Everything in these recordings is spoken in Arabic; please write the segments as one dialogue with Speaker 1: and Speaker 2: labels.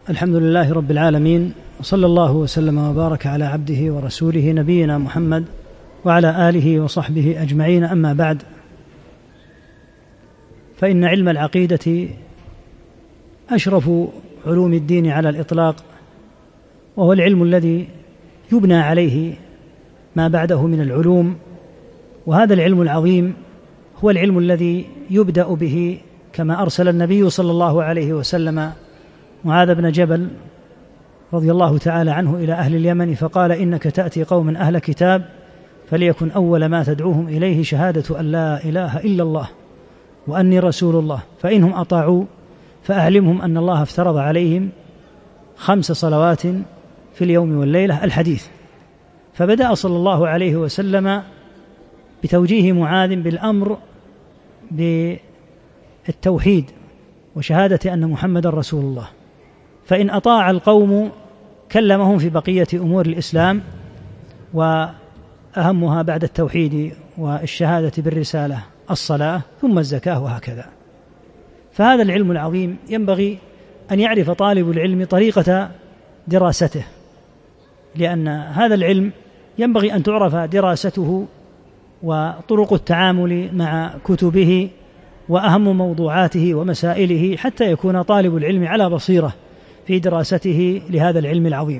Speaker 1: الحمد لله رب العالمين، وصلى الله وسلم وبارك على عبده ورسوله نبينا محمد وعلى آله وصحبه أجمعين. أما بعد، فإن علم العقيدة أشرف علوم الدين على الإطلاق، وهو العلم الذي يبنى عليه ما بعده من العلوم، وهذا العلم العظيم هو العلم الذي يبدأ به كما أرسل النبي صلى الله عليه وسلم معاذ بن جبل رضي الله تعالى عنه إلى أهل اليمن فقال: إنك تأتي قوما أهل كتاب فليكن أول ما تدعوهم إليه شهادة أن لا إله إلا الله وأني رسول الله، فإنهم أطاعوا فأعلمهم أن الله افترض عليهم 5 صلوات في اليوم والليلة الحديث. فبدأ صلى الله عليه وسلم بتوجيه معاذ بالأمر بالتوحيد وشهادة أن محمد رسول الله، فإن أطاع القوم كلمهم في بقية أمور الإسلام، وأهمها بعد التوحيد والشهادة بالرسالة الصلاة ثم الزكاة، وهكذا. فهذا العلم العظيم ينبغي أن يعرف طالب العلم طريقة دراسته، لأن هذا العلم ينبغي أن تعرف دراسته وطرق التعامل مع كتبه وأهم موضوعاته ومسائله، حتى يكون طالب العلم على بصيرة في دراسته لهذا العلم العظيم.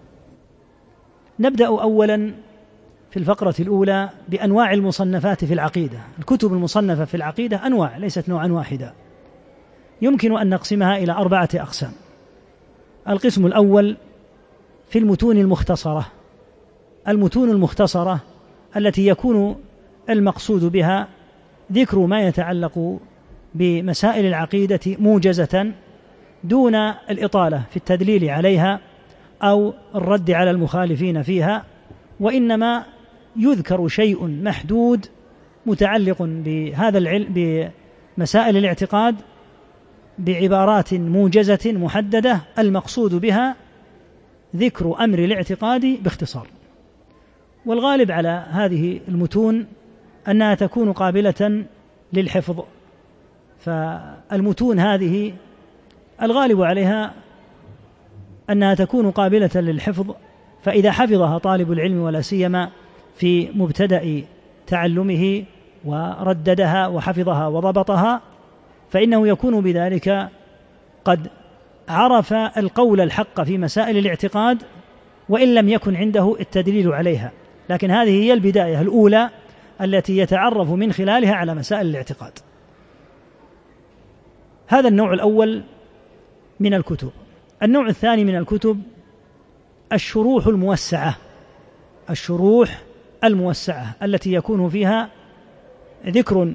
Speaker 1: نبدأ أولا في الفقرة الأولى بأنواع المصنفات في العقيدة. الكتب المصنفة في العقيدة أنواع، ليست نوعا واحدا، يمكن أن نقسمها إلى 4 أقسام. القسم الأول في المتون المختصرة. المتون المختصرة التي يكون المقصود بها ذكر ما يتعلق بمسائل العقيدة موجزة دون الإطالة في التدليل عليها أو الرد على المخالفين فيها، وإنما يذكر شيء محدود متعلق بهذا العلم بمسائل الاعتقاد بعبارات موجزة محددة، المقصود بها ذكر أمر الاعتقاد باختصار. والغالب على هذه المتون أنها تكون قابلة للحفظ، فالمتون هذه الغالب عليها أنها تكون قابلة للحفظ، فإذا حفظها طالب العلم ولا سيما في مبتدأ تعلمه ورددها وحفظها وضبطها، فإنه يكون بذلك قد عرف القول الحق في مسائل الاعتقاد وإن لم يكن عنده التدليل عليها، لكن هذه هي البداية الأولى التي يتعرف من خلالها على مسائل الاعتقاد. هذا النوع الأول من الكتب. النوع الثاني من الكتب الشروح الموسعة. الشروح الموسعة التي يكون فيها ذكر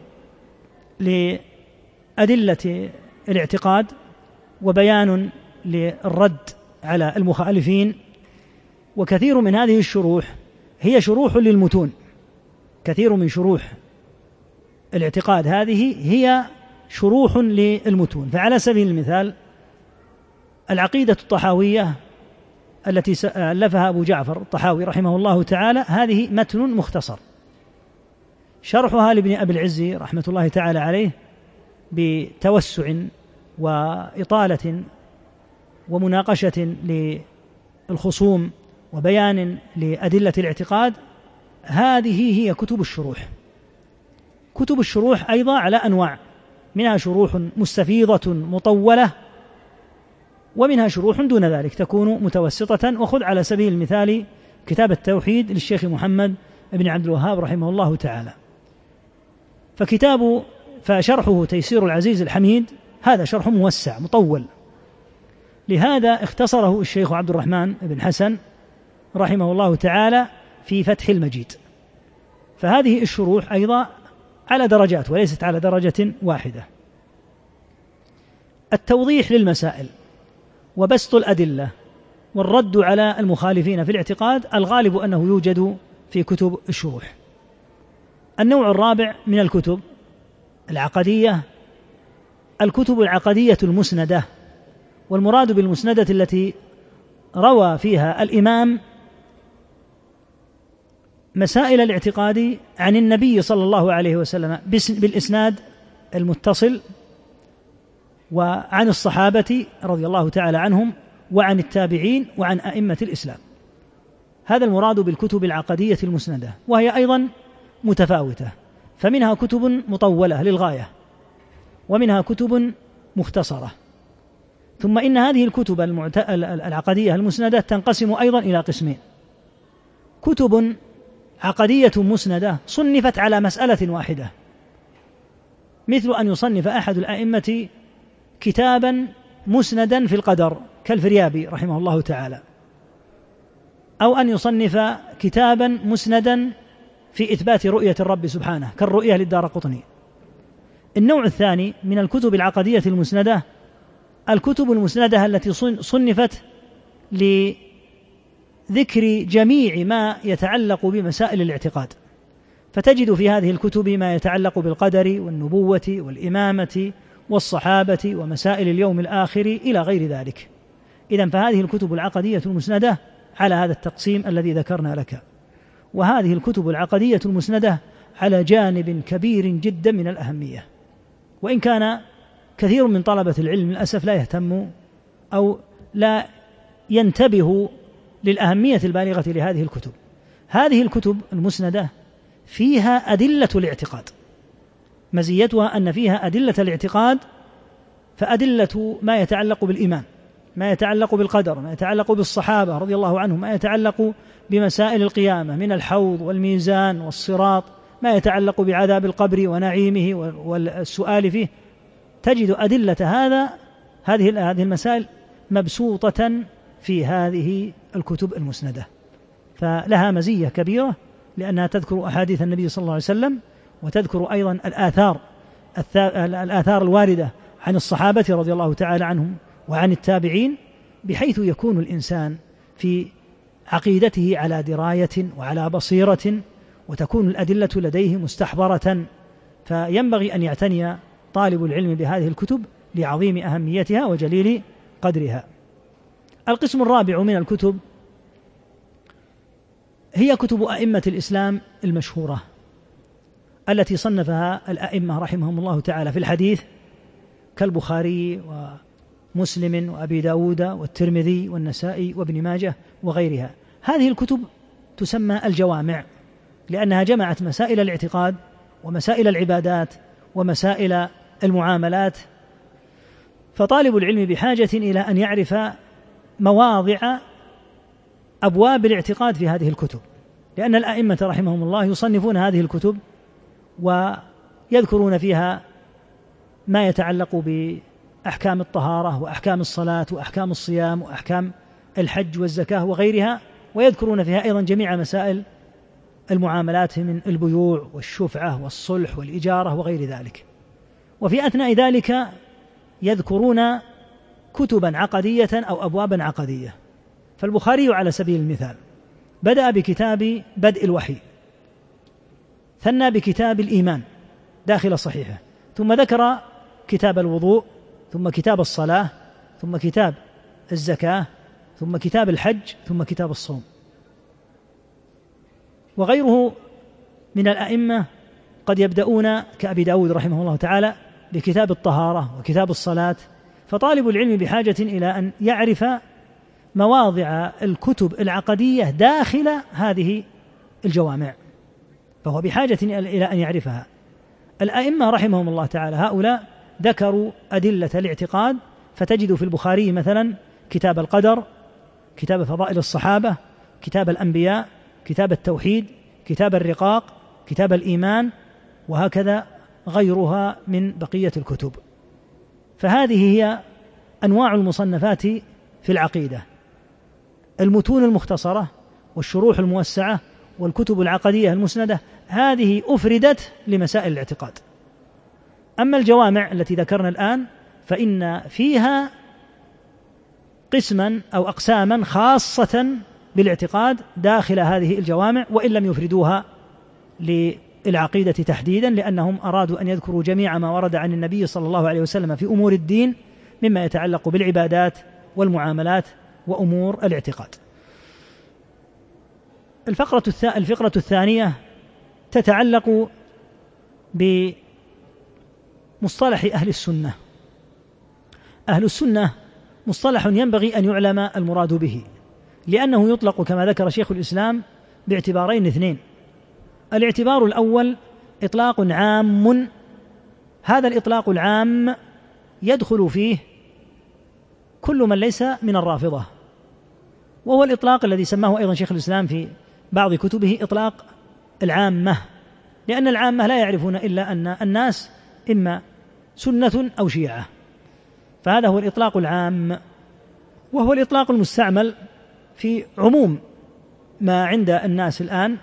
Speaker 1: لأدلة الاعتقاد وبيان للرد على المخالفين. وكثير من هذه الشروح هي شروح للمتون. كثير من شروح الاعتقاد هذه هي شروح للمتون. فعلى سبيل المثال العقيدة الطحاوية التي ألفها أبو جعفر الطحاوي رحمه الله تعالى، هذه متن مختصر، شرحها لابن أبي العز رحمة الله تعالى عليه بتوسع وإطالة ومناقشة للخصوم وبيان لأدلة الاعتقاد. هذه هي كتب الشروح. كتب الشروح أيضا على أنواع، منها شروح مستفيضة مطولة، ومنها شروح دون ذلك تكون متوسطة. وخذ على سبيل المثال كتاب التوحيد للشيخ محمد بن عبد الوهاب رحمه الله تعالى، فشرحه تيسير العزيز الحميد، هذا شرح موسع مطول، لهذا اختصره الشيخ عبد الرحمن بن حسن رحمه الله تعالى في فتح المجيد. فهذه الشروح أيضا على درجات وليست على درجة واحدة. التوضيح للمسائل وبسط الأدلة والرد على المخالفين في الاعتقاد الغالب أنه يوجد في كتب الشروح. النوع الرابع من الكتب العقدية، الكتب العقدية المسندة. والمراد بالمسندة التي روى فيها الإمام مسائل الاعتقاد عن النبي صلى الله عليه وسلم بالإسناد المتصل وعن الصحابة رضي الله تعالى عنهم وعن التابعين وعن أئمة الإسلام. هذا المراد بالكتب العقدية المسندة، وهي أيضا متفاوتة، فمنها كتب مطولة للغاية، ومنها كتب مختصرة. ثم إن هذه الكتب العقدية المسندة تنقسم أيضا إلى قسمين: كتب عقدية مسندة صنفت على مسألة واحدة، مثل أن يصنف أحد الأئمة كتابا مسندا في القدر كالفريابي رحمه الله تعالى، أو أن يصنف كتابا مسندا في إثبات رؤية الرب سبحانه كالرؤية للدارقطني. النوع الثاني من الكتب العقدية المسندة الكتب المسندة التي صنفت لذكر جميع ما يتعلق بمسائل الاعتقاد، فتجد في هذه الكتب ما يتعلق بالقدر والنبوة والإمامة والصحابة ومسائل اليوم الآخر إلى غير ذلك. إذن فهذه الكتب العقدية المسندة على هذا التقسيم الذي ذكرنا لك. وهذه الكتب العقدية المسندة على جانب كبير جدا من الأهمية، وإن كان كثير من طلبة العلم للأسف لا يهتم أو لا ينتبه للأهمية البالغة لهذه الكتب. هذه الكتب المسندة فيها أدلة الاعتقاد، مزيتها أن فيها أدلة الاعتقاد، فأدلة ما يتعلق بالإيمان، ما يتعلق بالقدر، ما يتعلق بالصحابة رضي الله عنهم، ما يتعلق بمسائل القيامة من الحوض والميزان والصراط، ما يتعلق بعذاب القبر ونعيمه والسؤال فيه، تجد أدلة هذه المسائل مبسوطة في هذه الكتب المسندة. فلها مزية كبيرة لأنها تذكر أحاديث النبي صلى الله عليه وسلم، وتذكر أيضا الآثار الواردة عن الصحابة رضي الله تعالى عنهم وعن التابعين، بحيث يكون الإنسان في عقيدته على دراية وعلى بصيرة، وتكون الأدلة لديه مستحضرة. فينبغي أن يعتني طالب العلم بهذه الكتب لعظيم أهميتها وجليل قدرها. القسم الرابع من الكتب هي كتب أئمة الإسلام المشهورة التي صنفها الأئمة رحمهم الله تعالى في الحديث كالبخاري ومسلم وأبي داود والترمذي والنسائي وابن ماجه وغيرها. هذه الكتب تسمى الجوامع لأنها جمعت مسائل الاعتقاد ومسائل العبادات ومسائل المعاملات. فطالب العلم بحاجة إلى أن يعرف مواضع أبواب الاعتقاد في هذه الكتب، لأن الأئمة رحمهم الله يصنفون هذه الكتب ويذكرون فيها ما يتعلق بأحكام الطهارة وأحكام الصلاة وأحكام الصيام وأحكام الحج والزكاة وغيرها، ويذكرون فيها أيضا جميع مسائل المعاملات من البيوع والشفعة والصلح والإجارة وغير ذلك. وفي أثناء ذلك يذكرون كتبا عقدية أو أبوابا عقدية. فالبخاري على سبيل المثال بدأ بكتاب بدء الوحي، ثنى بكتاب الإيمان داخل صحيحه، ثم ذكر كتاب الوضوء، ثم كتاب الصلاة، ثم كتاب الزكاة، ثم كتاب الحج، ثم كتاب الصوم. وغيره من الأئمة قد يبدأون كأبي داود رحمه الله تعالى بكتاب الطهارة وكتاب الصلاة. فطالب العلم بحاجة إلى أن يعرف مواضع الكتب العقدية داخل هذه الجوامع، فهو بحاجة إلى أن يعرفها. الأئمة رحمهم الله تعالى هؤلاء ذكروا أدلة الاعتقاد، فتجد في البخاري مثلا كتاب القدر، كتاب فضائل الصحابة، كتاب الأنبياء، كتاب التوحيد، كتاب الرقاق، كتاب الإيمان، وهكذا غيرها من بقية الكتب. فهذه هي أنواع المصنفات في العقيدة: المتون المختصرة والشروح الموسعة والكتب العقدية المسندة، هذه أفردت لمسائل الاعتقاد. أما الجوامع التي ذكرنا الآن فإن فيها قسما أو أقساما خاصة بالاعتقاد داخل هذه الجوامع، وإن لم يفردوها للعقيدة تحديدا، لأنهم أرادوا أن يذكروا جميع ما ورد عن النبي صلى الله عليه وسلم في أمور الدين مما يتعلق بالعبادات والمعاملات وأمور الاعتقاد. الفقرة الثانية تتعلق بمصطلح أهل السنة. أهل السنة مصطلح ينبغي أن يعلم المراد به، لأنه يطلق كما ذكر شيخ الإسلام باعتبارين اثنين. الاعتبار الأول إطلاق عام، هذا الإطلاق العام يدخل فيه كل من ليس من الرافضة، وهو الإطلاق الذي سماه أيضا شيخ الإسلام في بعض كتبه إطلاق العامة، لأن العامة لا يعرفون إلا أن الناس إما سنة أو شيعة، فهذا هو الإطلاق العام، وهو الإطلاق المستعمل في عموم ما عند الناس الآن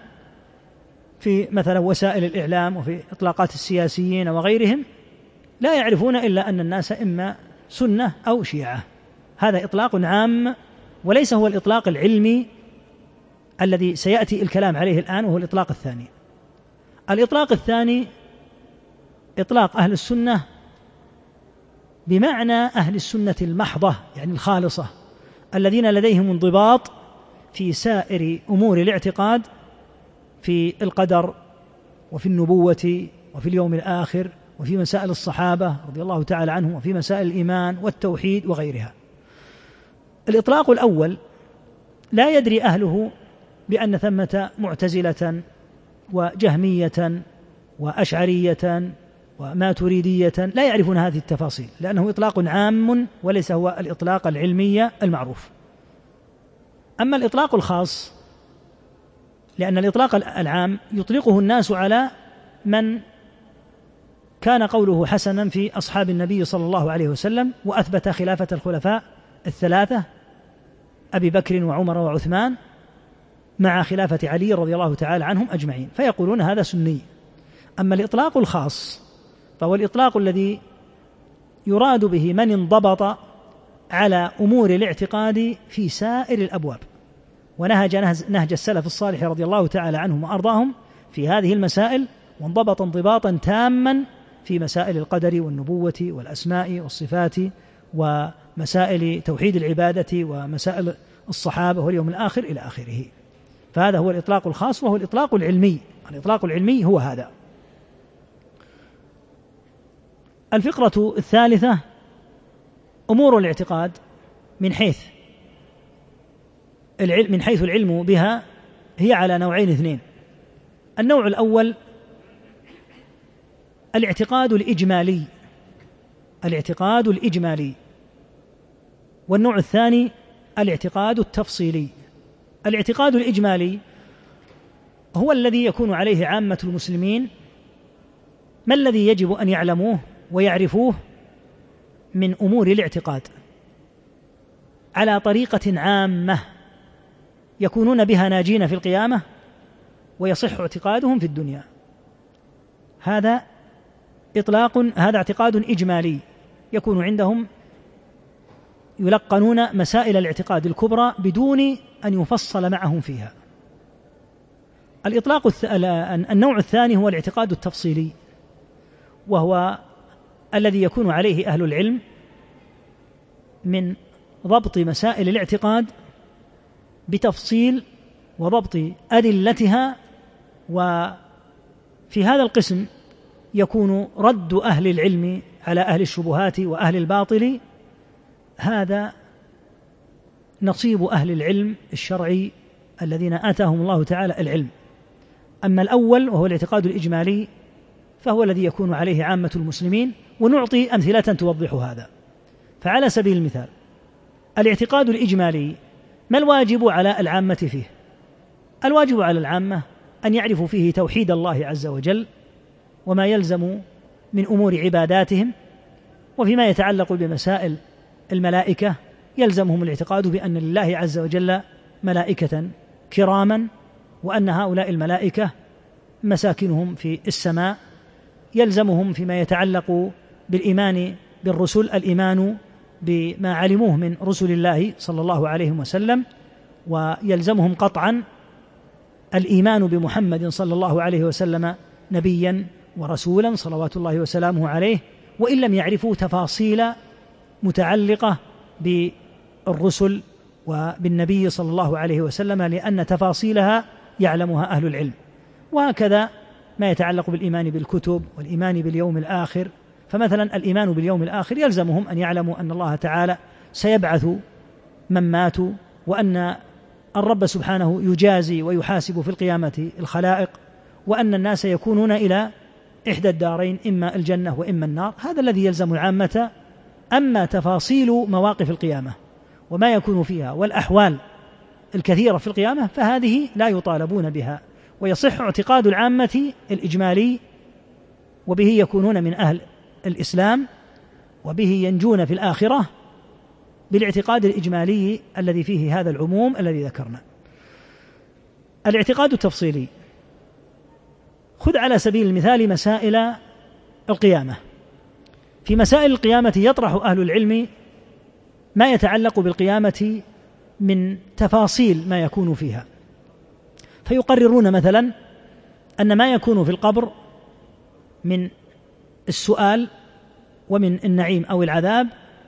Speaker 1: في مثلا وسائل الإعلام وفي إطلاقات السياسيين وغيرهم، لا يعرفون إلا أن الناس إما سنة أو شيعة. هذا إطلاق عام، وليس هو الإطلاق العلمي الذي سيأتي الكلام عليه الآن، وهو الإطلاق الثاني. الإطلاق الثاني إطلاق أهل السنة بمعنى أهل السنة المحضة، يعني الخالصة، الذين لديهم انضباط في سائر أمور الاعتقاد، في القدر وفي النبوة وفي اليوم الآخر وفي مسائل الصحابة رضي الله تعالى عنهم وفي مسائل الإيمان والتوحيد وغيرها. الإطلاق الأول لا يدري أهله بأن ثمة معتزلة وجهمية وأشعرية وماتريدية، لا يعرفون هذه التفاصيل، لأنه إطلاق عام وليس هو الإطلاق العلمي المعروف. أما الإطلاق الخاص، لأن الإطلاق العام يطلقه الناس على من كان قوله حسنا في أصحاب النبي صلى الله عليه وسلم وأثبت خلافة الخلفاء الثلاثة أبي بكر وعمر وعثمان مع خلافة علي رضي الله تعالى عنهم أجمعين، فيقولون هذا سني. أما الإطلاق الخاص فهو الإطلاق الذي يراد به من انضبط على أمور الاعتقاد في سائر الأبواب، ونهج نهج السلف الصالح رضي الله تعالى عنهم وأرضاهم في هذه المسائل، وانضبط انضباطا تاما في مسائل القدر والنبوة والأسماء والصفات ومسائل توحيد العبادة ومسائل الصحابة واليوم الآخر إلى آخره. فهذا هو الإطلاق الخاص، وهو الإطلاق العلمي. الإطلاق العلمي هو هذا. الفقرة الثالثة أمور الاعتقاد من حيث العلم بها هي على نوعين اثنين. النوع الأول الاعتقاد الإجمالي، والنوع الثاني الاعتقاد التفصيلي. الاعتقاد الإجمالي هو الذي يكون عليه عامة المسلمين. ما الذي يجب أن يعلموه ويعرفوه من أمور الاعتقاد على طريقة عامة يكونون بها ناجين في القيامة ويصح اعتقادهم في الدنيا. هذا اعتقاد إجمالي، يكون عندهم يلقنون مسائل الاعتقاد الكبرى بدون أن يفصل معهم فيها. النوع الثاني هو الاعتقاد التفصيلي، وهو الذي يكون عليه أهل العلم من ضبط مسائل الاعتقاد بتفصيل وضبط أدلتها. وفي هذا القسم يكون رد أهل العلم على أهل الشبهات وأهل الباطل، هذا نصيب أهل العلم الشرعي الذين آتاهم الله تعالى العلم. أما الأول وهو الاعتقاد الإجمالي فهو الذي يكون عليه عامة المسلمين، ونعطي أمثلة توضح هذا. فعلى سبيل المثال الاعتقاد الإجمالي، ما الواجب على العامة فيه؟ الواجب على العامة أن يعرفوا فيه توحيد الله عز وجل وما يلزم من أمور عباداتهم، وفيما يتعلق بمسائل الملائكة يلزمهم الاعتقاد بأن لله عز وجل ملائكة كراما، وأن هؤلاء الملائكة مساكنهم في السماء. يلزمهم فيما يتعلق بالإيمان بالرسل الإيمان بما علموه من رسل الله صلى الله عليه وسلم، ويلزمهم قطعا الإيمان بمحمد صلى الله عليه وسلم نبيا ورسولا صلوات الله وسلامه عليه، وإن لم يعرفوا تفاصيل متعلقة بالرسل وبالنبي صلى الله عليه وسلم، لأن تفاصيلها يعلمها أهل العلم. وهكذا ما يتعلق بالإيمان بالكتب والإيمان باليوم الآخر، فمثلا الإيمان باليوم الآخر يلزمهم أن يعلموا أن الله تعالى سيبعث من ماتوا، وأن الرب سبحانه يجازي ويحاسب في القيامة الخلائق، وأن الناس يكونون إلى إحدى الدارين، إما الجنة وإما النار. هذا الذي يلزم العامة. أما تفاصيل مواقف القيامة وما يكون فيها والأحوال الكثيرة في القيامة فهذه لا يطالبون بها، ويصح اعتقاد العامة الإجمالي، وبه يكونون من أهل الإسلام، وبه ينجون في الآخرة، بالاعتقاد الإجمالي الذي فيه هذا العموم الذي ذكرنا. الاعتقاد التفصيلي، خذ على سبيل المثال مسائل القيامة. في مسائل القيامة يطرح أهل العلم ما يتعلق بالقيامة من تفاصيل ما يكون فيها، فيقررون مثلا أن ما يكون في القبر من السؤال ومن النعيم أو العذاب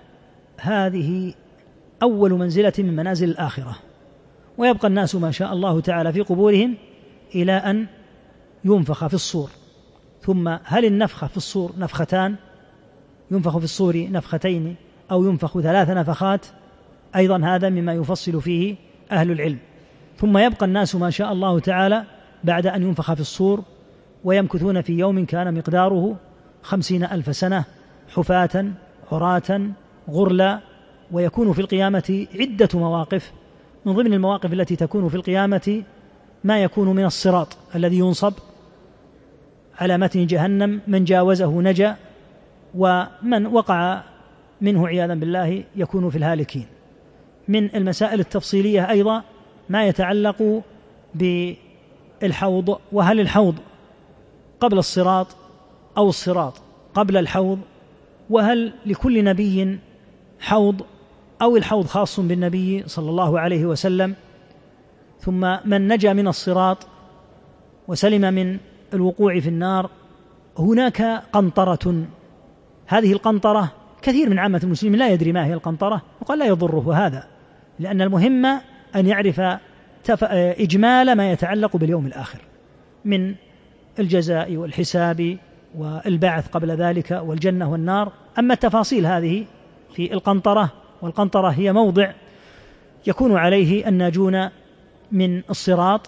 Speaker 1: هذه أول منزلة من منازل الآخرة، ويبقى الناس ما شاء الله تعالى في قبورهم إلى أن ينفخ في الصور. ثم هل النفخة في الصور نفختان، ينفخ في الصور نفختين، أو ينفخ 3 نفخات؟ أيضا هذا مما يفصل فيه أهل العلم. ثم يبقى الناس ما شاء الله تعالى بعد أن ينفخ في الصور ويمكثون في يوم كان مقداره 50,000 سنة حفاة عراة غرلا. ويكون في القيامة عدة مواقف، من ضمن المواقف التي تكون في القيامة ما يكون من الصراط الذي ينصب على متن جهنم، من جاوزه نجا، ومن وقع منه عياذا بالله يكون في الهالكين. من المسائل التفصيلية أيضا ما يتعلق بالحوض، وهل الحوض قبل الصراط أو الصراط قبل الحوض، وهل لكل نبي حوض أو الحوض خاص بالنبي صلى الله عليه وسلم. ثم من نجا من الصراط وسلم من الوقوع في النار هناك قنطرة، هذه القنطرة كثير من عامة المسلمين لا يدري ما هي القنطرة، وقال لا يضره هذا، لأن المهم أن يعرف إجمال ما يتعلق باليوم الآخر من الجزاء والحساب والبعث قبل ذلك والجنة والنار. أما التفاصيل هذه في القنطرة، والقنطرة هي موضع يكون عليه الناجون من الصراط،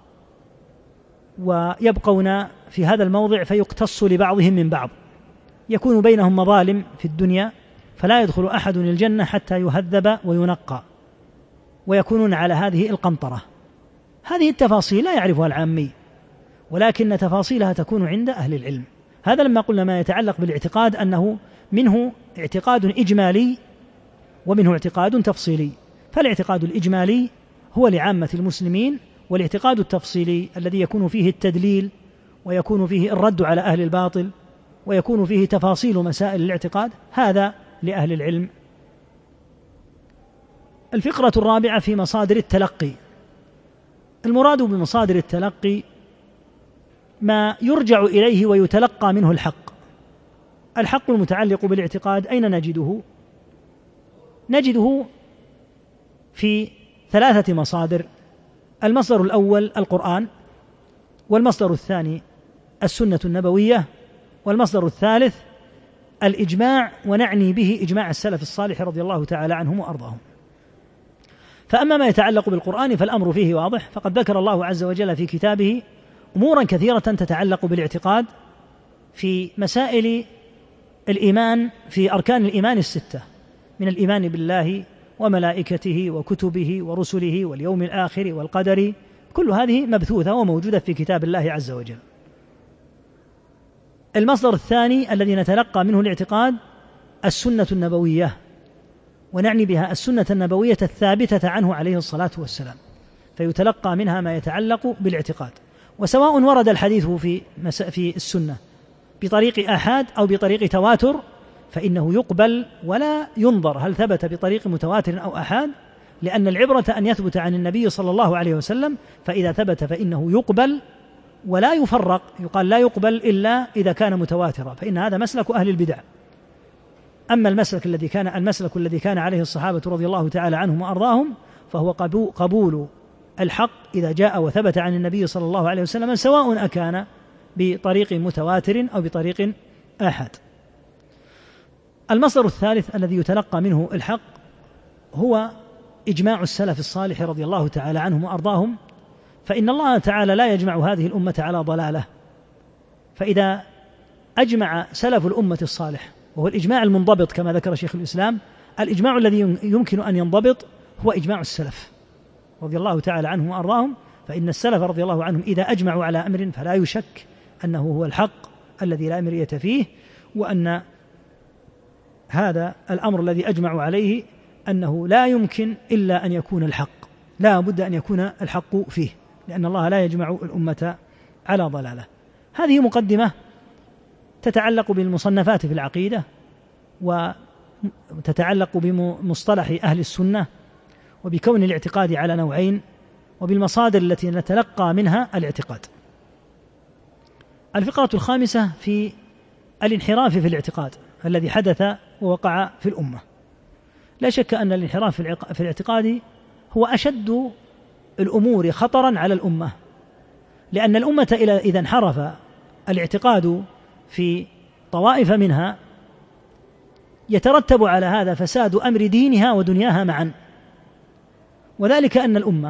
Speaker 1: ويبقون في هذا الموضع فيقتص لبعضهم من بعض، يكون بينهم مظالم في الدنيا، فلا يدخل أحد الجنة حتى يهذب وينقى، ويكونون على هذه القنطرة. هذه التفاصيل لا يعرفها العامي، ولكن تفاصيلها تكون عند أهل العلم. هذا لما قلنا ما يتعلق بالاعتقاد أنه منه اعتقاد إجمالي ومنه اعتقاد تفصيلي. فالاعتقاد الإجمالي هو لعامة المسلمين، والاعتقاد التفصيلي الذي يكون فيه التدليل ويكون فيه الرد على أهل الباطل ويكون فيه تفاصيل مسائل الاعتقاد هذا لأهل العلم. الفقرة الرابعة في مصادر التلقي. المراد بمصادر التلقي ما يرجع إليه ويتلقى منه الحق. الحق المتعلق بالاعتقاد أين نجده؟ نجده في 3 مصادر. المصدر الأول القرآن، والمصدر الثاني السنة النبوية، والمصدر الثالث الإجماع، ونعني به إجماع السلف الصالح رضي الله تعالى عنهم وأرضاهم. فأما ما يتعلق بالقرآن فالأمر فيه واضح، فقد ذكر الله عز وجل في كتابه أمورا كثيرة تتعلق بالاعتقاد في مسائل الإيمان، في أركان الإيمان 6 من الإيمان بالله وملائكته وكتبه ورسله واليوم الآخر والقدر، كل هذه مبثوثة وموجودة في كتاب الله عز وجل. المصدر الثاني الذي نتلقى منه الاعتقاد السنة النبوية، ونعني بها السنة النبوية الثابتة عنه عليه الصلاة والسلام، فيتلقى منها ما يتعلق بالاعتقاد. وسواء ورد الحديث في السنة بطريق آحاد أو بطريق تواتر فإنه يقبل ولا ينظر هل ثبت بطريق متواتر أو آحاد، لأن العبرة أن يثبت عن النبي صلى الله عليه وسلم، فإذا ثبت فإنه يقبل ولا يفرق، يقال لا يقبل إلا إذا كان متواترا، فإن هذا مسلك أهل البدع. أما المسلك الذي كان عليه الصحابة رضي الله تعالى عنهم وأرضاهم فهو قبول الحق إذا جاء وثبت عن النبي صلى الله عليه وسلم، سواء أكان بطريق متواتر أو بطريق آحاد. المصدر الثالث الذي يتلقى منه الحق هو إجماع السلف الصالح رضي الله تعالى عنهم وأرضاهم، فإن الله تعالى لا يجمع هذه الأمة على ضلالة، فإذا أجمع سلف الأمة الصالح، وهو الإجماع المنضبط كما ذكر شيخ الإسلام، الإجماع الذي يمكن أن ينضبط هو إجماع السلف رضي الله تعالى عنهم وأرضاهم، فإن السلف رضي الله عنهم إذا أجمعوا على أمر فلا يشك أنه هو الحق الذي لا مرية فيه، وأن هذا الأمر الذي أجمعوا عليه أنه لا يمكن إلا أن يكون الحق، لا بد أن يكون الحق فيه، لأن الله لا يجمع الأمة على ضلالة. هذه مقدمة تتعلق بالمصنفات في العقيدة، وتتعلق بمصطلح أهل السنة، وبكون الاعتقاد على نوعين، وبالمصادر التي نتلقى منها الاعتقاد. الفقرة الخامسة في الانحراف في الاعتقاد الذي حدث ووقع في الأمة. لا شك أن الانحراف في الاعتقاد هو أشد الأمور خطرا على الأمة، لأن الأمة إذا انحرف الاعتقاد في طوائف منها يترتب على هذا فساد أمر دينها ودنياها معا، وذلك أن الأمة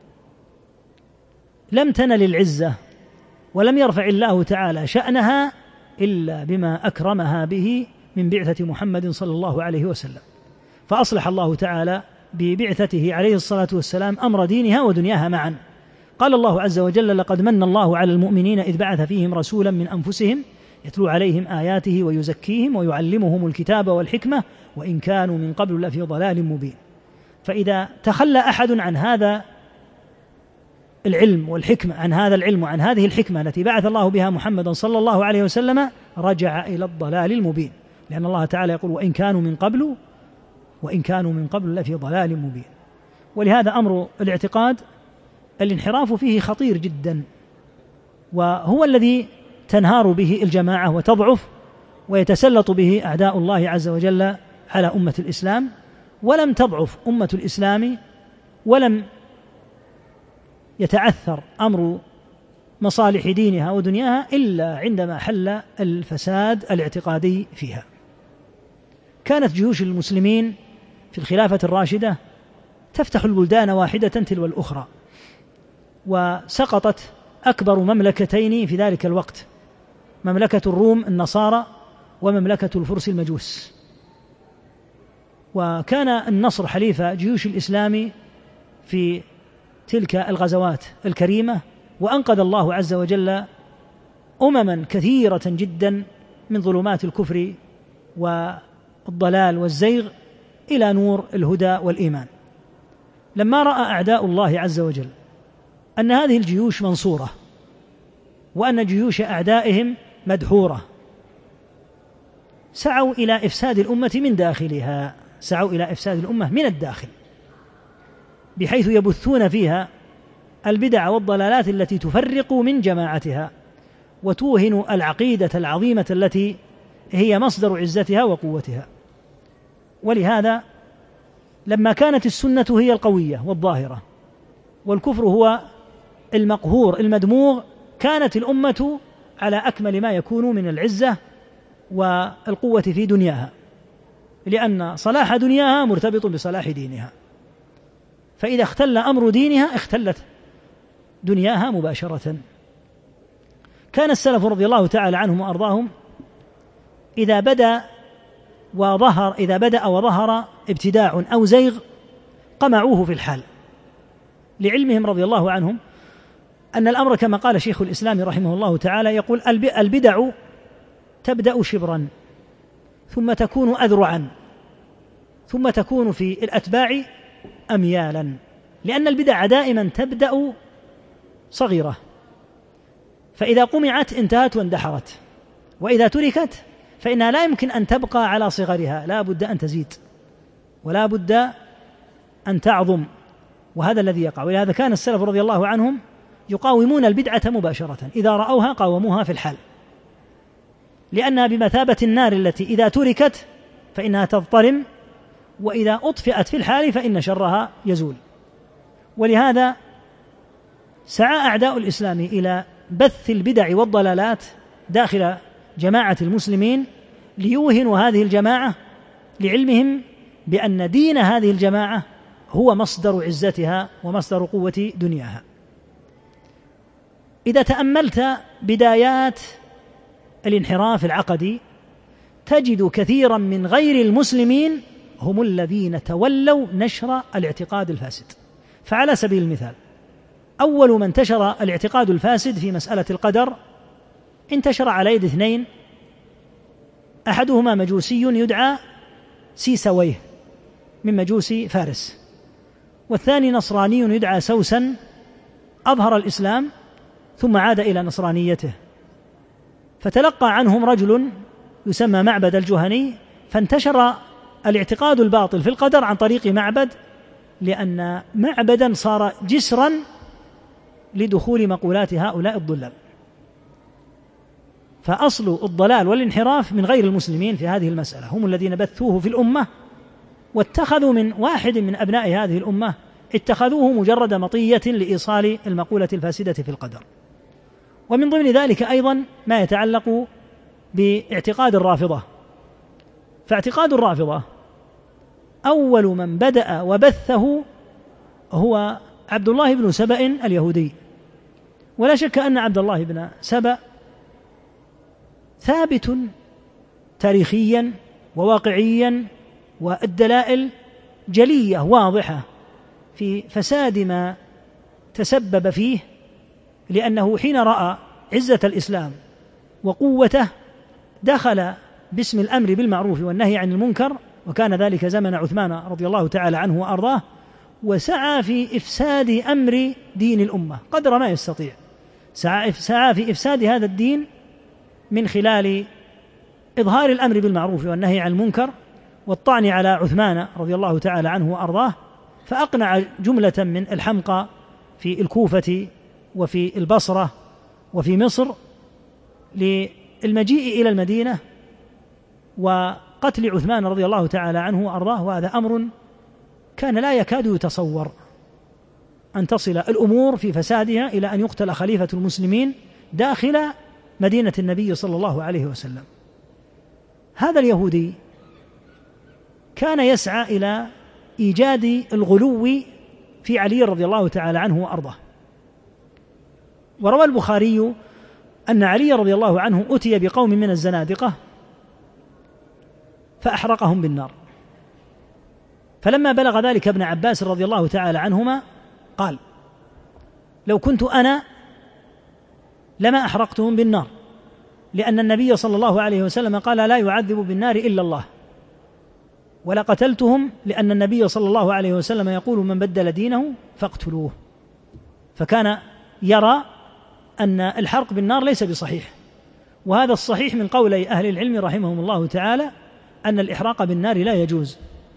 Speaker 1: لم تنل العزة ولم يرفع الله تعالى شأنها إلا بما أكرمها به من بعثة محمد صلى الله عليه وسلم، فأصلح الله تعالى ببعثته عليه الصلاة والسلام أمر دينها ودنياها معا. قال الله عز وجل: لقد من الله على المؤمنين إذ بعث فيهم رسولا من أنفسهم يتلو عليهم آياته ويزكيهم ويعلمهم الكتاب والحكمة وإن كانوا من قبل لفي ضلال مبين. فإذا تخلى أحد عن هذا العلم والحكمة، عن هذا العلم وعن هذه الحكمة التي بعث الله بها محمدا صلى الله عليه وسلم، رجع إلى الضلال المبين، لأن الله تعالى يقول: وإن كانوا من قبل لفي ضلال مبين. ولهذا أمر الاعتقاد الانحراف فيه خطير جدا، وهو الذي تنهار به الجماعة وتضعف ويتسلط به أعداء الله عز وجل على أمة الإسلام. ولم تضعف أمة الإسلام ولم يتعثر أمر مصالح دينها ودنياها إلا عندما حل الفساد الاعتقادي فيها. كانت جيوش المسلمين في الخلافة الراشدة تفتح البلدان واحدة تلو الأخرى، وسقطت أكبر مملكتين في ذلك الوقت، مملكة الروم النصارى ومملكة الفرس المجوس. وكان النصر حليف جيوش الإسلام في تلك الغزوات الكريمة، وأنقذ الله عز وجل أمما كثيرة جدا من ظلمات الكفر والضلال والزيغ إلى نور الهدى والإيمان. لما رأى أعداء الله عز وجل أن هذه الجيوش منصورة وأن جيوش أعدائهم مدحورة، سعوا إلى إفساد الأمة من داخلها، سعوا إلى إفساد الأمة من الداخل، بحيث يبثون فيها البدع والضلالات التي تفرق من جماعتها وتوهن العقيدة العظيمة التي هي مصدر عزتها وقوتها. ولهذا لما كانت السنة هي القوية والظاهرة والكفر هو المقهور المدموغ، كانت الأمة على أكمل ما يكون من العزة والقوة في دنياها، لأن صلاح دنياها مرتبط بصلاح دينها، فإذا اختل أمر دينها اختلت دنياها مباشرة. كان السلف رضي الله تعالى عنهم وأرضاهم إذا بدأ وظهر ابتداع أو زيغ قمعوه في الحال، لعلمهم رضي الله عنهم أن الأمر كما قال شيخ الإسلام رحمه الله تعالى، يقول: البدع تبدأ شبرا ثم تكون أذرعا ثم تكون في الأتباع أميالا، لأن البدع دائما تبدأ صغيرة، فإذا قمعت انتهت واندحرت، وإذا تركت فإنها لا يمكن أن تبقى على صغرها، لا بد أن تزيد ولا بد أن تعظم، وهذا الذي يقع. ولهذا كان السلف رضي الله عنهم يقاومون البدعة مباشرة، إذا رأوها قاوموها في الحال، لأنها بمثابة النار التي إذا تركت فإنها تضطرم، وإذا أطفئت في الحال فإن شرها يزول. ولهذا سعى أعداء الإسلام إلى بث البدع والضلالات داخل جماعة المسلمين ليوهنوا هذه الجماعة لعلمهم بأن دين هذه الجماعة هو مصدر عزتها ومصدر قوة دنياها. إذا تأملت بدايات الانحراف العقدي تجد كثيرا من غير المسلمين هم الذين تولوا نشر الاعتقاد الفاسد. فعلى سبيل المثال، أول من انتشر الاعتقاد الفاسد في مسألة القدر انتشر على يد اثنين، أحدهما مجوسي يدعى سيسويه من مجوس فارس، والثاني نصراني يدعى سوسن أظهر الإسلام ثم عاد إلى نصرانيته، فتلقى عنهم رجل يسمى معبد الجهني، فانتشر الاعتقاد الباطل في القدر عن طريق معبد، لأن معبدا صار جسرا لدخول مقولات هؤلاء الضلال. فأصل الضلال والانحراف من غير المسلمين في هذه المسألة، هم الذين بثوه في الأمة، واتخذوا من واحد من أبناء هذه الأمة اتخذوه مجرد مطية لإيصال المقولة الفاسدة في القدر. ومن ضمن ذلك أيضا ما يتعلق باعتقاد الرافضة. فاعتقاد الرافضة أول من بدأ وبثه هو عبد الله بن سبأ اليهودي، ولا شك أن عبد الله بن سبأ ثابت تاريخيا وواقعيا، والدلائل جلية واضحة في فساد ما تسبب فيه، لأنه حين رأى عزة الإسلام وقوته دخل باسم الأمر بالمعروف والنهي عن المنكر، وكان ذلك زمن عثمان رضي الله تعالى عنه وأرضاه، وسعى في إفساد أمر دين الأمة قدر ما يستطيع، سعى في إفساد هذا الدين من خلال إظهار الأمر بالمعروف والنهي عن المنكر والطعن على عثمان رضي الله تعالى عنه وأرضاه، فأقنع جملة من الحمقى في الكوفة وفي البصرة وفي مصر للمجيء إلى المدينة وقتل عثمان رضي الله تعالى عنه وأرضاه. وهذا أمر كان لا يكاد يتصور أن تصل الأمور في فسادها إلى أن يقتل خليفة المسلمين داخل مدينة النبي صلى الله عليه وسلم. هذا اليهودي كان يسعى إلى إيجاد الغلو في علي رضي الله تعالى عنه وأرضاه. وروى البخاري أن علي رضي الله عنه أتي بقوم من الزنادقة فأحرقهم بالنار، فلما بلغ ذلك ابن عباس رضي الله تعالى عنهما قال: لو كنت أنا لما أحرقتهم بالنار، لأن النبي صلى الله عليه وسلم قال: لا يعذب بالنار إلا الله، ولا قتلتهم لأن النبي صلى الله عليه وسلم يقول: من بدل دينه فاقتلوه. فكان يرى أن الحرق بالنار ليس بصحيح، وهذا الصحيح من قولي أهل العلم رحمهم الله تعالى أن الإحراق بالنار لا يجوز.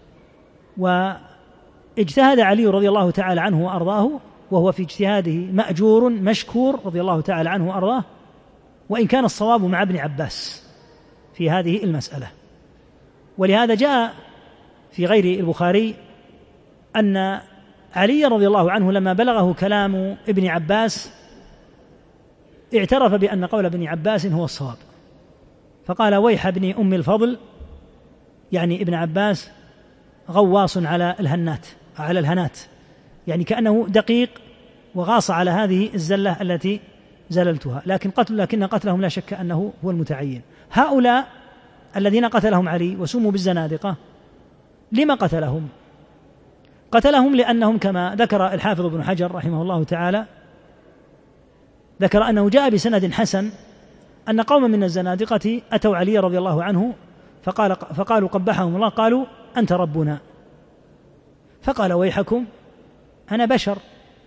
Speaker 1: واجتهد علي رضي الله تعالى عنه وأرضاه، وهو في اجتهاده مأجور مشكور رضي الله تعالى عنه وأرضاه، وإن كان الصواب مع ابن عباس في هذه المسألة. ولهذا جاء في غير البخاري أن علي رضي الله عنه لما بلغه كلام ابن عباس اعترف بأن قول ابن عباس هو الصواب، فقال: ويح ابن أم الفضل، يعني ابن عباس غواص على الهنات، يعني كأنه دقيق وغاص على هذه الزلة التي زللتها، لكن قتلهم لا شك أنه هو المتعين. هؤلاء الذين قتلهم علي وسموا بالزنادقة، لما قتلهم؟ قتلهم لأنهم كما ذكر الحافظ ابن حجر رحمه الله تعالى، ذكر أنه جاء بسند حسن أن قوما من الزنادقة أتوا علي رضي الله عنه فقالوا قبحهم الله، قالوا: أنت ربنا. فقال: ويحكم، أنا بشر،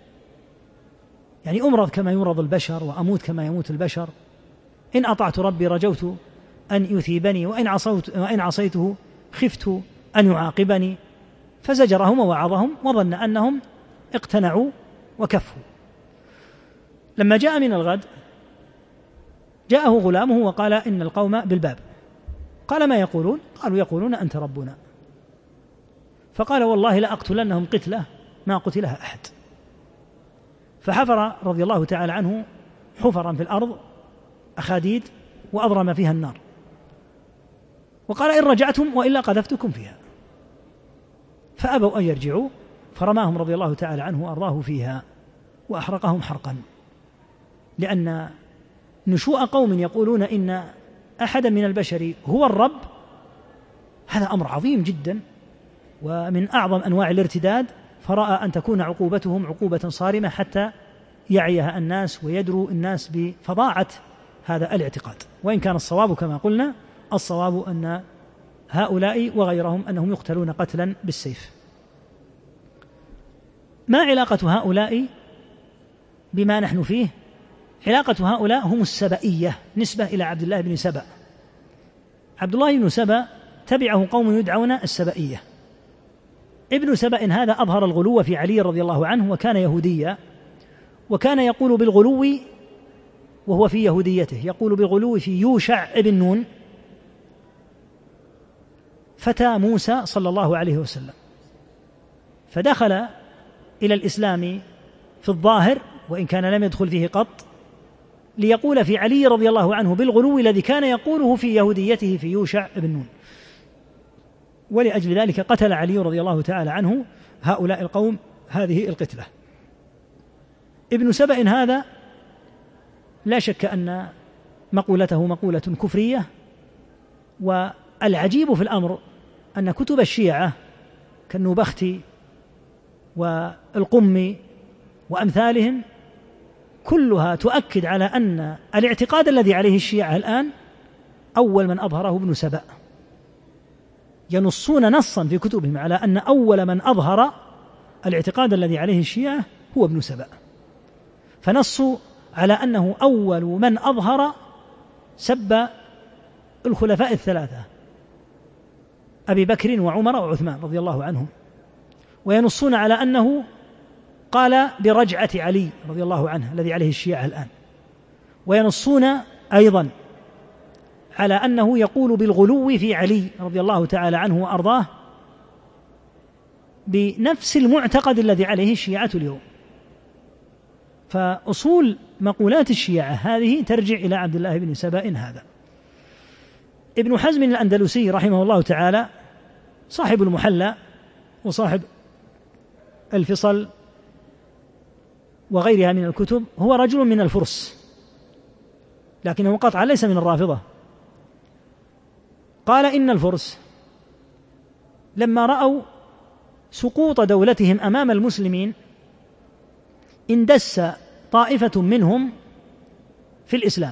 Speaker 1: يعني أمرض كما يمرض البشر وأموت كما يموت البشر، إن أطعت ربي رجوت أن يثيبني، وإن عصيته خفت أن يعاقبني. فزجرهم ووعظهم وظن أنهم اقتنعوا وكفوا. لما جاء من الغد جاءه غلامه وقال: إن القوم بالباب. قال: ما يقولون؟ قالوا: يقولون أنت ربنا. فقال: والله لأقتلنهم قتلة ما قتلها أحد. فحفر رضي الله تعالى عنه حفرا في الأرض أخاديد وأضرم فيها النار، وقال إن رجعتم وإلا قذفتكم فيها، فأبوا أن يرجعوا، فرماهم رضي الله تعالى عنه وأرضاه فيها وأحرقهم حرقا. لأن نشوء قوم يقولون إن أحدا من البشر هو الرب، هذا أمر عظيم جدا ومن أعظم أنواع الارتداد، فرأى أن تكون عقوبتهم عقوبة صارمة حتى يعيها الناس ويدروا الناس بفظاعة هذا الاعتقاد. وإن كان الصواب كما قلنا، الصواب أن هؤلاء وغيرهم أنهم يقتلون قتلا بالسيف. ما علاقة هؤلاء بما نحن فيه؟ علاقة هؤلاء هم السبئية، نسبة إلى عبد الله بن سبأ. عبد الله بن سبأ تبعه قوم يدعون السبئية. ابن سبأ هذا أظهر الغلو في علي رضي الله عنه، وكان يهوديا، وكان يقول بالغلو وهو في يهوديته، يقول بالغلو في يوشع ابن نون فتى موسى صلى الله عليه وسلم، فدخل إلى الإسلام في الظاهر وإن كان لم يدخل فيه قط، ليقول في علي رضي الله عنه بالغلو الذي كان يقوله في يهوديته في يوشع ابن نون. ولأجل ذلك قتل علي رضي الله تعالى عنه هؤلاء القوم هذه القتلة. ابن سبأ هذا لا شك أن مقولته مقولة كفرية، والعجيب في الأمر أن كتب الشيعة كالنوبختي والقمي وأمثالهم كلها تؤكد على أن الاعتقاد الذي عليه الشيعة الآن أول من أظهره ابن سبأ. ينصون نصا في كتبهم على أن أول من أظهر الاعتقاد الذي عليه الشيعة هو ابن سبأ، فنصوا على أنه أول من أظهر سب الخلفاء الثلاثة أبي بكر وعمر وعثمان رضي الله عنهم، وينصون على أنه قال برجعة علي رضي الله عنه الذي عليه الشيعة الآن، وينصون أيضا على أنه يقول بالغلو في علي رضي الله تعالى عنه وأرضاه بنفس المعتقد الذي عليه الشيعة اليوم. فأصول مقولات الشيعة هذه ترجع إلى عبد الله بن سبأ هذا. ابن حزم الأندلسي رحمه الله تعالى صاحب المحلى وصاحب الفصل وغيرها من الكتب، هو رجل من الفرس لكنه قطعا ليس من الرافضة. قال إن الفرس لما رأوا سقوط دولتهم أمام المسلمين اندس طائفة منهم في الإسلام،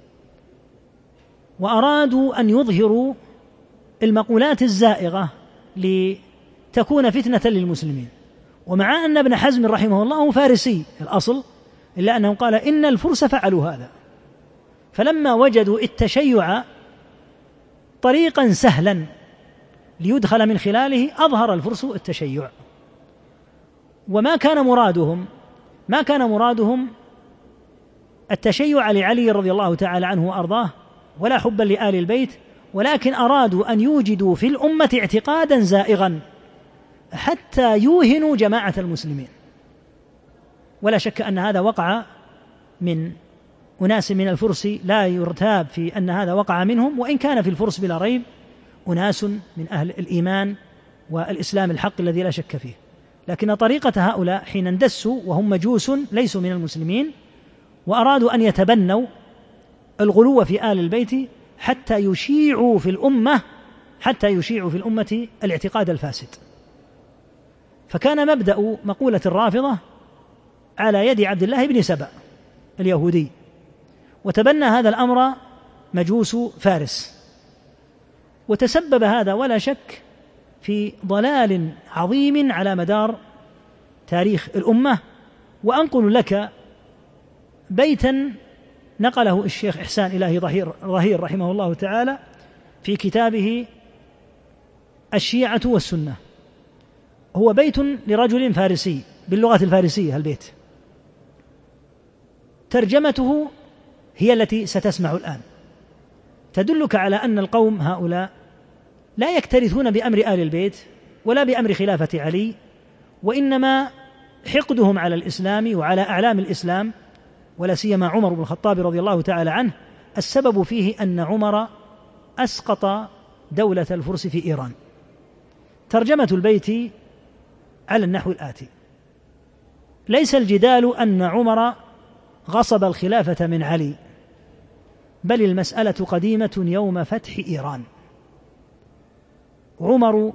Speaker 1: وأرادوا أن يظهروا المقولات الزائغة لتكون فتنة للمسلمين. ومع أن ابن حزم رحمه الله فارسي الأصل، إلا أنه قال إن الفرس فعلوا هذا، فلما وجدوا التشيع طريقا سهلا ليدخل من خلاله أظهر الفرس التشيع. وما كان مرادهم التشيع لعلي رضي الله تعالى عنه وأرضاه ولا حبا لآل البيت، ولكن أرادوا أن يوجدوا في الأمة اعتقادا زائغا حتى يوهنوا جماعة المسلمين. ولا شك أن هذا وقع من أناس من الفرس، لا يرتاب في أن هذا وقع منهم، وإن كان في الفرس بلا ريب أناس من أهل الإيمان والإسلام الحق الذي لا شك فيه، لكن طريقة هؤلاء حين اندسوا وهم مجوس ليسوا من المسلمين وأرادوا أن يتبنوا الغلو في آل البيت حتى يشيعوا في الأمة الاعتقاد الفاسد. فكان مبدأ مقولة الرافضة على يد عبد الله بن سبأ اليهودي، وتبنى هذا الأمر مجوس فارس، وتسبب هذا ولا شك في ضلال عظيم على مدار تاريخ الأمة. وأنقل لك بيتا نقله الشيخ إحسان إلهي ظهير رحمه الله تعالى في كتابه الشيعة والسنة. هو بيت لرجل فارسي باللغة الفارسية، البيت ترجمته هي التي ستسمع الآن، تدلك على أن القوم هؤلاء لا يكترثون بأمر آل البيت ولا بأمر خلافة علي، وإنما حقدهم على الإسلام وعلى أعلام الإسلام ولا سيما عمر بن الخطاب رضي الله تعالى عنه السبب فيه أن عمر أسقط دولة الفرس في إيران. ترجمة البيت على النحو الآتي: ليس الجدال أن عمر غصب الخلافة من علي، بل المسألة قديمة يوم فتح إيران. عمر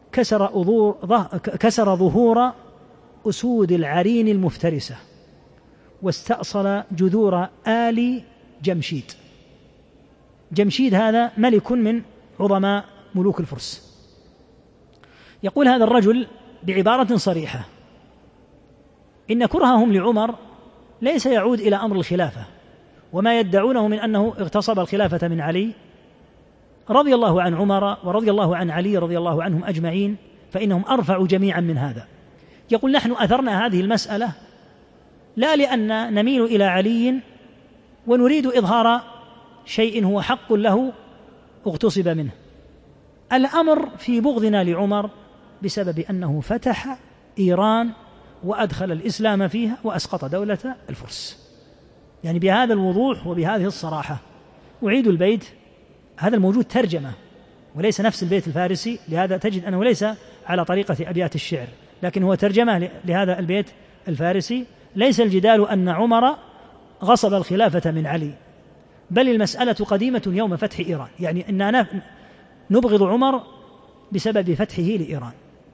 Speaker 1: كسر ظهور أسود العرين المفترسة، واستأصل جذور آل جمشيد. جمشيد هذا ملك من عظماء ملوك الفرس. يقول هذا الرجل بعبارة صريحة إن كرههم لعمر ليس يعود إلى أمر الخلافة وما يدعونه من أنه اغتصب الخلافة من علي رضي الله عن عمر ورضي الله عن علي رضي الله عنهم أجمعين، فإنهم أرفعوا جميعا من هذا. يقول نحن أثرنا هذه المسألة لا لأن نميل إلى علي ونريد إظهار شيء هو حق له اغتصب منه، الأمر في بغضنا لعمر بسبب أنه فتح إيران وأدخل الإسلام فيها وأسقط دولة الفرس. يعني بهذا الوضوح وبهذه الصراحة. أعيد البيت، هذا الموجود ترجمة وليس نفس البيت الفارسي، لهذا تجد أنه ليس على طريقة أبيات الشعر، لكن هو ترجمة لهذا البيت الفارسي: ليس الجدال أن عمر غصب الخلافة من علي، بل المسألة قديمة يوم فتح إيران. يعني أننا نبغض عمر بسبب فتحه لإيران.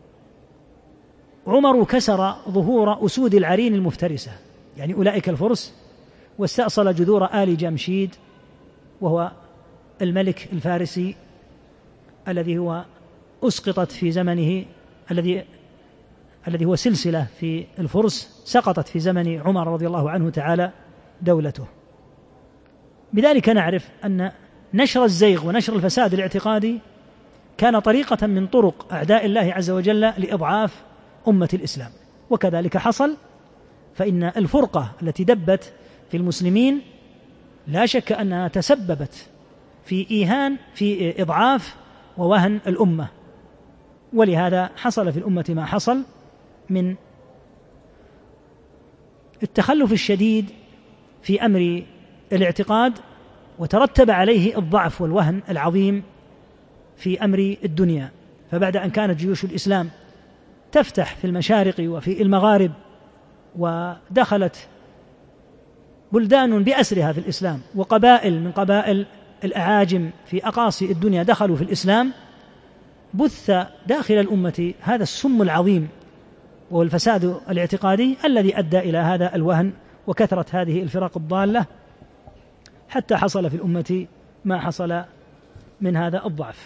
Speaker 1: عمر كسر ظهور أسود العرين المفترسة، يعني أولئك الفرس، واستأصل جذور آل جمشيد، وهو الملك الفارسي الذي هو أسقطت في زمنه، الذي هو سلسلة في الفرس، سقطت في زمن عمر رضي الله عنه تعالى دولته. بذلك نعرف أن نشر الزيغ ونشر الفساد الاعتقادي كان طريقة من طرق أعداء الله عز وجل لإضعاف أمة الإسلام، وكذلك حصل. فإن الفرقة التي دبت في المسلمين لا شك أنها تسببت في إضعاف ووهن الأمة، ولهذا حصل في الأمة ما حصل من التخلف الشديد في أمر الاعتقاد، وترتب عليه الضعف والوهن العظيم في أمر الدنيا. فبعد أن كانت جيوش الإسلام تفتح في المشارق وفي المغارب، ودخلت بلدان بأسرها في الإسلام، وقبائل من قبائل الأعاجم في أقاصي الدنيا دخلوا في الإسلام، بث داخل الأمة هذا السم العظيم وهو الفساد الاعتقادي الذي أدى إلى هذا الوهن وكثرة هذه الفرق الضالة، حتى حصل في الأمة ما حصل من هذا الضعف.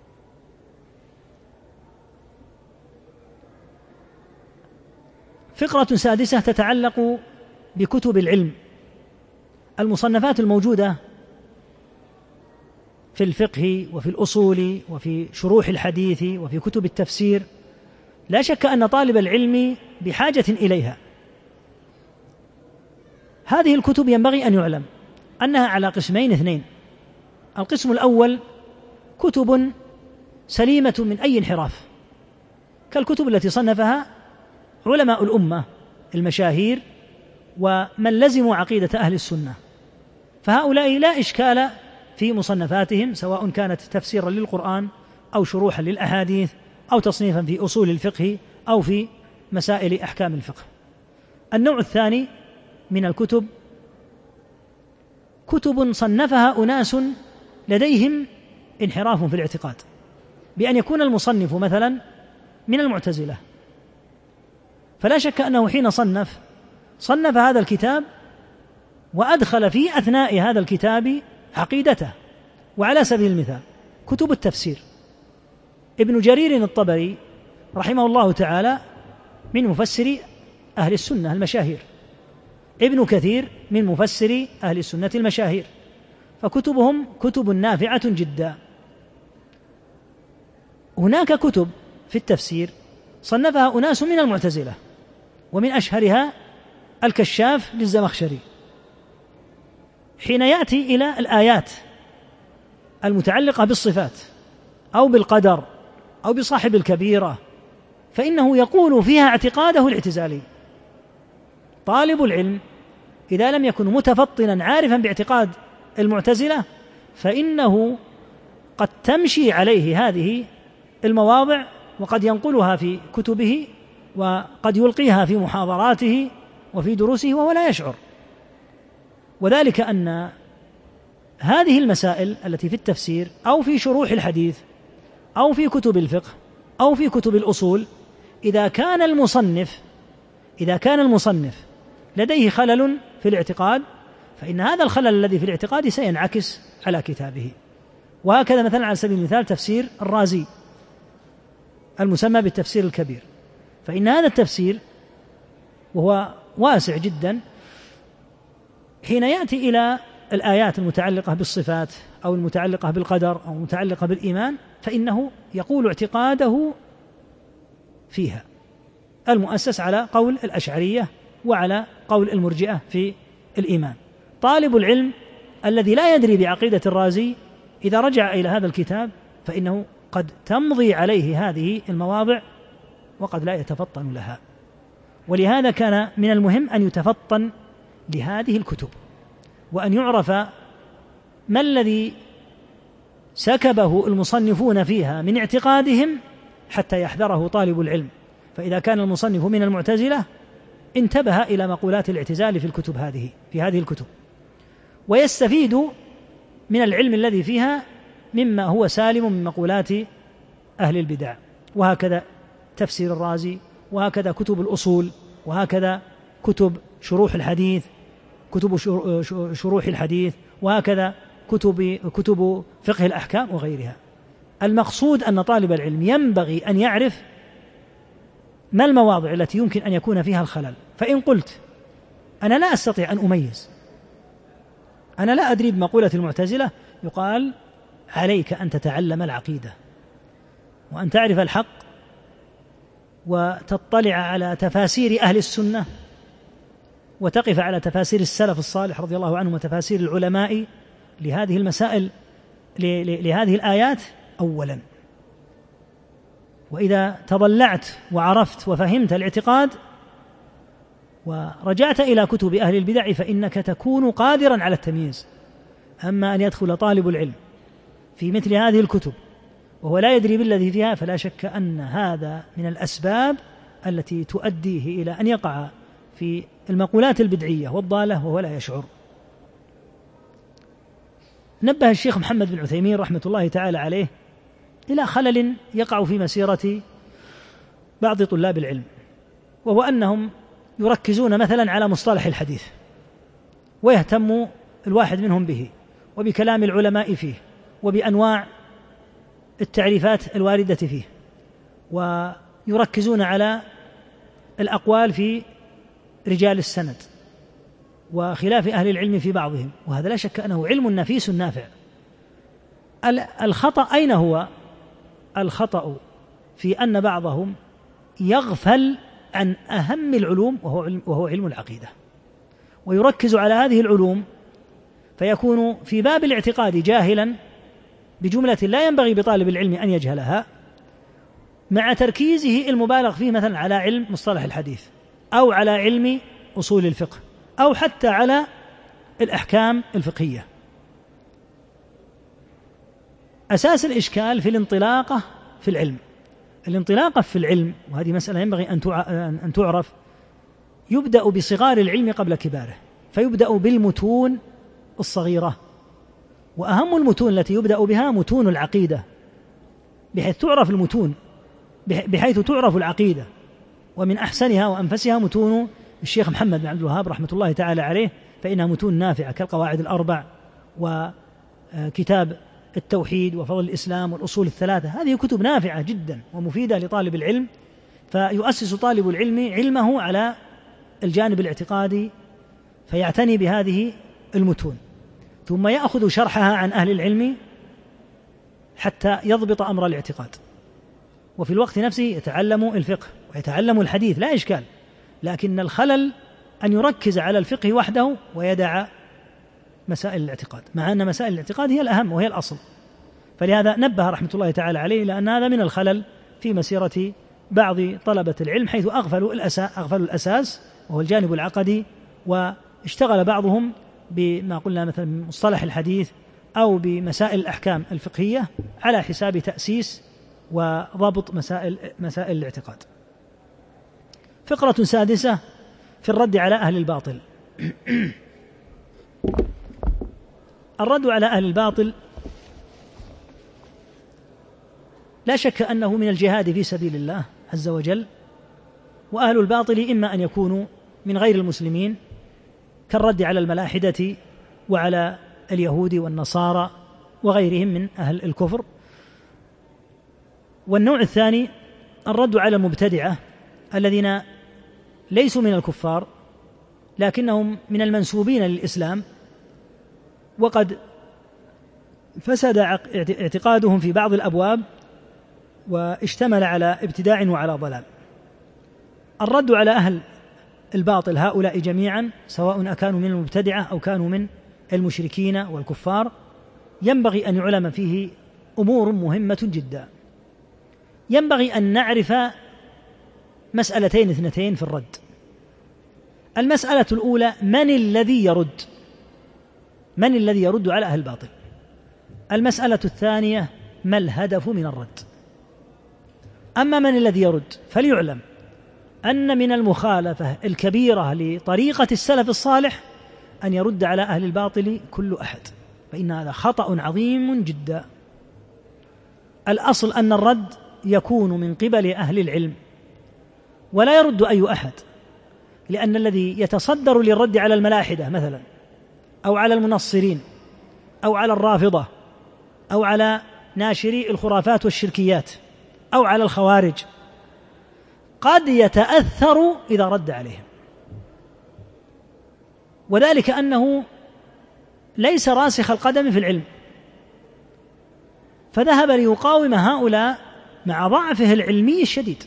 Speaker 1: فقرة سادسة تتعلق بكتب العلم. المصنفات الموجودة في الفقه وفي الأصول وفي شروح الحديث وفي كتب التفسير، لا شك أن طالب العلم بحاجة إليها. هذه الكتب ينبغي أن يعلم أنها على قسمين اثنين. القسم الأول كتب سليمة من أي انحراف، كالكتب التي صنفها علماء الأمة المشاهير ومن لزموا عقيدة أهل السنة، فهؤلاء لا إشكال في مصنفاتهم، سواء كانت تفسيرا للقرآن أو شروحا للأحاديث أو تصنيفا في أصول الفقه أو في مسائل أحكام الفقه. النوع الثاني من الكتب كتب صنفها أناس لديهم انحراف في الاعتقاد، بأن يكون المصنف مثلا من المعتزلة، فلا شك أنه حين صنف هذا الكتاب وأدخل في أثناء هذا الكتاب عقيدته. وعلى سبيل المثال كتب التفسير، ابن جرير الطبري رحمه الله تعالى من مفسري أهل السنة المشاهير، ابن كثير من مفسري أهل السنة المشاهير، فكتبهم كتب نافعة جدا. هناك كتب في التفسير صنفها أناس من المعتزلة، ومن أشهرها الكشاف للزمخشري. حين يأتي إلى الآيات المتعلقة بالصفات أو بالقدر أو بصاحب الكبيرة، فإنه يقول فيها اعتقاده الاعتزالي. طالب العلم إذا لم يكن متفطنا عارفا باعتقاد المعتزلة، فإنه قد تمشي عليه هذه المواضع، وقد ينقلها في كتبه، وقد يلقيها في محاضراته وفي دروسه وهو لا يشعر. وذلك أن هذه المسائل التي في التفسير أو في شروح الحديث أو في كتب الفقه أو في كتب الأصول، إذا كان المصنف لديه خلل في الاعتقاد، فإن هذا الخلل الذي في الاعتقاد سينعكس على كتابه. وهكذا مثلا على سبيل المثال تفسير الرازي المسمى بالتفسير الكبير، فإن هذا التفسير وهو واسع جدا، حين يأتي إلى الآيات المتعلقة بالصفات أو المتعلقة بالقدر أو المتعلقة بالإيمان، فإنه يقول اعتقاده فيها المؤسس على قول الأشعرية وعلى قول المرجئة في الإيمان. طالب العلم الذي لا يدري بعقيدة الرازي إذا رجع إلى هذا الكتاب فإنه قد تمضي عليه هذه المواضع وقد لا يتفطن لها. ولهذا كان من المهم أن يتفطن لهذه الكتب، وأن يعرف ما الذي سكبه المصنفون فيها من اعتقادهم حتى يحذره طالب العلم. فإذا كان المصنف من المعتزلة انتبه إلى مقولات الاعتزال في هذه الكتب، ويستفيد من العلم الذي فيها مما هو سالم من مقولات أهل البدع. وهكذا تفسير الرازي، وهكذا كتب الأصول، وهكذا كتب شروح الحديث، وهكذا كتب فقه الأحكام وغيرها. المقصود أن طالب العلم ينبغي أن يعرف ما المواضع التي يمكن أن يكون فيها الخلل. فإن قلت أنا لا أستطيع أن أميز، أنا لا أدري بمقولة المعتزلة، يقال عليك أن تتعلم العقيدة وأن تعرف الحق وتطلع على تفاسير أهل السنة وتقف على تفاسير السلف الصالح رضي الله عنهم وتفاسير العلماء لهذه المسائل لهذه الآيات أولا. وإذا تضلعت وعرفت وفهمت الاعتقاد ورجعت إلى كتب أهل البدع فإنك تكون قادرا على التمييز. أما أن يدخل طالب العلم في مثل هذه الكتب وهو لا يدري بالذي فيها، فلا شك أن هذا من الأسباب التي تؤديه إلى أن يقع في المقولات البدعية والضالة وهو لا يشعر. نبه الشيخ محمد بن عثيمين رحمة الله تعالى عليه إلى خلل يقع في مسيرة بعض طلاب العلم، وهو أنهم يركزون مثلا على مصطلح الحديث ويهتم الواحد منهم به وبكلام العلماء فيه وبأنواع التعريفات الواردة فيه، ويركزون على الأقوال في رجال السند وخلاف أهل العلم في بعضهم، وهذا لا شك أنه علم نفيس نافع. الخطأ أين هو؟ الخطأ في أن بعضهم يغفل عن أهم العلوم وهو علم العقيدة، ويركز على هذه العلوم فيكون في باب الاعتقاد جاهلا بجملة لا ينبغي بطالب العلم أن يجهلها، مع تركيزه المبالغ فيه مثلا على علم مصطلح الحديث أو على علم أصول الفقه أو حتى على الأحكام الفقهية. أساس الإشكال في الانطلاقة في العلم. الانطلاقة في العلم، وهذه مسألة ينبغي أن تعرف، يبدأ بصغار العلم قبل كباره، فيبدأ بالمتون الصغيرة، وأهم المتون التي يبدأ بها متون العقيدة، بحيث تعرف العقيدة، ومن أحسنها وأنفسها متون الشيخ محمد بن عبد الوهاب رحمة الله تعالى عليه، فإنها متون نافعة كالقواعد الأربع وكتاب التوحيد وفضل الإسلام والأصول الثلاثة. هذه كتب نافعة جدا ومفيدة لطالب العلم، فيؤسس طالب العلم علمه على الجانب الاعتقادي فيعتني بهذه المتون، ثم يأخذ شرحها عن أهل العلم حتى يضبط أمر الاعتقاد، وفي الوقت نفسه يتعلم الفقه ويتعلم الحديث لا إشكال، لكن الخلل أن يركز على الفقه وحده ويدع مسائل الاعتقاد، مع أن مسائل الاعتقاد هي الأهم وهي الأصل. فلهذا نبه رحمة الله تعالى عليه لأن هذا من الخلل في مسيرة بعض طلبة العلم، حيث أغفلوا الأساس وهو الجانب العقدي، واشتغل بعضهم بما قلنا مثلا مصطلح الحديث أو بمسائل الأحكام الفقهية على حساب تأسيس وضبط مسائل الاعتقاد. فقرة سادسة في الرد على أهل الباطل. الرد على أهل الباطل لا شك أنه من الجهاد في سبيل الله عز وجل، وأهل الباطل إما أن يكونوا من غير المسلمين كالرد على الملاحدة وعلى اليهود والنصارى وغيرهم من أهل الكفر، والنوع الثاني الرد على المبتدعة الذين ليسوا من الكفار لكنهم من المنسوبين للإسلام وقد فسد اعتقادهم في بعض الأبواب واشتمل على ابتداع وعلى ضلال. الرد على أهل الباطل هؤلاء جميعا سواء أكانوا من المبتدعة أو كانوا من المشركين والكفار ينبغي أن يعلم فيه أمور مهمة جدا. ينبغي أن نعرف مسألتين اثنتين في الرد. المسألة الأولى: من الذي يرد على أهل الباطل؟ المسألة الثانية: ما الهدف من الرد؟ أما من الذي يرد فليعلم أن من المخالفة الكبيرة لطريقة السلف الصالح أن يرد على أهل الباطل كل أحد، فإن هذا خطأ عظيم جدا. الأصل أن الرد يكون من قبل أهل العلم ولا يرد أي أحد، لأن الذي يتصدر للرد على الملاحدة مثلا أو على المنصرين أو على الرافضة أو على ناشري الخرافات والشركيات أو على الخوارج قد يتأثر إذا رد عليهم، وذلك أنه ليس راسخ القدم في العلم، فذهب ليقاوم هؤلاء مع ضعفه العلمي الشديد.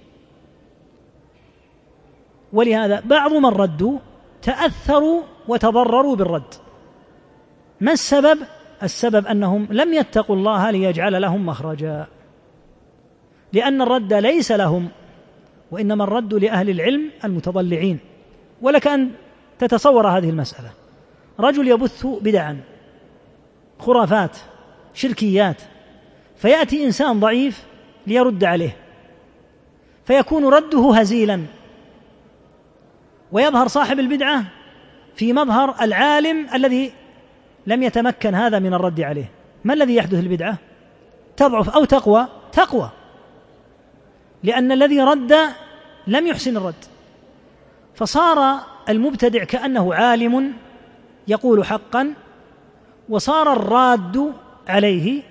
Speaker 1: ولهذا بعض من ردوا تأثروا وتضرروا بالرد. ما السبب؟ السبب أنهم لم يتقوا الله ليجعل لهم مخرجا، لأن الرد ليس لهم وإنما الرد لأهل العلم المتضلعين. ولك أن تتصور هذه المسألة: رجل يبث بدعا خرافات شركيات، فيأتي إنسان ضعيف ليرد عليه فيكون رده هزيلا، ويظهر صاحب البدعة في مظهر العالم الذي لم يتمكن هذا من الرد عليه. ما الذي يحدث؟ البدعة تضعف أو تقوى، لأن الذي رد لم يحسن الرد، فصار المبتدع كأنه عالم يقول حقا، وصار الراد عليه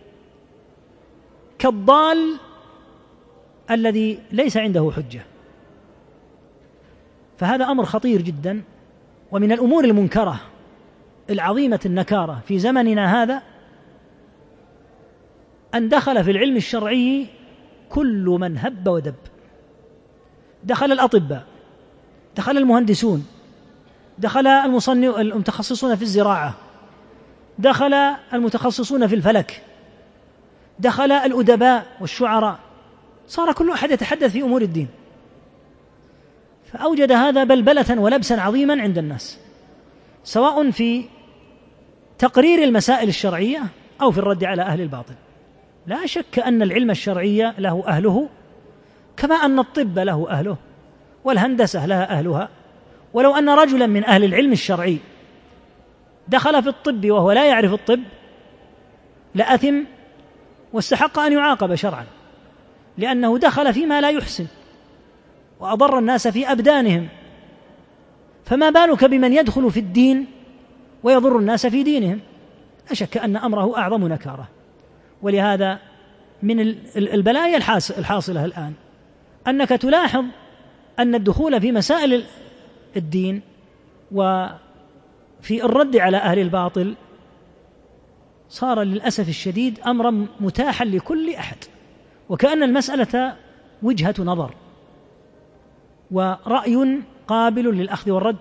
Speaker 1: كالضال الذي ليس عنده حجة. فهذا أمر خطير جدا، ومن الأمور المنكرة العظيمة النكارة في زمننا هذا أن دخل في العلم الشرعي كل من هب ودب. دخل الأطباء، دخل المهندسون، دخل المتخصصون في الزراعة، دخل المتخصصون في الفلك، دخل الأدباء والشعراء، صار كل أحد يتحدث في أمور الدين، فأوجد هذا بلبلة ولبسا عظيما عند الناس، سواء في تقرير المسائل الشرعية أو في الرد على أهل الباطل. لا شك أن العلم الشرعي له أهله، كما أن الطب له أهله والهندسة لها أهلها. ولو أن رجلا من أهل العلم الشرعي دخل في الطب وهو لا يعرف الطب لأثم واستحق أن يعاقب شرعا، لأنه دخل فيما لا يحسن وأضر الناس في أبدانهم. فما بالك بمن يدخل في الدين ويضر الناس في دينهم؟ لا شك أن أمره أعظم نكارة. ولهذا من البلايا الحاصلة الآن أنك تلاحظ أن الدخول في مسائل الدين وفي الرد على أهل الباطل صار للأسف الشديد أمرا متاحا لكل أحد، وكأن المسألة وجهة نظر ورأي قابل للأخذ والرد،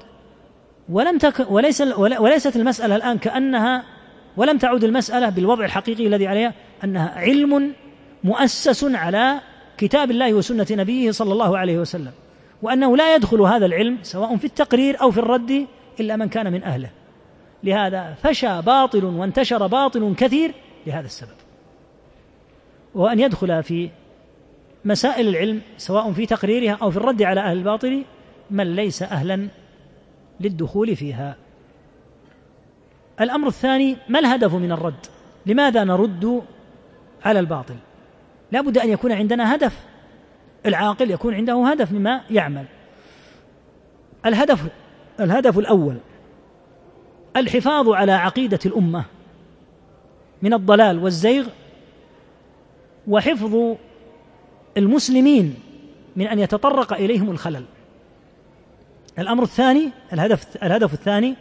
Speaker 1: وليست المسألة الآن كأنها، ولم تعد المسألة بالوضع الحقيقي الذي عليها أنها علم مؤسس على كتاب الله وسنة نبيه صلى الله عليه وسلم، وأنه لا يدخل هذا العلم سواء في التقرير أو في الرد إلا من كان من أهله. لهذا فشى باطل وانتشر باطل كثير لهذا السبب، وأن يدخل في مسائل العلم سواء في تقريرها أو في الرد على أهل الباطل من ليس أهلا للدخول فيها. الأمر الثاني: ما الهدف من الرد؟ لماذا نرد على الباطل؟ لا بد أن يكون عندنا هدف، العاقل يكون عنده هدف مما يعمل. الهدف الأول الحفاظ على عقيدة الأمة من الضلال والزيغ، وحفظ المسلمين من أن يتطرق إليهم الخلل. الأمر الثاني، الهدف الثاني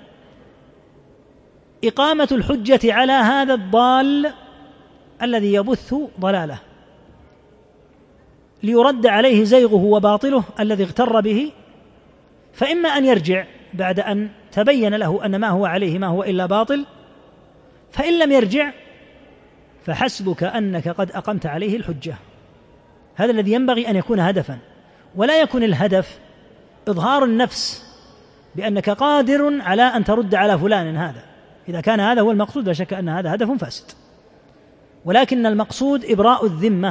Speaker 1: إقامة الحجة على هذا الضال الذي يبث ضلاله، ليرد عليه زيغه وباطله الذي اغتر به، فإما أن يرجع بعد أن تبين له أن ما هو عليه ما هو إلا باطل، فإن لم يرجع فحسبك أنك قد أقمت عليه الحجة. هذا الذي ينبغي أن يكون هدفا، ولا يكون الهدف إظهار النفس بأنك قادر على أن ترد على فلان. هذا إذا كان هذا هو المقصود لا شك أن هذا هدف فاسد، ولكن المقصود إبراء الذمة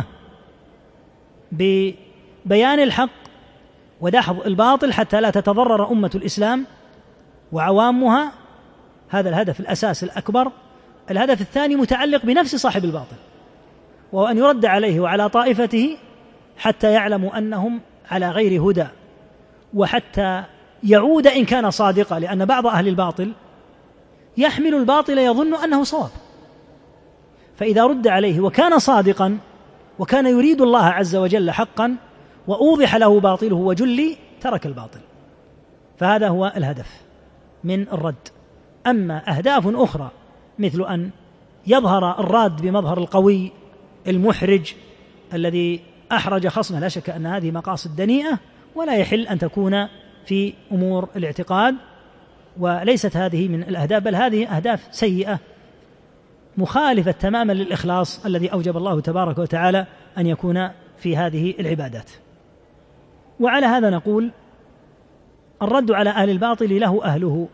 Speaker 1: ببيان الحق ودحض الباطل حتى لا تتضرر أمة الإسلام وعوامها. هذا الهدف الأساس الأكبر. الهدف الثاني متعلق بنفس صاحب الباطل، وهو أن يرد عليه وعلى طائفته حتى يعلموا أنهم على غير هدى، وحتى يعود إن كان صادقا، لأن بعض أهل الباطل يحمل الباطل يظن أنه صواب، فإذا رد عليه وكان صادقا وكان يريد الله عز وجل حقا وأوضح له باطله وجلي ترك الباطل. فهذا هو الهدف من الرد. أما أهداف أخرى مثل أن يظهر الراد بمظهر القوي المحرج الذي أحرج خصمه، لا شك أن هذه مقاصد دنيئة ولا يحل أن تكون في أمور الاعتقاد، وليست هذه من الأهداف، بل هذه أهداف سيئة مخالفة تماما للإخلاص الذي أوجب الله تبارك وتعالى أن يكون في هذه العبادات. وعلى هذا نقول: الرد على أهل الباطل له أهله،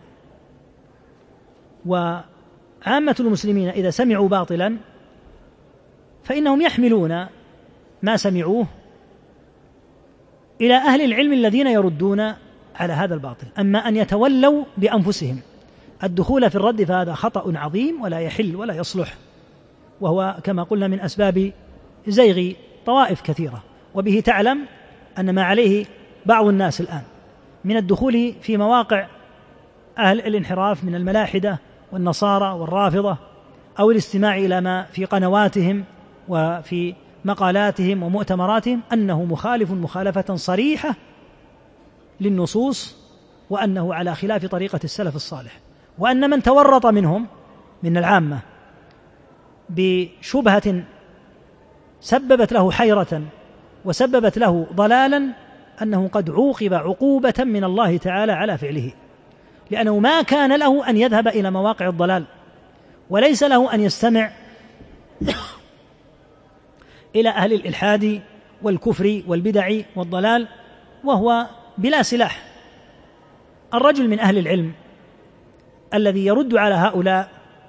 Speaker 1: وعامة المسلمين إذا سمعوا باطلا فإنهم يحملون ما سمعوه إلى أهل العلم الذين يردون على هذا الباطل. أما أن يتولوا بأنفسهم الدخول في الرد فهذا خطأ عظيم ولا يحل ولا يصلح، وهو كما قلنا من أسباب زيغ طوائف كثيرة. وبه تعلم أن ما عليه بعض الناس الآن من الدخول في مواقع أهل الانحراف من الملاحدة والنصارى والرافضة، أو الاستماع إلى ما في قنواتهم وفي مقالاتهم ومؤتمراتهم، أنه مخالف مخالفة صريحة للنصوص، وأنه على خلاف طريقة السلف الصالح، وأن من تورط منهم من العامة بشبهة سببت له حيرة وسببت له ضلالا أنه قد عوقب عقوبة من الله تعالى على فعله، لأنه ما كان له أن يذهب إلى مواقع الضلال، وليس له أن يستمع إلى أهل الإلحاد والكفر والبدع والضلال وهو بلا سلاح. الرجل من أهل العلم الذي يرد على هؤلاء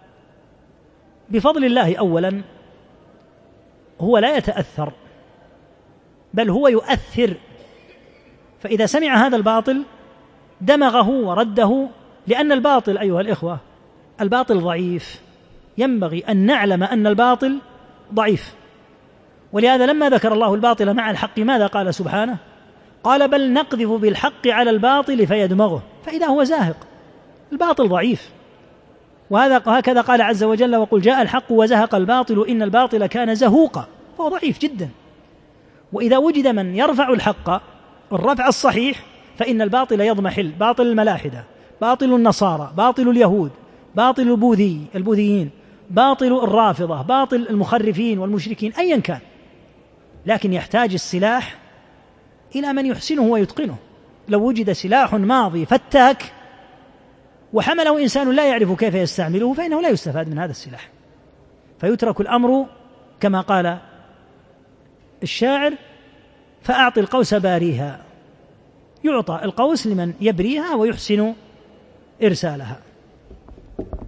Speaker 1: بفضل الله أولا هو لا يتأثر، بل هو يؤثر، فإذا سمع هذا الباطل دمغه ورده، لأن الباطل أيها الإخوة الباطل ضعيف، ينبغي أن نعلم أن الباطل ضعيف. ولهذا لما ذكر الله الباطل مع الحق ماذا قال سبحانه؟ قال: بل نقذف بالحق على الباطل فيدمغه فإذا هو زاهق. الباطل ضعيف، وهكذا قال عز وجل: وقل جاء الحق وزهق الباطل إن الباطل كان زهوقا. فهو ضعيف جدا. وإذا وجد من يرفع الحق الرفع الصحيح فإن الباطل يضمحل، باطل الملاحدة، باطل النصارى، باطل اليهود، باطل البوذيين، باطل الرافضة، باطل المخرفين والمشركين، أيا كان، لكن يحتاج السلاح إلى من يحسنه ويتقنه. لو وجد سلاح ماضي فتاك وحمله إنسان لا يعرف كيف يستعمله فإنه لا يستفاد من هذا السلاح، فيترك الأمر كما قال الشاعر: فأعطي القوس باريها. يعطى القوس لمن يبريها ويحسن إرسالها.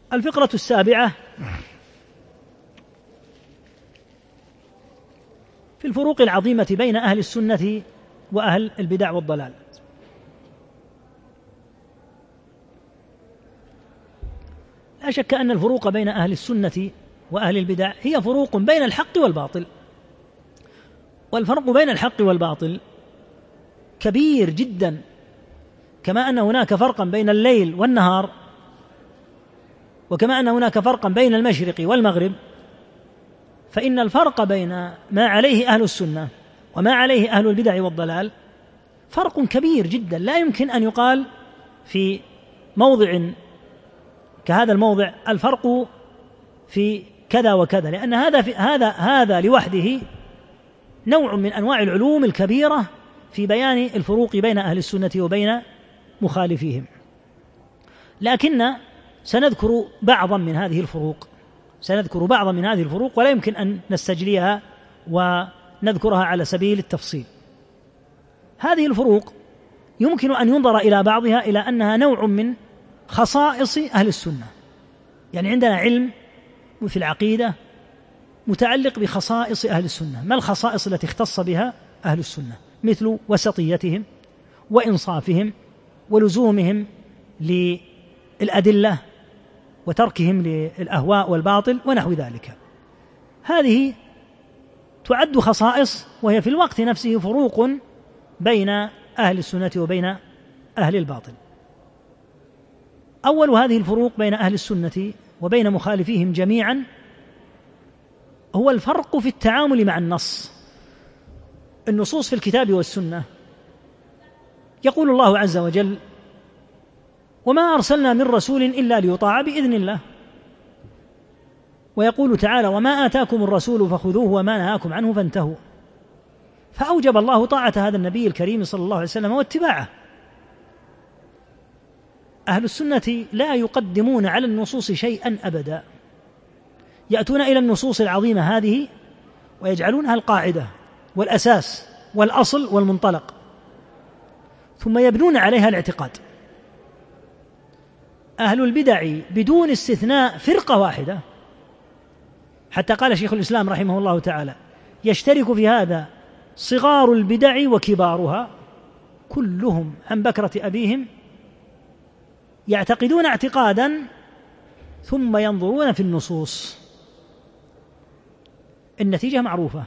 Speaker 1: الفقرة السابعة في الفروق العظيمة بين أهل السنة وأهل البدع والضلال. لا شك أن الفروق بين أهل السنة وأهل البدع هي فروق بين الحق والباطل، والفرق بين الحق والباطل كبير جدا، كما أن هناك فرقا بين الليل والنهار، وكما أن هناك فرقا بين المشرق والمغرب، فإن الفرق بين ما عليه أهل السنة وما عليه أهل البدع والضلال فرق كبير جدا، لا يمكن أن يقال في موضع كهذا الموضع الفرق في كذا وكذا، لأن هذا لوحده نوع من أنواع العلوم الكبيرة في بيان الفروق بين أهل السنة وبين مخالفيهم. لكن سنذكر بعضا من هذه الفروق ولا يمكن أن نستجليها ونذكرها على سبيل التفصيل. هذه الفروق يمكن أن ينظر إلى بعضها إلى أنها نوع من خصائص أهل السنة، يعني عندنا علم في العقيدة متعلق بخصائص أهل السنة. ما الخصائص التي اختص بها أهل السنة؟ مثل وسطيتهم وإنصافهم ولزومهم للأدلة وتركهم للأهواء والباطل ونحو ذلك. هذه تعد خصائص، وهي في الوقت نفسه فروق بين أهل السنة وبين أهل الباطل. أول هذه الفروق بين أهل السنة وبين مخالفيهم جميعا هو الفرق في التعامل مع النص. النصوص في الكتاب والسنة يقول الله عز وجل: وما أرسلنا من رسول إلا ليطاع بإذن الله. ويقول تعالى: وما آتاكم الرسول فخذوه وما نهاكم عنه فانتهوا. فأوجب الله طاعة هذا النبي الكريم صلى الله عليه وسلم واتباعه. أهل السنة لا يقدمون على النصوص شيئا أبدا، يأتون إلى النصوص العظيمة هذه ويجعلونها القاعدة والأساس والأصل والمنطلق، ثم يبنون عليها الاعتقاد. أهل البدع بدون استثناء فرقة واحدة، حتى قال شيخ الإسلام رحمه الله تعالى: يشترك في هذا صغار البدع وكبارها كلهم عن بكرة أبيهم، يعتقدون اعتقادا ثم ينظرون في النصوص. النتيجة معروفة: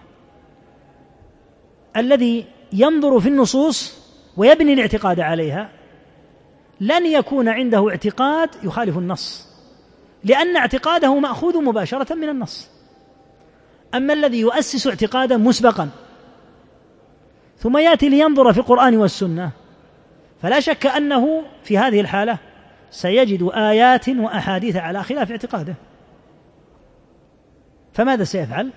Speaker 1: الذي ينظر في النصوص ويبني الاعتقاد عليها لن يكون عنده اعتقاد يخالف النص، لأن اعتقاده مأخوذ مباشرة من النص. أما الذي يؤسس اعتقادا مسبقا ثم يأتي لينظر في القرآن والسنة، فلا شك أنه في هذه الحالة سيجد آيات وأحاديث على خلاف اعتقاده. فماذا سيفعل؟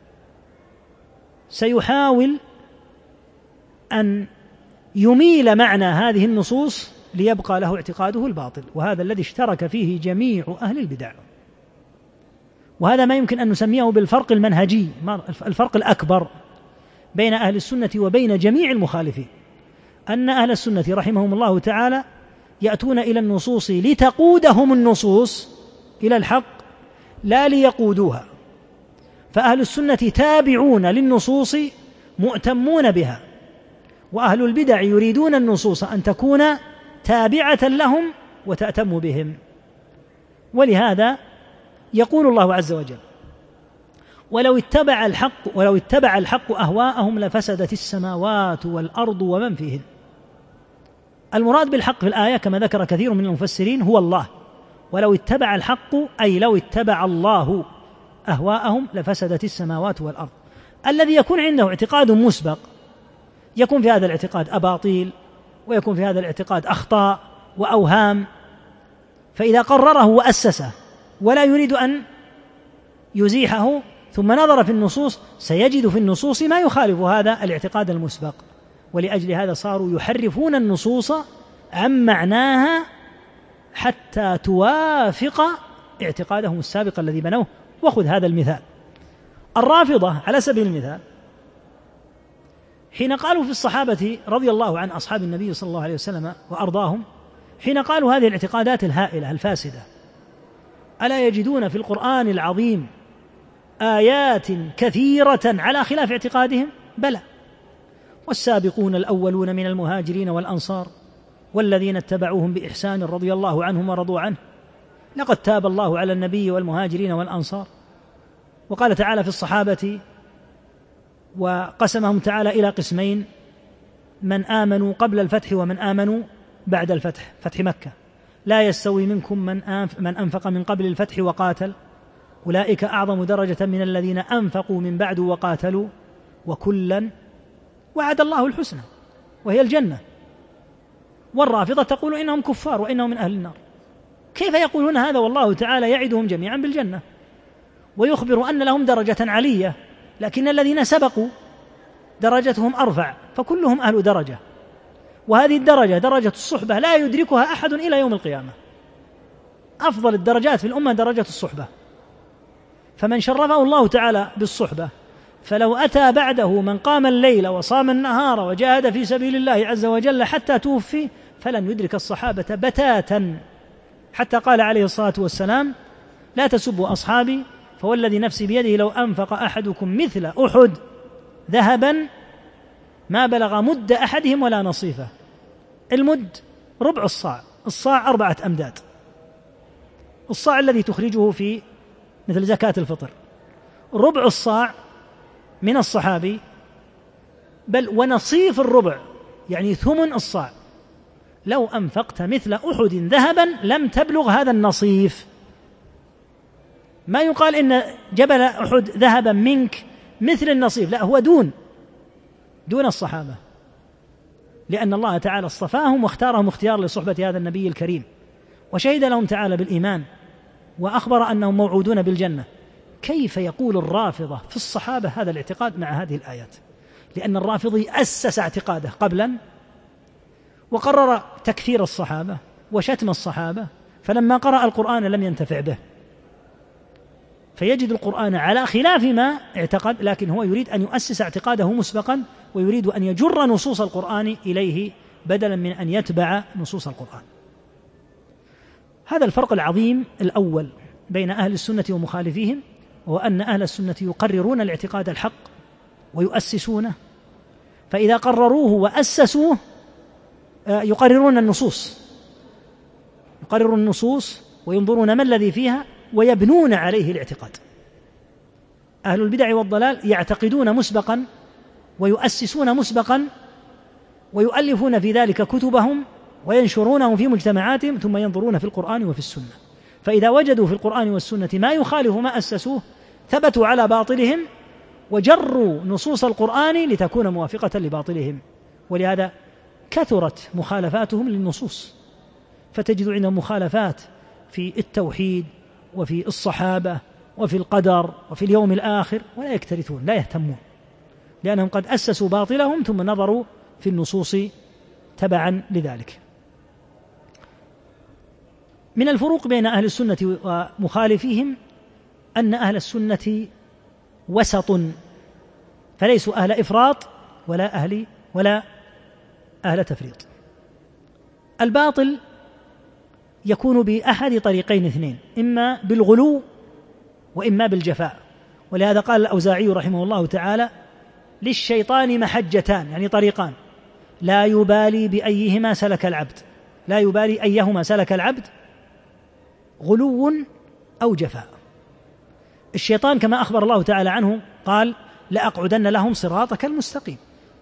Speaker 1: سيحاول أن يميل معنى هذه النصوص ليبقى له اعتقاده الباطل، وهذا الذي اشترك فيه جميع أهل البدع. وهذا ما يمكن أن نسميه بالفرق المنهجي، الفرق الأكبر بين أهل السنة وبين جميع المخالفين، أن أهل السنة رحمهم الله تعالى يأتون إلى النصوص لتقودهم النصوص إلى الحق لا ليقودوها. فأهل السنة تابعون للنصوص مؤتمون بها، وأهل البدع يريدون النصوص أن تكون تابعة لهم وتأتم بهم. ولهذا يقول الله عز وجل: ولو اتبع الحق أهواءهم لفسدت السماوات والأرض ومن فيهن. المراد بالحق في الآية كما ذكر كثير من المفسرين هو الله. ولو اتبع الحق أي لو اتبع الله أهواءهم لفسدت السماوات والأرض. الذي يكون عنده اعتقاد مسبق يكون في هذا الاعتقاد أباطيل، ويكون في هذا الاعتقاد أخطاء وأوهام، فإذا قرره وأسسه ولا يريد أن يزيحه ثم نظر في النصوص سيجد في النصوص ما يخالف هذا الاعتقاد المسبق. ولأجل هذا صاروا يحرفون النصوص عن معناها حتى توافق اعتقادهم السابق الذي بنوه. وخذ هذا المثال: الرافضة على سبيل المثال حين قالوا في الصحابة رضي الله عن أصحاب النبي صلى الله عليه وسلم وأرضاهم، حين قالوا هذه الاعتقادات الهائلة الفاسدة ألا يجدون في القرآن العظيم آيات كثيرة على خلاف اعتقادهم؟ بلى. والسابقون الأولون من المهاجرين والأنصار والذين اتبعوهم بإحسان رضي الله عنهم ورضوا عنه لقد تاب الله على النبي والمهاجرين والأنصار. وقال تعالى في الصحابة وقسمهم تعالى إلى قسمين: من آمنوا قبل الفتح ومن آمنوا بعد الفتح، فتح مكة. لا يستوي منكم من أنفق من قبل الفتح وقاتل، أولئك أعظم درجة من الذين أنفقوا من بعد وقاتلوا، وكلا وعد الله الحسنى وهي الجنة. والرافضة تقول إنهم كفار وإنهم من أهل النار. كيف يقولون هذا والله تعالى يعدهم جميعا بالجنة ويخبر أن لهم درجة علية، لكن الذين سبقوا درجتهم أرفع، فكلهم أهل درجة، وهذه الدرجة درجة الصحبة لا يدركها أحد إلى يوم القيامة. أفضل الدرجات في الأمة درجة الصحبة، فمن شرفه الله تعالى بالصحبة فلو أتى بعده من قام الليل وصام النهار وجاهد في سبيل الله عز وجل حتى توفي فلن يدرك الصحابة بتاتا، حتى قال عليه الصلاة والسلام: لا تسبوا أصحابي فوالذي نفسي بيده لو أنفق أحدكم مثل أحد ذهبا ما بلغ مد أحدهم ولا نصيفه. المد ربع الصاع، الصاع 4 أمداد، الصاع الذي تخرجه في مثل زكاة الفطر، ربع الصاع من الصحابي، بل ونصيف الربع يعني ثمن الصاع. لو أنفقت مثل أحد ذهبا لم تبلغ هذا النصيف. ما يقال إن جبل أحد ذهبا منك مثل النصيف، لا، هو دون الصحابة، لأن الله تعالى اصطفاهم واختارهم اختيار لصحبة هذا النبي الكريم، وشهد لهم تعالى بالإيمان وأخبر أنهم موعودون بالجنة. كيف يقول الرافضة في الصحابة هذا الاعتقاد مع هذه الآيات؟ لأن الرافضي أسس اعتقاده قبلا وقرر تكفير الصحابة وشتم الصحابة، فلما قرأ القرآن لم ينتفع به، فيجد القرآن على خلاف ما اعتقد، لكن هو يريد أن يؤسس اعتقاده مسبقا ويريد أن يجر نصوص القرآن إليه بدلا من أن يتبع نصوص القرآن. هذا الفرق العظيم الأول بين أهل السنة ومخالفيهم، وهو أن أهل السنة يقررون الاعتقاد الحق ويؤسسونه، فإذا قرروه وأسسوه يقررون النصوص وينظرون ما الذي فيها ويبنون عليه الاعتقاد. أهل البدع والضلال يعتقدون مسبقا ويؤسسون مسبقا ويؤلفون في ذلك كتبهم وينشرونه في مجتمعاتهم، ثم ينظرون في القرآن وفي السنة، فإذا وجدوا في القرآن والسنة ما يخالف ما أسسوه ثبتوا على باطلهم وجروا نصوص القرآن لتكون موافقة لباطلهم. ولهذا كثرت مخالفاتهم للنصوص، فتجد عندهم مخالفات في التوحيد وفي الصحابة وفي القدر وفي اليوم الآخر، ولا يكترثون، لا يهتمون، لأنهم قد أسسوا باطلهم ثم نظروا في النصوص تبعا لذلك. من الفروق بين أهل السنة ومخالفيهم أن أهل السنة وسط، فليسوا أهل إفراط ولا أهل تفريط. الباطل يكون بأحد طريقين اثنين: إما بالغلو وإما بالجفاء. ولهذا قال الأوزاعي رحمه الله تعالى: للشيطان محجتان، يعني طريقان، لا يبالي بأيهما سلك العبد، غلو أو جفاء. الشيطان كما أخبر الله تعالى عنه قال: لأقعدن لهم صراطك المستقيم.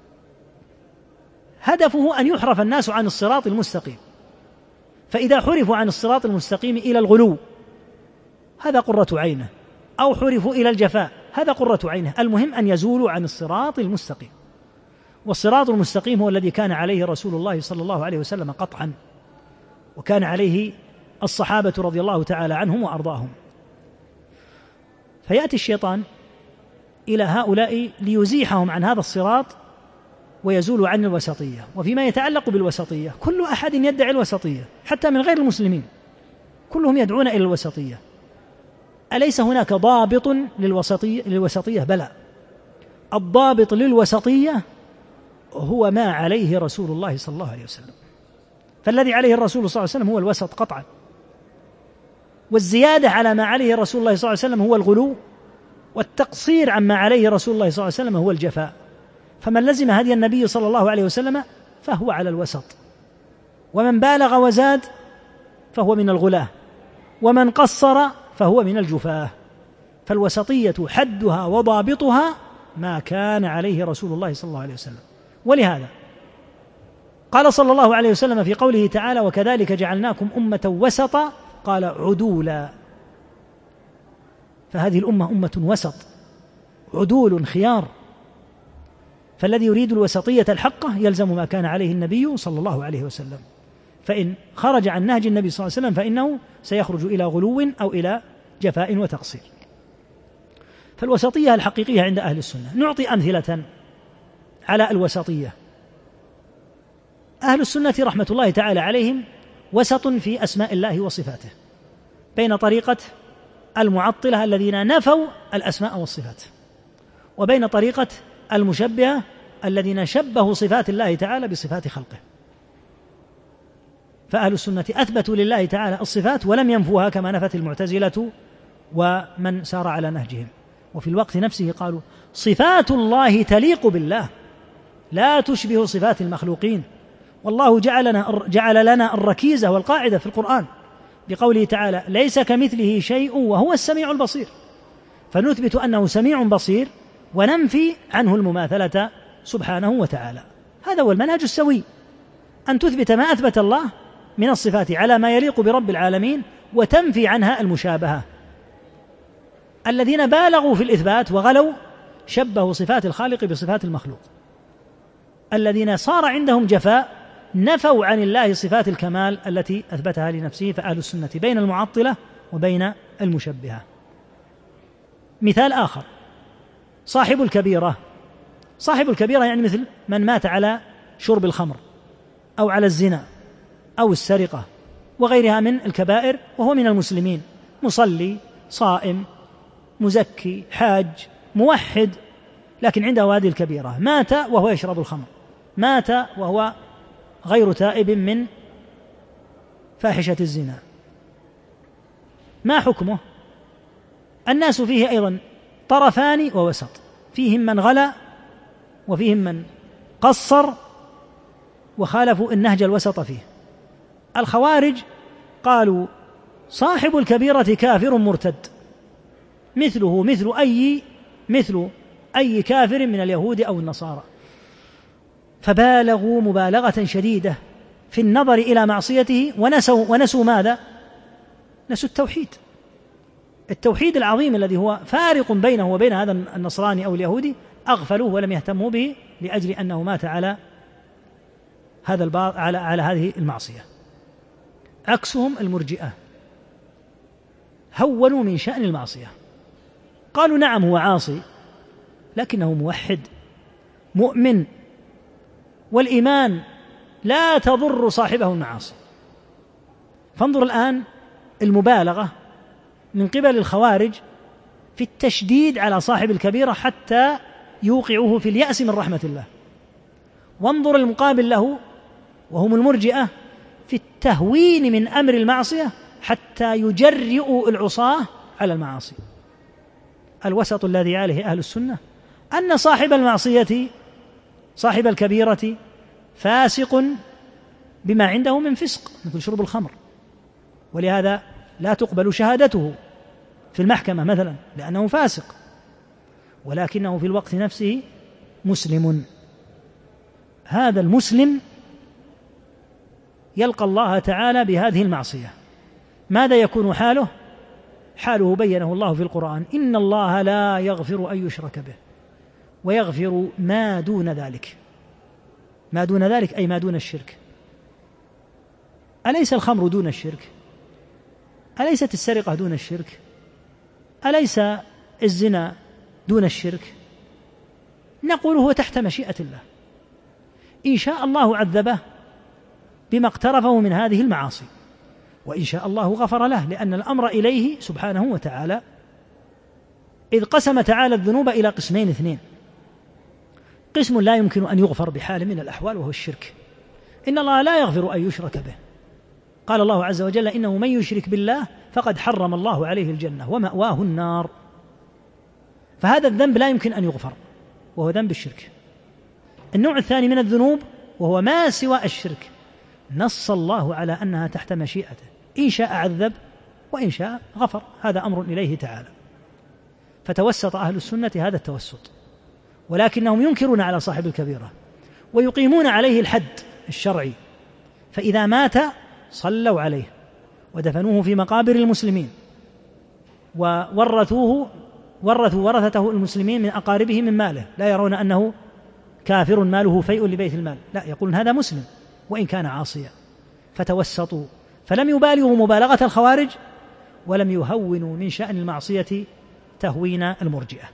Speaker 1: هدفه أن يحرف الناس عن الصراط المستقيم، فإذا حرفوا عن الصراط المستقيم إلى الغلو هذا قرة عينه، أو حرفوا إلى الجفاء هذا قرة عينه، المهم أن يزولوا عن الصراط المستقيم. والصراط المستقيم هو الذي كان عليه رسول الله صلى الله عليه وسلم قطعا، وكان عليه الصحابة رضي الله تعالى عنهم وأرضاهم. فيأتي الشيطان إلى هؤلاء ليزيحهم عن هذا الصراط ويزولوا عن الوسطية. وفيما يتعلق بالوسطية، كل أحد يدعي الوسطية حتى من غير المسلمين، كلهم يدعون إلى الوسطية. أليس هناك ضابط للوسطية؟ بلى، الضابط للوسطية هو ما عليه رسول الله صلى الله عليه وسلم، فالذي عليه الرسول صلى الله عليه وسلم هو الوسط قطعا. والزيادة على ما عليه رسول الله صلى الله عليه وسلم هو الغلو، والتقصير عما عليه رسول الله صلى الله عليه وسلم هو الجفاء. فمن لزم هدي النبي صلى الله عليه وسلم فهو على الوسط، ومن بالغ وزاد فهو من الغلاة، ومن قصر فهو من الجفاة. فالوسطية حدها وضابطها ما كان عليه رسول الله صلى الله عليه وسلم. ولهذا قال صلى الله عليه وسلم في قوله تعالى: وكذلك جعلناكم أمة وسطا، قال عدولا. فهذه الأمة أمة وسط، عدول خيار. فالذي يريد الوسطية الحقة يلزم ما كان عليه النبي صلى الله عليه وسلم، فإن خرج عن نهج النبي صلى الله عليه وسلم فإنه سيخرج إلى غلو أو إلى جفاء وتقصير. فالوسطية الحقيقية عند أهل السنة. نعطي أمثلة على الوسطية. أهل السنة رحمة الله تعالى عليهم وسط في أسماء الله وصفاته، بين طريقة المعطلة الذين نفوا الأسماء والصفات، وبين طريقة المشبهة الذين شبهوا صفات الله تعالى بصفات خلقه. فأهل السنة أثبتوا لله تعالى الصفات ولم ينفوها كما نفت المعتزلة ومن سار على نهجهم. وفي الوقت نفسه قالوا: صفات الله تليق بالله لا تشبه صفات المخلوقين. والله جعل لنا الركيزة والقاعدة في القرآن بقوله تعالى: ليس كمثله شيء وهو السميع البصير. فنثبت أنه سميع بصير وننفي عنه المماثلة سبحانه وتعالى. هذا هو المنهج السوي، أن تثبت ما أثبت الله من الصفات على ما يليق برب العالمين وتنفي عنها المشابهة. الذين بالغوا في الإثبات وغلوا شبهوا صفات الخالق بصفات المخلوق. الذين صار عندهم جفاء نفوا عن الله صفات الكمال التي أثبتها لنفسه. فأهل السنة بين المعطلة وبين المشبهة. مثال آخر: صاحب الكبيرة. صاحب الكبيرة يعني مثل من مات على شرب الخمر أو على الزنا أو السرقة وغيرها من الكبائر وهو من المسلمين، مصلي، صائم، مزكي، حاج، موحد، لكن عنده هذه الكبيرة، مات وهو يشرب الخمر، مات وهو غير تائب من فاحشة الزنا. ما حكمه؟ الناس فيه أيضا طرفان ووسط، فيهم من غلا وفيهم من قصر وخالفوا النهج الوسط فيه. الخوارج قالوا: صاحب الكبيرة كافر مرتد، مثله مثل أي كافر من اليهود أو النصارى. فبالغوا مبالغة شديدة في النظر إلى معصيته ونسوا ماذا؟ نسوا التوحيد العظيم الذي هو فارق بينه وبين هذا النصراني أو اليهودي، أغفلوه ولم يهتموا به لأجل أنه مات على هذه المعصية. عكسهم المرجئة، هونوا من شأن المعصية، قالوا: نعم هو عاصي لكنه موحد مؤمن، والإيمان لا تضر صاحبه المعاصي. فانظر الآن المبالغة من قبل الخوارج في التشديد على صاحب الكبيرة حتى يوقعوه في اليأس من رحمة الله. وانظر المقابل له وهم المرجئة في التهوين من أمر المعصية حتى يجرئوا العصاة على المعاصي. الوسط الذي عليه أهل السنة أن صاحب المعصية صاحب الكبيرة فاسق بما عنده من فسق مثل شرب الخمر، ولهذا لا تقبل شهادته في المحكمة مثلا لأنه فاسق، ولكنه في الوقت نفسه مسلم. هذا المسلم يلقى الله تعالى بهذه المعصية، ماذا يكون حاله؟ حاله بينه الله في القرآن: إن الله لا يغفر أن يشرك به ويغفر ما دون ذلك. ما دون ذلك أي ما دون الشرك. أليس الخمر دون الشرك؟ أليست السرقة دون الشرك؟ أليس الزنا دون الشرك؟ نقول هو تحت مشيئة الله، إن شاء الله عذبه بما اقترفه من هذه المعاصي، وإن شاء الله غفر له، لأن الأمر إليه سبحانه وتعالى. إذ قسم تعالى الذنوب إلى قسمين اثنين: قسم لا يمكن أن يغفر بحال من الأحوال وهو الشرك، إن الله لا يغفر أن يشرك به، قال الله عز وجل: إنه من يشرك بالله فقد حرم الله عليه الجنة ومأواه النار. فهذا الذنب لا يمكن أن يغفر، وهو ذنب الشرك. النوع الثاني من الذنوب وهو ما سوى الشرك، نص الله على أنها تحت مشيئته، إن شاء عذب وإن شاء غفر، هذا أمر إليه تعالى. فتوسط أهل السنة هذا التوسط، ولكنهم ينكرون على صاحب الكبيرة ويقيمون عليه الحد الشرعي، فإذا مات صلوا عليه ودفنوه في مقابر المسلمين، وورثوا ورثته المسلمين من أقاربه من ماله، لا يرون أنه كافر ماله فيء لبيت المال، لا، يقولون هذا مسلم وإن كان عاصيا. فتوسطوا، فلم يبالغوا مبالغة الخوارج، ولم يهونوا من شأن المعصية تهوين المرجئة.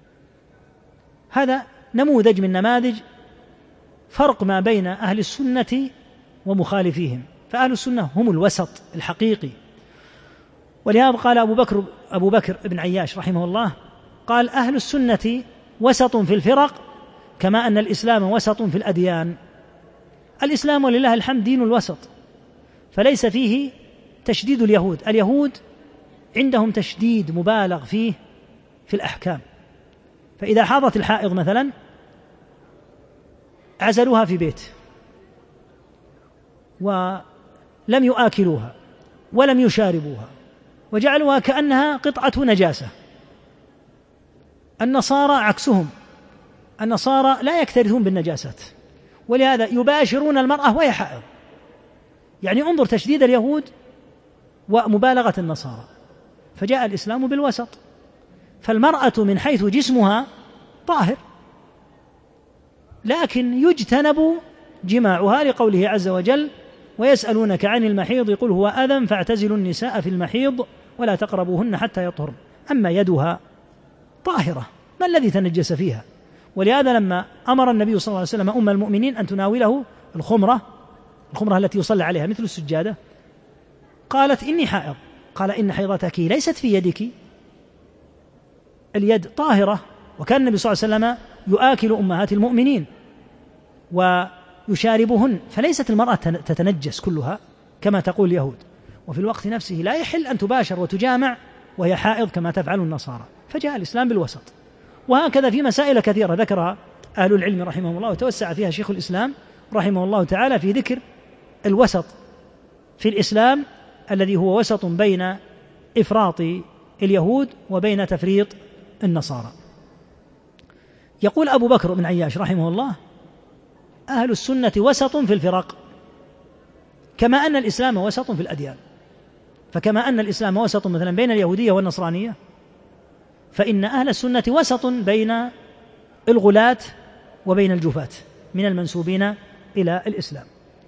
Speaker 1: هذا نموذج من نماذج فرق ما بين أهل السنة ومخالفيهم. فأهل السنة هم الوسط الحقيقي، ولهذا قال أبو بكر بن عياش رحمه الله، قال: أهل السنة وسط في الفرق كما أن الإسلام وسط في الأديان. الإسلام ولله الحمد دين الوسط، فليس فيه تشديد اليهود عندهم تشديد مبالغ فيه في الأحكام. فإذا حاضت الحائض مثلا عزلوها في بيت ولم يؤكلوها ولم يشاربوها وجعلوها كأنها قطعة نجاسة. النصارى عكسهم، النصارى لا يكترثون بالنجاسات، ولهذا يباشرون المرأة وهي حائض. يعني انظر تشديد اليهود ومبالغة النصارى. فجاء الإسلام بالوسط، فالمرأة من حيث جسمها طاهر، لكن يجتنب جماعها لقوله عز وجل: ويسألونك عن المحيض قل هو أذى فاعتزلوا النساء في المحيض ولا تقربوهن حتى يطهرن. أما يدها طاهرة، ما الذي تنجس فيها؟ ولهذا لما أمر النبي صلى الله عليه وسلم أم المؤمنين أن تناوله الخمرة التي يصلى عليها مثل السجادة، قالت: إني حائض. قال: إن حيضتك ليست في يدك، اليد طاهرة. وكان النبي صلى الله عليه وسلم يؤكل أمهات المؤمنين ويشاربهن، فليست المرأة تتنجس كلها كما تقول اليهود، وفي الوقت نفسه لا يحل أن تباشر وتجامع وهي حائض كما تفعل النصارى. فجاء الإسلام بالوسط. وهكذا في مسائل كثيرة ذكرها أهل العلم رحمهم الله، وتوسع فيها شيخ الإسلام رحمه الله تعالى في ذكر الوسط في الإسلام الذي هو وسط بين إفراط اليهود وبين تفريط النصارى. يقول أبو بكر بن عياش رحمه الله: أهل السنة وسط في الفرق كما أن الإسلام وسط في الأديان. فكما أن الإسلام وسط مثلا بين اليهودية والنصرانية، فإن أهل السنة وسط بين الغلاة وبين الجفاة من المنسوبين إلى الإسلام.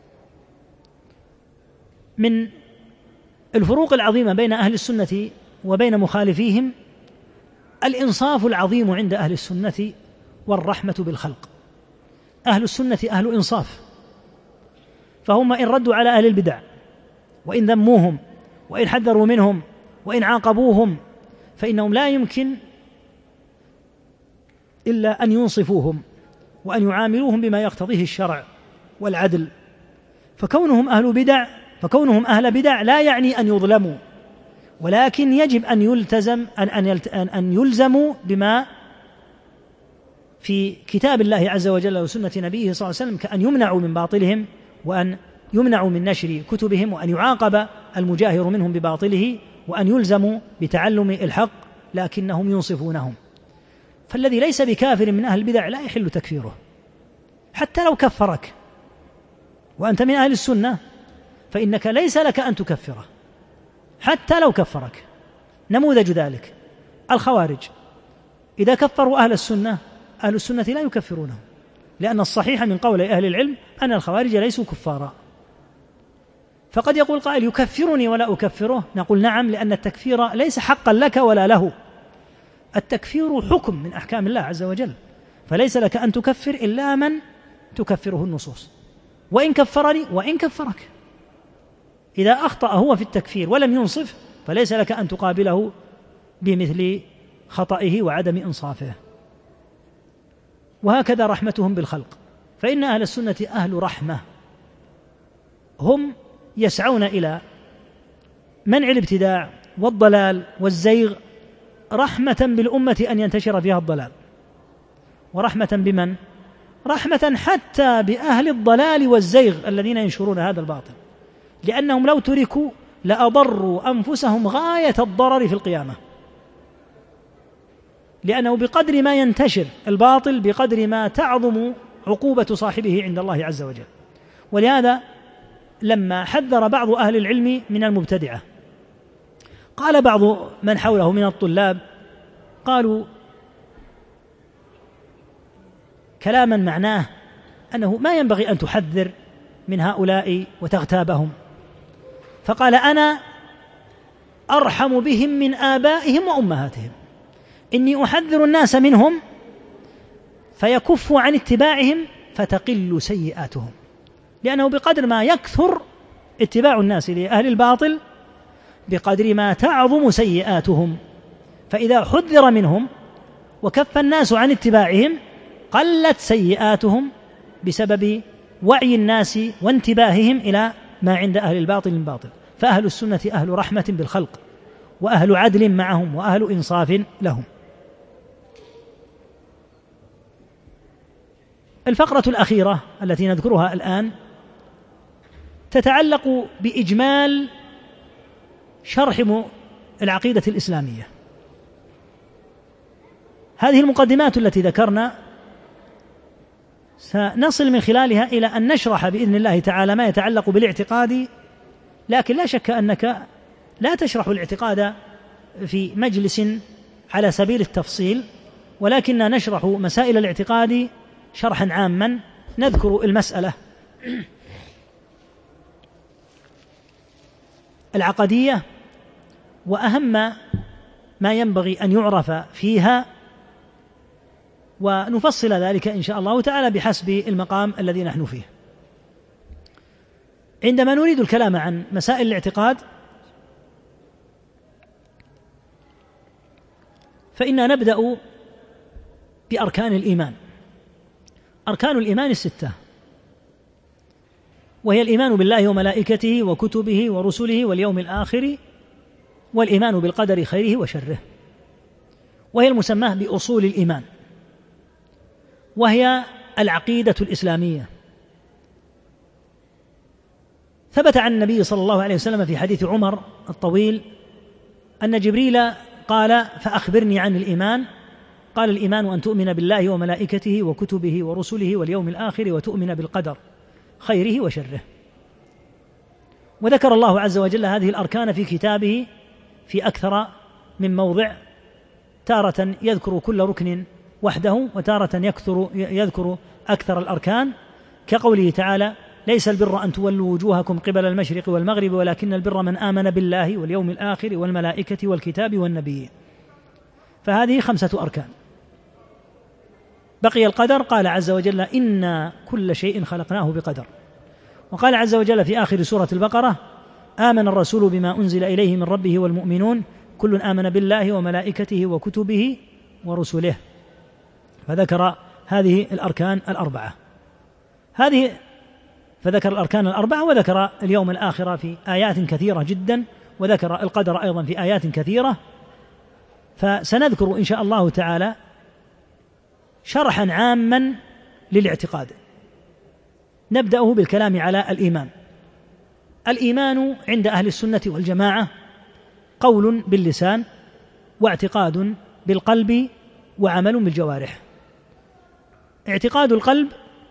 Speaker 1: من الفروق العظيمة بين أهل السنة وبين مخالفيهم الإنصاف العظيم عند أهل السنة والرحمة بالخلق. أهل السنة أهل إنصاف، فهم إن ردوا على أهل البدع وإن ذموهم وإن حذروا منهم وإن عاقبوهم فإنهم لا يمكن إلا أن ينصفوهم وأن يعاملوهم بما يقتضيه الشرع والعدل. فكونهم أهل بدع لا يعني أن يظلموا، ولكن يجب أن يلزموا بما في كتاب الله عز وجل وسنة نبيه صلى الله عليه وسلم، كأن يمنعوا من باطلهم وأن يمنعوا من نشر كتبهم وأن يعاقب المجاهر منهم بباطله وأن يلزموا بتعلم الحق، لكنهم ينصفونهم. فالذي ليس بكافر من أهل البدع لا يحل تكفيره حتى لو كفرك وأنت من أهل السنة، فإنك ليس لك أن تكفره حتى لو كفرك. نموذج ذلك الخوارج، إذا كفروا أهل السنة لا يكفرونهم، لأن الصحيح من قول أهل العلم أن الخوارج ليسوا كفارا. فقد يقول قائل: يكفرني ولا أكفره؟ نقول: نعم، لأن التكفير ليس حقا لك ولا له، التكفير حكم من أحكام الله عز وجل، فليس لك أن تكفر إلا من تكفره النصوص، وإن كفرني وإن كفرك. إذا أخطأ هو في التكفير ولم ينصف فليس لك أن تقابله بمثل خطئه وعدم إنصافه. وهكذا رحمتهم بالخلق، فإن أهل السنة أهل رحمة، هم يسعون إلى منع الابتداع والضلال والزيغ رحمة بالأمة أن ينتشر فيها الضلال، ورحمة بمن؟ رحمة حتى بأهل الضلال والزيغ الذين ينشرون هذا الباطل، لأنهم لو تركوا لأضروا أنفسهم غاية الضرر في القيامة، لأنه بقدر ما ينتشر الباطل بقدر ما تعظم عقوبة صاحبه عند الله عز وجل. ولهذا لما حذر بعض أهل العلم من المبتدعة قال بعض من حوله من الطلاب، قالوا كلاما معناه أنه ما ينبغي أن تحذر من هؤلاء وتغتابهم، فقال: أنا أرحم بهم من آبائهم وأمهاتهم، إني أحذر الناس منهم فيكفوا عن اتباعهم فتقل سيئاتهم، لأنه بقدر ما يكثر اتباع الناس لأهل الباطل بقدر ما تعظم سيئاتهم، فإذا حذر منهم وكف الناس عن اتباعهم قلت سيئاتهم بسبب وعي الناس وانتباههم إلى ما عند أهل الباطل من باطل. فأهل السنة أهل رحمة بالخلق، وأهل عدل معهم، وأهل إنصاف لهم. الفقرة الأخيرة التي نذكرها الآن تتعلق بإجمال شرح العقيدة الإسلامية. هذه المقدمات التي ذكرنا سنصل من خلالها إلى أن نشرح بإذن الله تعالى ما يتعلق بالاعتقاد، لكن لا شك أنك لا تشرح الاعتقاد في مجلس على سبيل التفصيل، ولكننا نشرح مسائل الاعتقاد شرحا عاما، نذكر المسألة العقدية وأهم ما ينبغي أن يعرف فيها، ونفصل ذلك إن شاء الله تعالى بحسب المقام الذي نحن فيه. عندما نريد الكلام عن مسائل الاعتقاد فإننا نبدأ بأركان الإيمان. أركان الإيمان 6، وهي الإيمان بالله وملائكته وكتبه ورسله واليوم الآخر، والإيمان بالقدر خيره وشره، وهي المسماة بأصول الإيمان، وهي العقيدة الإسلامية. ثبت عن النبي صلى الله عليه وسلم في حديث عمر الطويل أن جبريل قال: فأخبرني عن الإيمان. قال: الإيمان أن تؤمن بالله وملائكته وكتبه ورسله واليوم الآخر وتؤمن بالقدر خيره وشره. وذكر الله عز وجل هذه الأركان في كتابه في أكثر من موضع، تارة يذكر كل ركن وحده، وتارة يذكر أكثر الأركان، كقوله تعالى: ليس البر أن تولوا وجوهكم قبل المشرق والمغرب ولكن البر من آمن بالله واليوم الآخر والملائكة والكتاب والنبيين. فهذه 5 أركان. بقي القدر، قال عز وجل: إنا كل شيء خلقناه بقدر. وقال عز وجل في آخر سورة البقرة: آمن الرسول بما أنزل إليه من ربه والمؤمنون كل آمن بالله وملائكته وكتبه ورسله. فذكر هذه الأركان الأربعة، فذكر الأركان الأربعة وذكر اليوم الآخر في آيات كثيرة جدا، وذكر القدر أيضا في آيات كثيرة. فسنذكر إن شاء الله تعالى شرحا عاما للاعتقاد. نبدأه بالكلام على الإيمان. الإيمان عند أهل السنة والجماعة قول باللسان، واعتقاد بالقلب، وعمل بالجوارح. اعتقاد القلب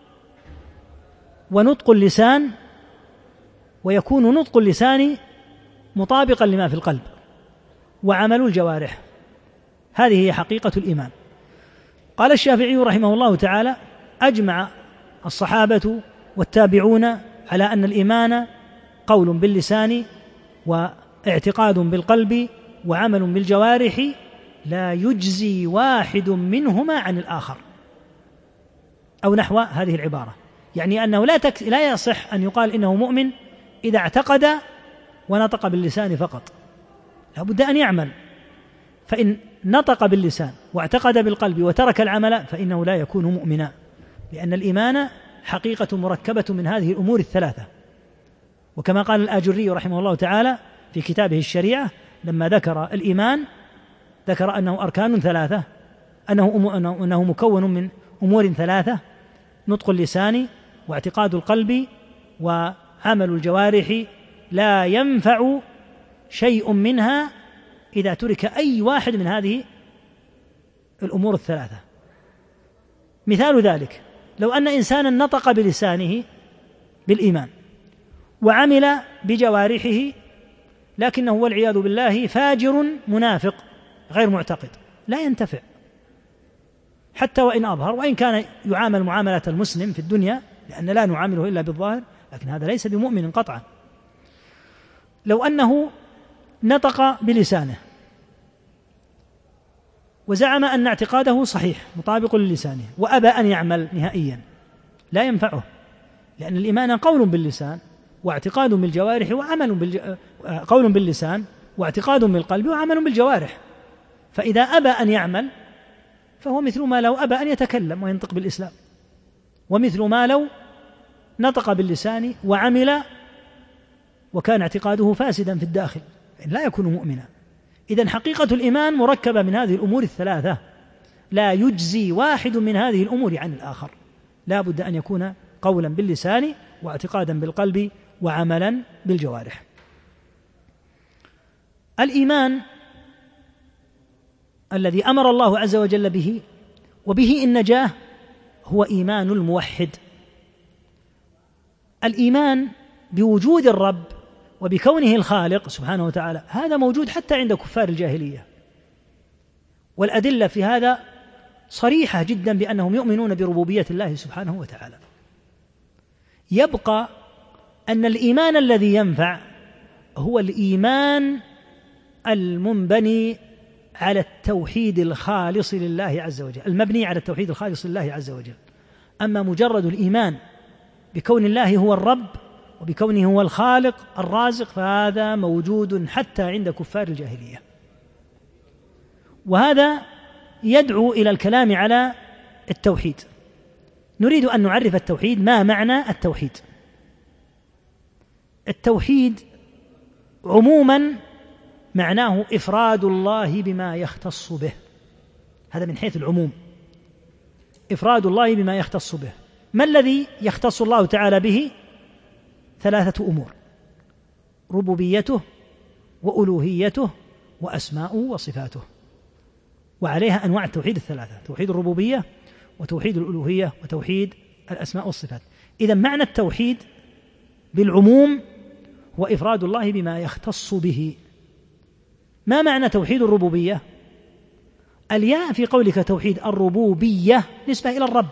Speaker 1: ونطق اللسان، ويكون نطق اللسان مطابقا لما في القلب، وعمل الجوارح. هذه هي حقيقة الإيمان. قال الشافعي رحمه الله تعالى: أجمع الصحابة والتابعون على أن الإيمان قول باللسان واعتقاد بالقلب وعمل بالجوارح، لا يجزي واحد منهما عن الآخر، أو نحو هذه العبارة، يعني أنه لا يصح أن يقال إنه مؤمن إذا اعتقد ونطق باللسان فقط، لا بد أن يعمل. فإن نطق باللسان واعتقد بالقلب وترك العمل فإنه لا يكون مؤمنا، لأن الإيمان حقيقة مركبة من هذه الأمور الثلاثة: وكما قال الآجري رحمه الله تعالى في كتابه الشريعة لما ذكر الإيمان ذكر أنه أركان ثلاثة، أنه مكون من أمور ثلاثة: نطق اللسان واعتقاد القلب وعمل الجوارح، لا ينفع شيء منها إذا ترك أي واحد من هذه الأمور الثلاثة. مثال ذلك لو أن إنسانا نطق بلسانه بالإيمان وعمل بجوارحه لكنه والعياذ بالله فاجر منافق غير معتقد، لا ينتفع حتى وإن أظهر، وإن كان يعامل معاملة المسلم في الدنيا لأن لا نعامله إلا بالظاهر، لكن هذا ليس بمؤمن قطعا. لو أنه نطق بلسانه وزعم أن اعتقاده صحيح مطابق للسانه وأبى أن يعمل نهائيا، لا ينفعه، لأن الإيمان قول باللسان واعتقاد بالجوارح قول باللسان واعتقاد بالقلب وعمل بالجوارح، فإذا أبى أن يعمل فهو مثل ما لو أبى أن يتكلم وينطق بالإسلام، ومثل ما لو نطق باللسان وعمل وكان اعتقاده فاسدا في الداخل، لا يكون مؤمنا. إذن حقيقة الإيمان مركبة من هذه الأمور الثلاثة، لا يجزي واحد من هذه الأمور عن الآخر، لا بد أن يكون قولا باللسان واعتقادا بالقلب وعملا بالجوارح. الإيمان الذي أمر الله عز وجل به وبه النجاة هو إيمان الموحد. الإيمان بوجود الرب وبكونه الخالق سبحانه وتعالى هذا موجود حتى عند كفار الجاهلية، والأدلة في هذا صريحة جدا بأنهم يؤمنون بربوبية الله سبحانه وتعالى. يبقى أن الإيمان الذي ينفع هو الإيمان المنبني على التوحيد الخالص لله عز وجل، المبني على التوحيد الخالص لله عز وجل. أما مجرد الإيمان بكون الله هو الرب وبكونه هو الخالق الرازق فهذا موجود حتى عند كفار الجاهلية، وهذا يدعو إلى الكلام على التوحيد. نريد أن نعرف التوحيد. ما معنى التوحيد؟ التوحيد عموما معناه إفراد الله بما يختص به، هذا من حيث العموم، إفراد الله بما يختص به. ما الذي يختص الله تعالى به؟ ثلاثة أمور: ربوبيته وألوهيته وأسماؤه وصفاته، وعليها أنواع التوحيد الثلاثة: توحيد الربوبية وتوحيد الألوهية وتوحيد الأسماء والصفات. إذن معنى التوحيد بالعموم هو إفراد الله بما يختص به. ما معنى توحيد الربوبية؟ الياء في قولك توحيد الربوبية نسبة إلى الرب،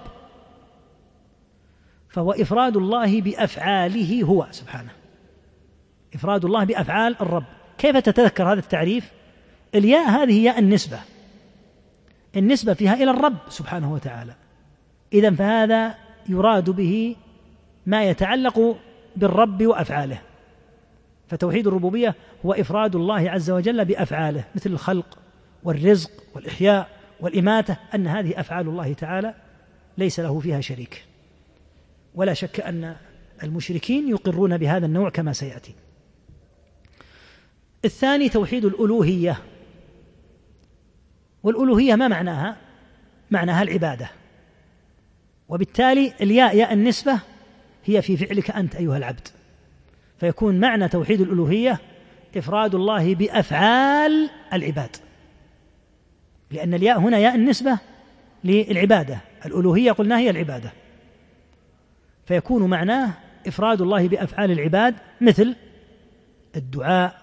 Speaker 1: فهو إفراد الله بأفعاله هو سبحانه، إفراد الله بأفعال الرب. كيف تتذكر هذا التعريف؟ الياء هذه ياء النسبة فيها إلى الرب سبحانه وتعالى، إذن فهذا يراد به ما يتعلق بالرب وأفعاله. فتوحيد الربوبية هو إفراد الله عز وجل بأفعاله مثل الخلق والرزق والإحياء والإماتة، أن هذه أفعال الله تعالى ليس له فيها شريك، ولا شك أن المشركين يقرون بهذا النوع كما سيأتي. الثاني توحيد الألوهية، والألوهية ما معناها؟ معناها العبادة، وبالتالي الياء ياء النسبة هي في فعلك أنت أيها العبد، فيكون معنى توحيد الألوهية إفراد الله بأفعال العباد، لأن الياء هنا ياء النسبة للعبادة، الألوهية قلنا هي العبادة، فيكون معناه إفراد الله بأفعال العباد مثل الدعاء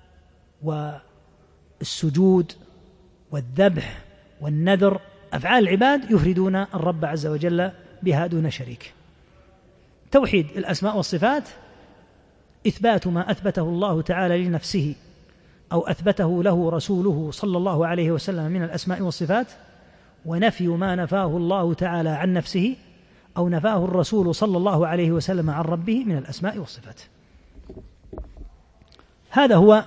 Speaker 1: والسجود والذبح والنذر، أفعال العباد يفردون الرب عز وجل بها دون شريك. توحيد الأسماء والصفات إثبات ما أثبته الله تعالى لنفسه أو أثبته له رسوله صلى الله عليه وسلم من الأسماء والصفات، ونفي ما نفاه الله تعالى عن نفسه أو نفاه الرسول صلى الله عليه وسلم عن ربه من الأسماء والصفات. هذا هو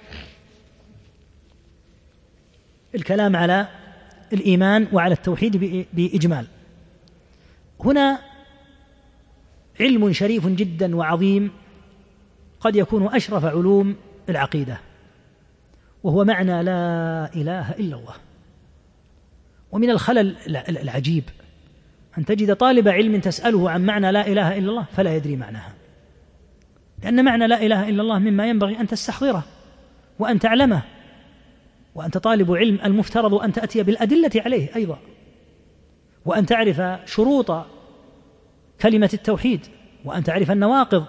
Speaker 1: الكلام على الإيمان وعلى التوحيد بإجمال. هنا علم شريف جدا وعظيم قد يكون أشرف علوم العقيدة، وهو معنى لا إله إلا الله. ومن الخلل العجيب أن تجد طالب علم تسأله عن معنى لا إله إلا الله فلا يدري معناها، لأن معنى لا إله إلا الله مما ينبغي أن تستحضره وأن تعلمه، وأنت طالب علم المفترض أن تأتي بالأدلة عليه أيضا، وأن تعرف شروط كلمة التوحيد، وأن تعرف النواقض.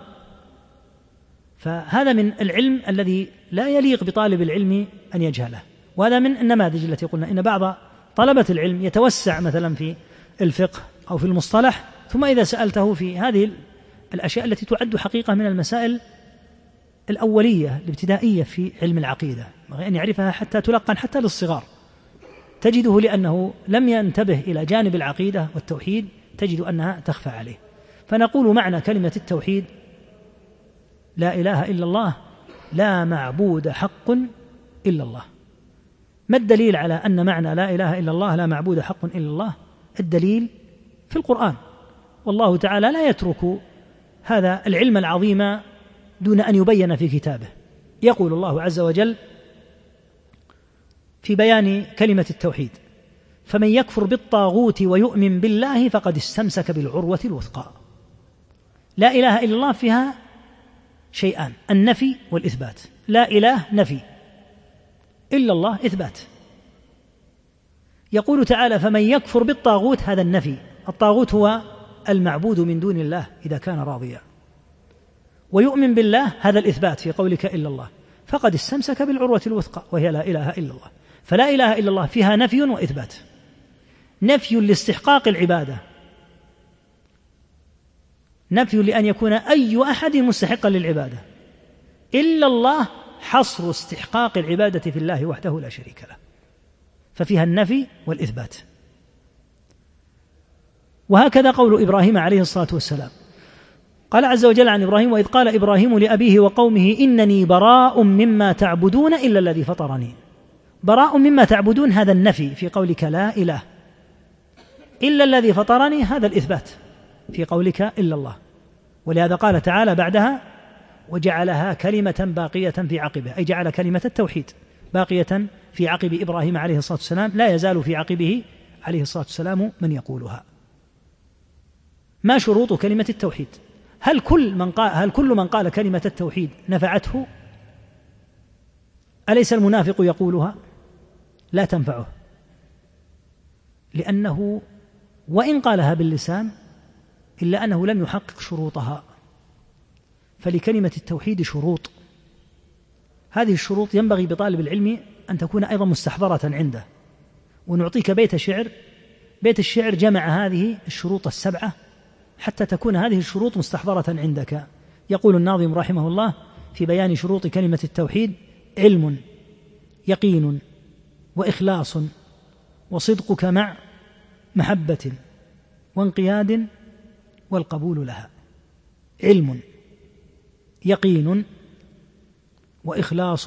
Speaker 1: فهذا من العلم الذي لا يليق بطالب العلم أن يجهله. وهذا من النماذج التي قلنا إن بعض طلبة العلم يتوسع مثلا في الفقه أو في المصطلح، ثم إذا سألته في هذه الأشياء التي تعد حقيقة من المسائل الأولية الابتدائية في علم العقيدة، ينبغي أن يعرفها حتى تلقن حتى للصغار، تجده لأنه لم ينتبه إلى جانب العقيدة والتوحيد تجد أنها تخفى عليه. فنقول معنى كلمة التوحيد لا إله إلا الله، لا معبود حق إلا الله. ما الدليل على أن معنى لا إله إلا الله لا معبود حق إلا الله؟ الدليل في القرآن، والله تعالى لا يترك هذا العلم العظيم دون أن يبين في كتابه. يقول الله عز وجل في بيان كلمة التوحيد: فمن يكفر بالطاغوت ويؤمن بالله فقد استمسك بالعروة الوثقى. لا إله إلا الله فيها شيئان: النفي والإثبات. لا إله نفي، إلا الله إثبات. يقول تعالى: فمن يكفر بالطاغوت، هذا النفي، الطاغوت هو المعبود من دون الله إذا كان راضيا، ويؤمن بالله، هذا الإثبات في قولك إلا الله، فقد استمسك بالعروة الوثقى وهي لا إله إلا الله. فلا إله إلا الله فيها نفي وإثبات: نفي لاستحقاق العبادة، نفي لأن يكون أي أحد مستحقا للعبادة، إلا الله حصر استحقاق العبادة في الله وحده لا شريك له، ففيها النفي والإثبات. وهكذا قول إبراهيم عليه الصلاة والسلام، قال عز وجل عن إبراهيم: وإذ قال إبراهيم لأبيه وقومه إنني براء مما تعبدون إلا الذي فطرني. براء مما تعبدون، هذا النفي في قولك لا إله، إلا الذي فطرني، هذا الإثبات في قولك إلا الله. ولهذا قال تعالى بعدها: وجعلها كلمة باقية في عقبه، أي جعل كلمة التوحيد باقية في عقب إبراهيم عليه الصلاة والسلام، لا يزال في عقبه عليه الصلاة والسلام من يقولها. ما شروط كلمة التوحيد؟ هل كل من قال كلمة التوحيد نفعته؟ أليس المنافق يقولها؟ لا تنفعه، لأنه وإن قالها باللسان إلا أنه لم يحقق شروطها. فلكلمة التوحيد شروط، هذه الشروط ينبغي بطالب العلم أن تكون أيضا مستحضرة عنده. ونعطيك بيت الشعر جمع هذه الشروط السبعة حتى تكون هذه الشروط مستحضرة عندك. يقول الناظم رحمه الله في بيان شروط كلمة التوحيد: علم، يقين، وإخلاص، وصدقك مع محبة، وانقياد، والقبول لها. علم، يقين، وإخلاص،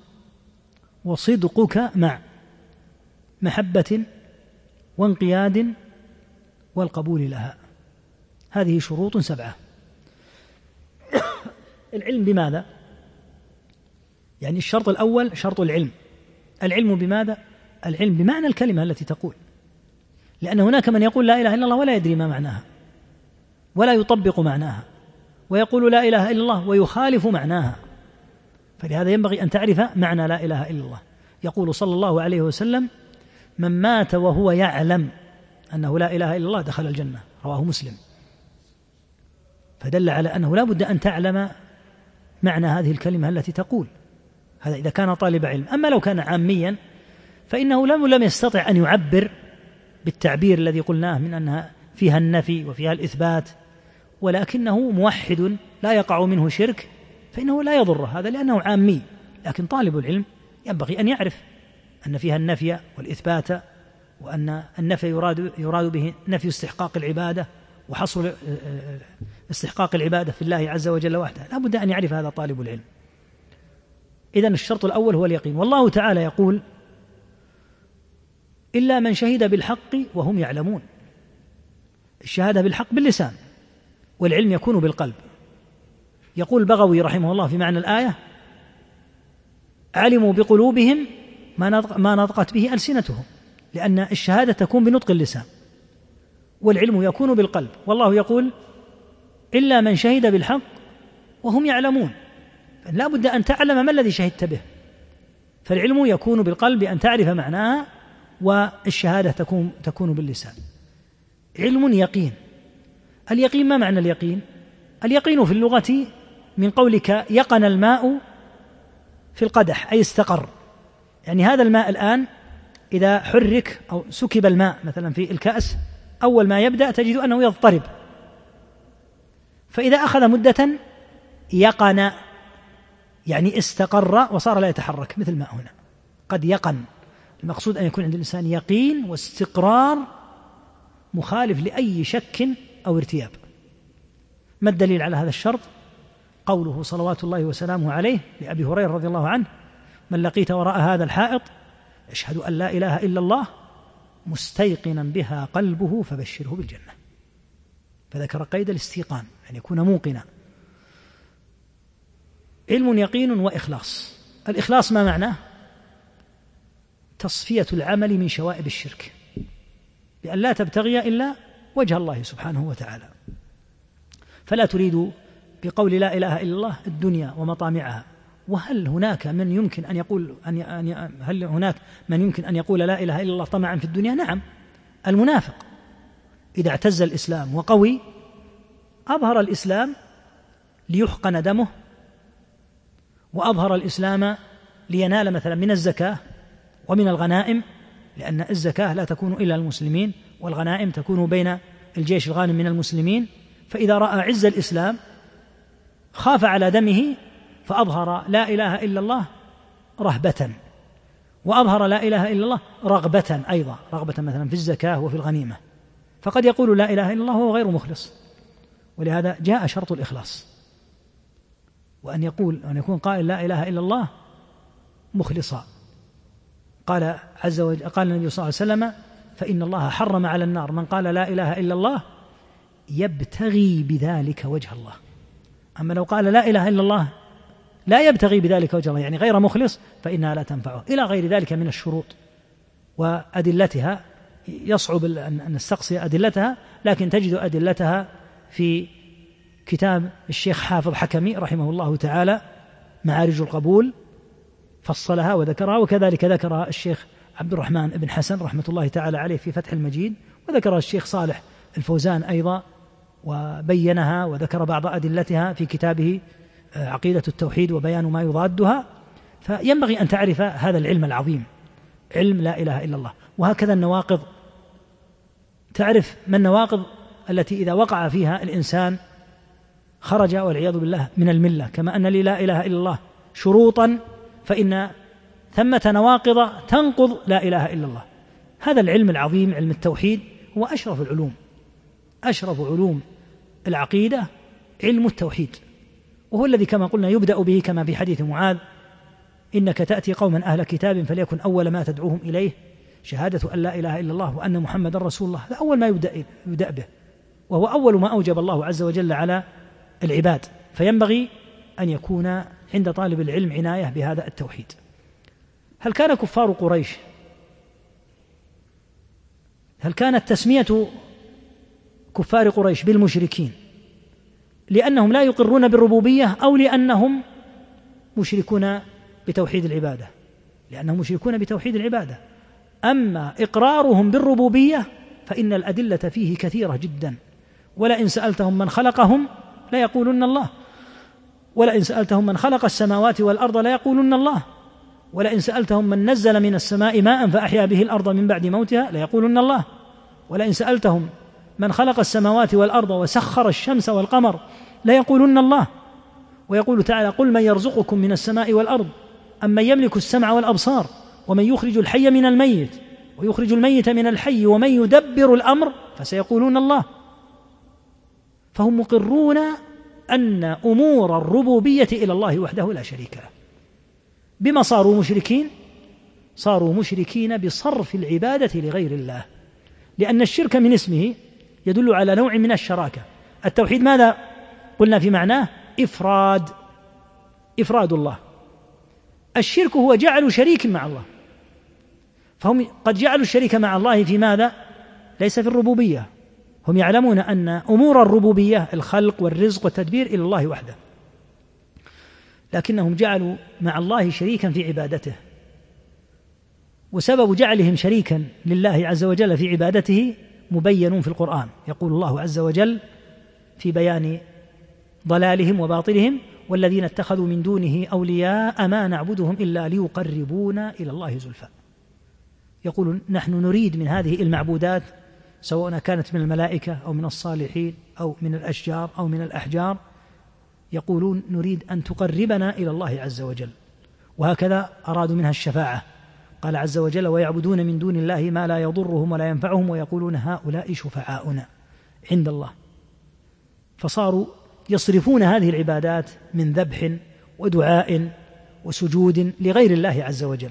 Speaker 1: وصدقك مع محبة، وانقياد، والقبول لها. هذه شروط 7. العلم بماذا؟ يعني الشرط الأول شرط العلم. العلم بماذا؟ العلم بمعنى الكلمة التي تقول، لأن هناك من يقول لا إله إلا الله ولا يدري ما معناها ولا يطبق معناها، ويقول لا إله إلا الله ويخالف معناها. فلهذا ينبغي أن تعرف معنى لا إله إلا الله. يقول صلى الله عليه وسلم: من مات وهو يعلم أنه لا إله إلا الله دخل الجنة، رواه مسلم. فدل على أنه لا بد أن تعلم معنى هذه الكلمة التي تقول. هذا إذا كان طالب علم. أما لو كان عاميا فإنه لم يستطع أن يعبر بالتعبير الذي قلناه من أنها فيها النفي وفيها الإثبات، ولكنه موحد لا يقع منه شرك، فإنه لا يضر هذا لأنه عامي. لكن طالب العلم ينبغي أن يعرف أن فيها النفي والإثبات، وأن النفي يراد به نفي استحقاق العبادة وحصر استحقاق العبادة في الله عز وجل وحده. لا بد أن يعرف هذا طالب العلم. إذن الشرط الأول هو اليقين. والله تعالى يقول: إلا من شهد بالحق وهم يعلمون. الشهادة بالحق باللسان، والعلم يكون بالقلب. يقول البغوي رحمه الله في معنى الآية: علموا بقلوبهم ما نطقت به ألسنتهم، لأن الشهادة تكون بنطق اللسان، والعلم يكون بالقلب، والله يقول: إلا من شهد بالحق وهم يعلمون. لا بد أن تعلم ما الذي شهدت به، فالعلم يكون بالقلب بأن تعرف معناها، والشهادة تكون باللسان. علم يقين. اليقين، ما معنى اليقين؟ اليقين في اللغة من قولك يقن الماء في القدح، أي استقر. يعني هذا الماء الآن إذا حرك أو سكب الماء مثلا في الكأس، أول ما يبدأ تجد أنه يضطرب، فإذا أخذ مدة يقن، يعني استقر وصار لا يتحرك، مثل الماء هنا قد يقن. المقصود أن يكون عند الإنسان يقين واستقرار مخالف لأي شك أو ارتياب. ما الدليل على هذا الشرط؟ قوله صلوات الله وسلامه عليه لأبي هريرة رضي الله عنه: من لقيت وراء هذا الحائط يشهد أن لا إله إلا الله مستيقنا بها قلبه فبشره بالجنة. فذكر قيد الاستيقان، أن يكون موقنا. علم يقين وإخلاص. الإخلاص ما معناه؟ تصفية العمل من شوائب الشرك، بأن لا تبتغي إلا وجه الله سبحانه وتعالى، فلا تريد بقول لا إله إلا الله الدنيا ومطامعها. وهل هناك من يمكن أن يقول هل هناك من يمكن أن يقول لا إله إلا الله طمعا في الدنيا؟ نعم. المنافق إذا اعتز الإسلام وقوي أظهر الإسلام ليحقن دمه، وأظهر الإسلام لينال مثلا من الزكاة ومن الغنائم، لأن الزكاة لا تكون إلا المسلمين، والغنائم تكون بين الجيش الغانم من المسلمين. فإذا رأى عز الإسلام خاف على دمه فأظهر لا إله إلا الله رهبة، وأظهر لا إله إلا الله رغبة، أيضا رغبة مثلا في الزكاة وفي الغنيمة. فقد يقول لا إله إلا الله وهو غير مخلص، ولهذا جاء شرط الإخلاص، وأن يكون قائل لا إله إلا الله مخلصا. قال عز وجل، قال النبي صلى الله عليه وسلم: فإن الله حرم على النار من قال لا إله إلا الله يبتغي بذلك وجه الله. أما لو قال لا إله إلا الله لا يبتغي بذلك وجه الله، يعني غير مخلص، فإنها لا تنفعه، إلى غير ذلك من الشروط وأدلتها. يصعب أن نستقصي أدلتها، لكن تجد أدلتها في كتاب الشيخ حافظ حكمي رحمه الله تعالى معارج القبول، فصلها وذكرها، وكذلك ذكرها الشيخ عبد الرحمن بن حسن رحمة الله تعالى عليه في فتح المجيد، وذكرها الشيخ صالح الفوزان أيضا وبينها، وذكر بعض أدلتها في كتابه عقيدة التوحيد وبيان ما يضادها. فينبغي أن تعرف هذا العلم العظيم، علم لا إله إلا الله. وهكذا النواقض، تعرف ما النواقض التي إذا وقع فيها الإنسان خرج والعياذ بالله من الملة، كما أن لي لا إله إلا الله شروطا فإن ثمة نواقض تنقض لا إله إلا الله. هذا العلم العظيم، علم التوحيد، هو أشرف العلوم، أشرف علوم العقيدة علم التوحيد، وهو الذي كما قلنا يبدأ به، كما في حديث معاذ: إنك تأتي قوما أهل كتاب فليكن أول ما تدعوهم إليه شهادة أن لا إله إلا الله وأن محمد رسول الله. هذا أول ما يبدأ به، وهو أول ما أوجب الله عز وجل على العباد. فينبغي أن يكون عند طالب العلم عناية بهذا التوحيد. هل كان كفار قريش، هل كانت تسمية كفار قريش بالمشركين لأنهم لا يقرون بالربوبية، أو لأنهم مشركون بتوحيد العبادة؟ لأنهم مشركون بتوحيد العبادة. أما إقرارهم بالربوبية فإن الأدلة فيه كثيرة جدا، ولئن سألتهم من خلقهم لا يقولون الله، ولئن سألتهم من خلق السماوات والأرض لا يقولون الله، ولئن سألتهم من نزل من السماء ماء فأحيا به الأرض من بعد موتها لا يقولون الله، ولئن سألتهم من خلق السماوات والأرض وسخر الشمس والقمر لا يقولون الله. ويقول تعالى: قل من يرزقكم من السماء والأرض أمن يملك السمع والأبصار ومن يخرج الحي من الميت ويخرج الميت من الحي ومن يدبر الأمر فسيقولون الله. فهم مقرون أن أمور الربوبية إلى الله وحده لا شريك له. بما صاروا مشركين؟ صاروا مشركين بصرف العبادة لغير الله، لأن الشرك من اسمه يدل على نوع من الشراكة. التوحيد ماذا قلنا في معناه؟ إفراد الله. الشرك هو جعل شريك مع الله، فهم قد جعلوا الشريك مع الله في ماذا؟ ليس في الربوبية، هم يعلمون أن أمور الربوبية الخلق والرزق والتدبير إلى الله وحده، لكنهم جعلوا مع الله شريكا في عبادته. وسبب جعلهم شريكا لله عز وجل في عبادته مبين في القرآن، يقول الله عز وجل في بيان ضلالهم وباطلهم: والذين اتخذوا من دونه أولياء ما نعبدهم إلا ليقربونا إلى الله زلفى. يقول نحن نريد من هذه المعبودات، سواء كانت من الملائكة أو من الصالحين أو من الأشجار أو من الأحجار، يقولون نريد أن تقربنا إلى الله عز وجل. وهكذا أرادوا منها الشفاعة، قال عز وجل: ويعبدون من دون الله ما لا يضرهم ولا ينفعهم ويقولون هؤلاء شفعاؤنا عند الله. فصاروا يصرفون هذه العبادات من ذبح ودعاء وسجود لغير الله عز وجل.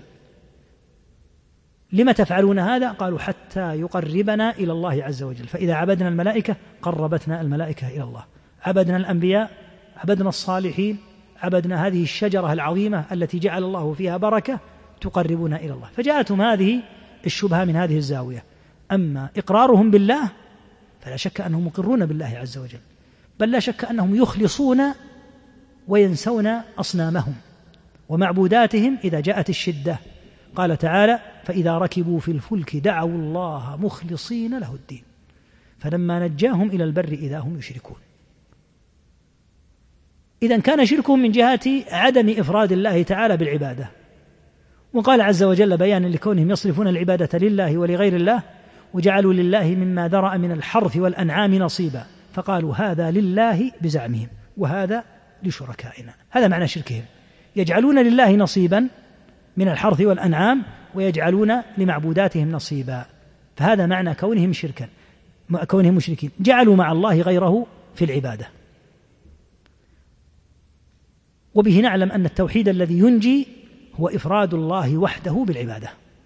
Speaker 1: لما تفعلون هذا؟ قالوا حتى يقربنا إلى الله عز وجل. فإذا عبدنا الملائكة قربتنا الملائكة إلى الله، عبدنا الأنبياء، عبدنا الصالحين، عبدنا هذه الشجرة العظيمة التي جعل الله فيها بركة تقربنا إلى الله. فجاءتهم هذه الشبهة من هذه الزاوية. أما إقرارهم بالله فلا شك أنهم مقرون بالله عز وجل، بل لا شك أنهم يخلصون وينسون أصنامهم ومعبوداتهم إذا جاءت الشدة. قال تعالى: فإذا ركبوا في الفلك دعوا الله مخلصين له الدين فلما نجاهم إلى البر إذا هم يشركون. إذن كان شركهم من جهة عدم إفراد الله تعالى بالعبادة. وقال عز وجل بيانا لكونهم يصرفون العبادة لله ولغير الله: وجعلوا لله مما ذرأ من الحرث والأنعام نصيبا فقالوا هذا لله بزعمهم وهذا لشركائنا. هذا معنى شركهم، يجعلون لله نصيبا من الحرث والأنعام ويجعلون لمعبوداتهم نصيبا. فهذا معنى كونهم مشركين، جعلوا مع الله غيره في العبادة. وبه نعلم أن التوحيد الذي ينجي هو إفراد الله وحده بالعبادة.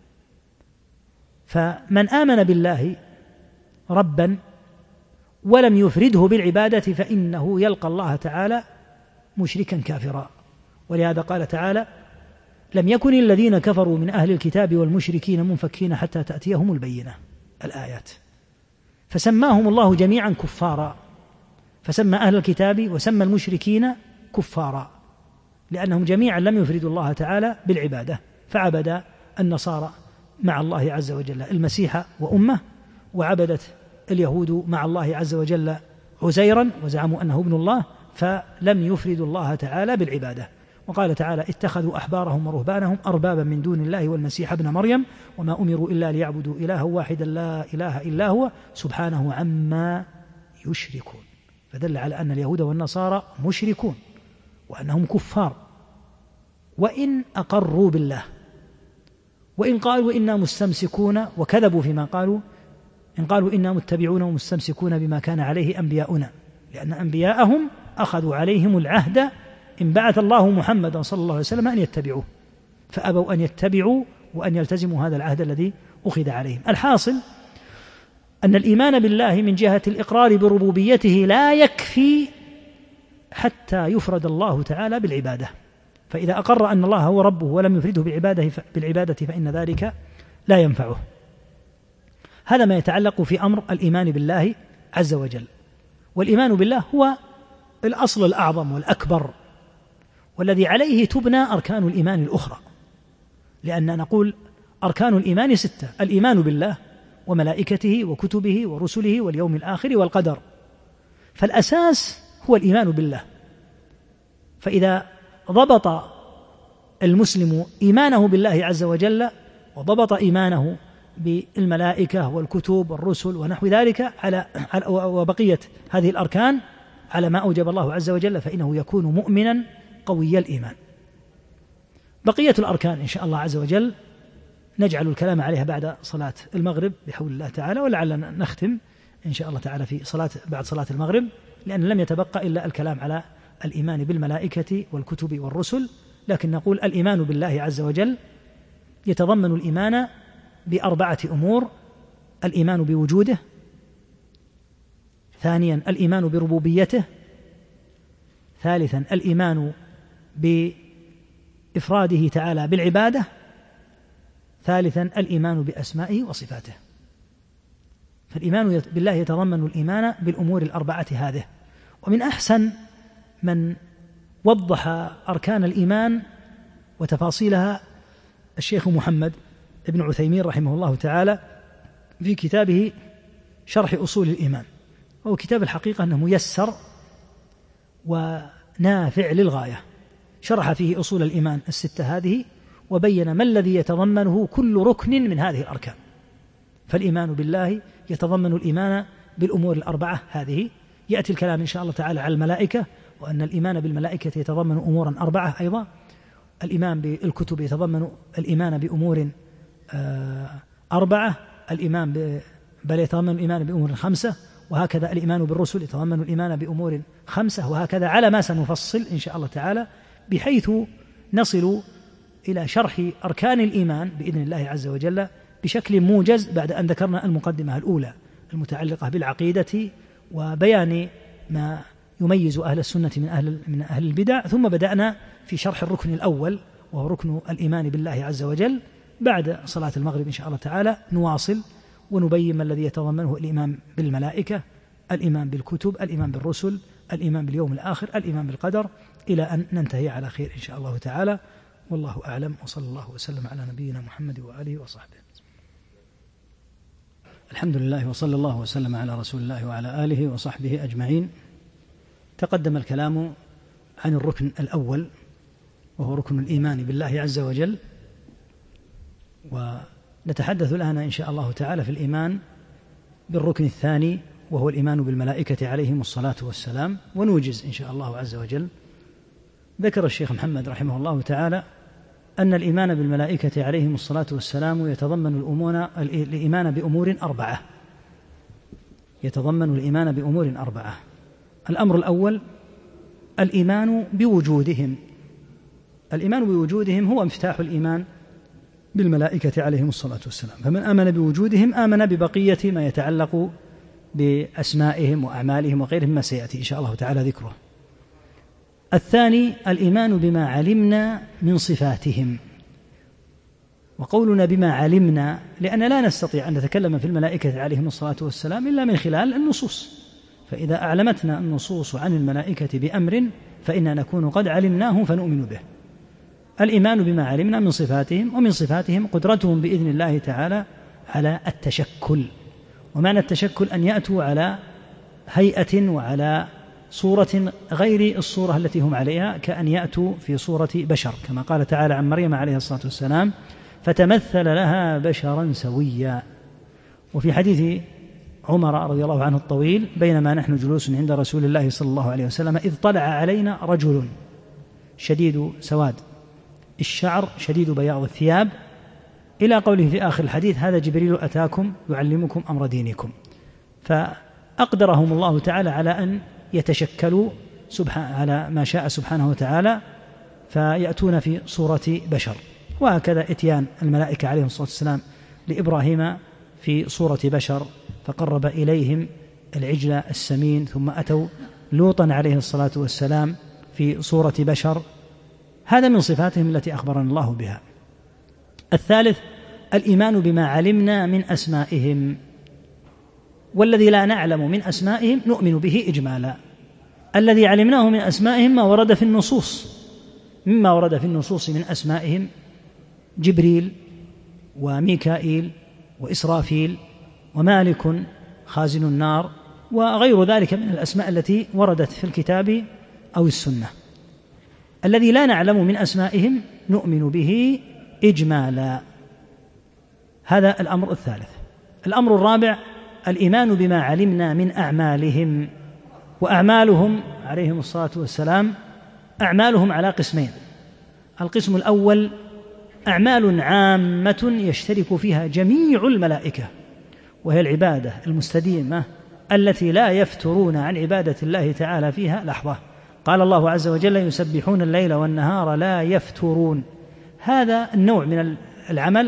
Speaker 1: فمن آمن بالله ربا ولم يفرده بالعبادة فإنه يلقى الله تعالى مشركا كافرا. ولهذا قال تعالى: لم يكن الذين كفروا من أهل الكتاب والمشركين منفكين حتى تأتيهم البينة. الآيات. فسماهم الله جميعا كفارا، فسمى أهل الكتاب وسمى المشركين كفارا، لأنهم جميعا لم يفردوا الله تعالى بالعبادة. فعبد النصارى مع الله عز وجل المسيح وأمه، وعبدت اليهود مع الله عز وجل عزيرا وزعموا أنه ابن الله، فلم يفردوا الله تعالى بالعبادة. وقال تعالى: اتخذوا أحبارهم ورهبانهم أربابا من دون الله والمسيح ابن مريم وما أمروا إلا ليعبدوا إلها واحدا لا إله إلا هو سبحانه عما يشركون. فدل على أن اليهود والنصارى مشركون وأنهم كفار، وإن أقروا بالله، وإن قالوا إنا مستمسكون وكذبوا فيما قالوا، إن قالوا إنا متبعون ومستمسكون بما كان عليه أنبياؤنا، لأن أنبياءهم أخذوا عليهم العهد إن بعث الله محمدا صلى الله عليه وسلم أن يتبعوه، فأبوا أن يتبعوا وأن يلتزموا هذا العهد الذي أخذ عليهم. الحاصل أن الإيمان بالله من جهة الإقرار بربوبيته لا يكفي حتى يفرد الله تعالى بالعبادة. فإذا أقر أن الله هو ربه ولم يفرده بالعبادة فإن ذلك لا ينفعه. هذا ما يتعلق في أمر الإيمان بالله عز وجل. والإيمان بالله هو الأصل الأعظم والأكبر، والذي عليه تبنى أركان الإيمان الأخرى، لأن نقول أركان الإيمان 6: الإيمان بالله وملائكته وكتبه ورسله واليوم الآخر والقدر. فالأساس هو الإيمان بالله. فإذا ضبط المسلم إيمانه بالله عز وجل وضبط إيمانه بالملائكة والكتب والرسل ونحو ذلك وبقية هذه الأركان على ما أوجب الله عز وجل، فإنه يكون مؤمنا قوي الإيمان. بقية الأركان إن شاء الله عز وجل نجعل الكلام عليها بعد صلاة المغرب بحول الله تعالى، ولعلنا نختم إن شاء الله تعالى بعد صلاة المغرب، لأن لم يتبقى إلا الكلام على الإيمان بالملائكة والكتب والرسل. لكن نقول الإيمان بالله عز وجل يتضمن الإيمان بأربعة أمور: الإيمان بوجوده، ثانيا الإيمان بربوبيته، ثالثا الإيمان بإفراده تعالى بالعبادة. ثالثا الإيمان بأسمائه وصفاته. فالإيمان بالله يتضمن الإيمان بالأمور الأربعة هذه. ومن أحسن من وضح أركان الإيمان وتفاصيلها الشيخ محمد ابن عثيمين رحمه الله تعالى في كتابه شرح أصول الإيمان، وهو كتاب الحقيقة أنه ميسر ونافع للغاية. شرح فيه أصول الإيمان الستة هذه وبين ما الذي يتضمنه كل ركن من هذه الأركان. فالإيمان بالله يتضمن الإيمان بالأمور الأربعة هذه. يأتي الكلام إن شاء الله تعالى على الملائكة، وأن الإيمان بالملائكة يتضمن أمورا أربعة أيضا. الإيمان بالكتب يتضمن الإيمان بأمور أربعة. بل يتضمن الإيمان بأمور خمسة، وهكذا الإيمان بالرسل يتضمن الإيمان بأمور خمسة، وهكذا على ما سنفصل إن شاء الله تعالى، بحيث نصل إلى شرح أركان الإيمان بإذن الله عز وجل بشكل موجز، بعد أن ذكرنا المقدمة الأولى المتعلقة بالعقيدة وبيان ما يميز أهل السنة من أهل البدع، ثم بدأنا في شرح الركن الأول وهو ركن الإيمان بالله عز وجل. بعد صلاة المغرب إن شاء الله تعالى نواصل ونبين ما الذي يتضمنه الإيمان بالملائكة، الإيمان بالكتب، الإيمان بالرسل، الإيمان باليوم الآخر، الإيمان بالقدر، إلى أن ننتهي على خير إن شاء الله تعالى. والله أعلم، وصلى الله وسلم على نبينا محمد وآله وصحبه. الحمد لله، وصلى الله وسلم على رسول الله وعلى آله وصحبه أجمعين. تقدم الكلام عن الركن الأول وهو ركن الإيمان بالله عز وجل، ونتحدث الآن إن شاء الله تعالى في الإيمان بالركن الثاني وهو الإيمان بالملائكة عليهم الصلاة والسلام، ونوجز إن شاء الله عز وجل. ذكر الشيخ محمد رحمه الله تعالى أن الإيمان بالملائكة عليهم الصلاة والسلام يتضمن الإيمان بأمور أربعة. يتضمن الإيمان بأمور أربعة. الأمر الأول الإيمان بوجودهم. الإيمان بوجودهم هو مفتاح الإيمان بالملائكة عليهم الصلاة والسلام، فمن آمن بوجودهم آمن ببقية ما يتعلق بأسمائهم وأعمالهم وغيرهم ما سيأتي إن شاء الله تعالى ذكره. الثاني الإيمان بما علمنا من صفاتهم. وقولنا بما علمنا لأن لا نستطيع أن نتكلم في الملائكة عليهم الصلاة والسلام إلا من خلال النصوص، فإذا أعلمتنا النصوص عن الملائكة بأمر فإننا نكون قد علمناه فنؤمن به. الإيمان بما علمنا من صفاتهم، ومن صفاتهم قدرتهم بإذن الله تعالى على التشكل. ومعنى التشكل أن يأتوا على هيئة وعلى صورة غير الصورة التي هم عليها، كأن يأتوا في صورة بشر، كما قال تعالى عن مريم عليه الصلاة والسلام فتمثل لها بشرا سويا. وفي حديث عمر رضي الله عنه الطويل بينما نحن جلوس عند رسول الله صلى الله عليه وسلم إذ طلع علينا رجل شديد سواد الشعر شديد بياض الثياب، إلى قوله في آخر الحديث هذا جبريل أتاكم يعلمكم أمر دينكم. فأقدرهم الله تعالى على أن يتشكلوا على ما شاء سبحانه وتعالى، فيأتون في صورة بشر. وهكذا اتيان الملائكة عليهم الصلاة والسلام لإبراهيم في صورة بشر فقرب إليهم العجل السمين، ثم أتوا لوطا عليه الصلاة والسلام في صورة بشر. هذا من صفاتهم التي أخبرنا الله بها. الثالث الإيمان بما علمنا من أسمائهم، والذي لا نعلم من أسمائهم نؤمن به إجمالا. الذي علمناه من أسمائهم ما ورد في النصوص، مما ورد في النصوص من أسمائهم جبريل وميكائيل وإسرافيل ومالك خازن النار وغير ذلك من الأسماء التي وردت في الكتاب أو السنة. الذي لا نعلم من أسمائهم نؤمن به إجمالا. هذا الأمر الثالث. الأمر الرابع الإيمان بما علمنا من أعمالهم. وأعمالهم عليهم الصلاة والسلام أعمالهم على قسمين. القسم الأول أعمال عامة يشترك فيها جميع الملائكة، وهي العبادة المستديمة التي لا يفترون عن عبادة الله تعالى فيها لحظة. قال الله عز وجل يسبحون الليل والنهار لا يفترون. هذا النوع من العمل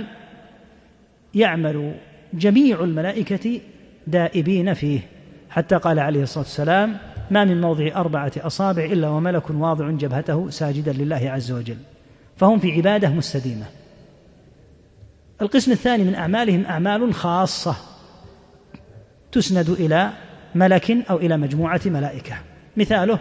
Speaker 1: يعمل جميع الملائكة دائبين فيه، حتى قال عليه الصلاة والسلام ما من موضع 4 أصابع إلا وملك واضع جبهته ساجدا لله عز وجل، فهم في عبادة مستديمة. القسم الثاني من أعمالهم أعمال خاصة تسند إلى ملك أو إلى مجموعة ملائكة. مثاله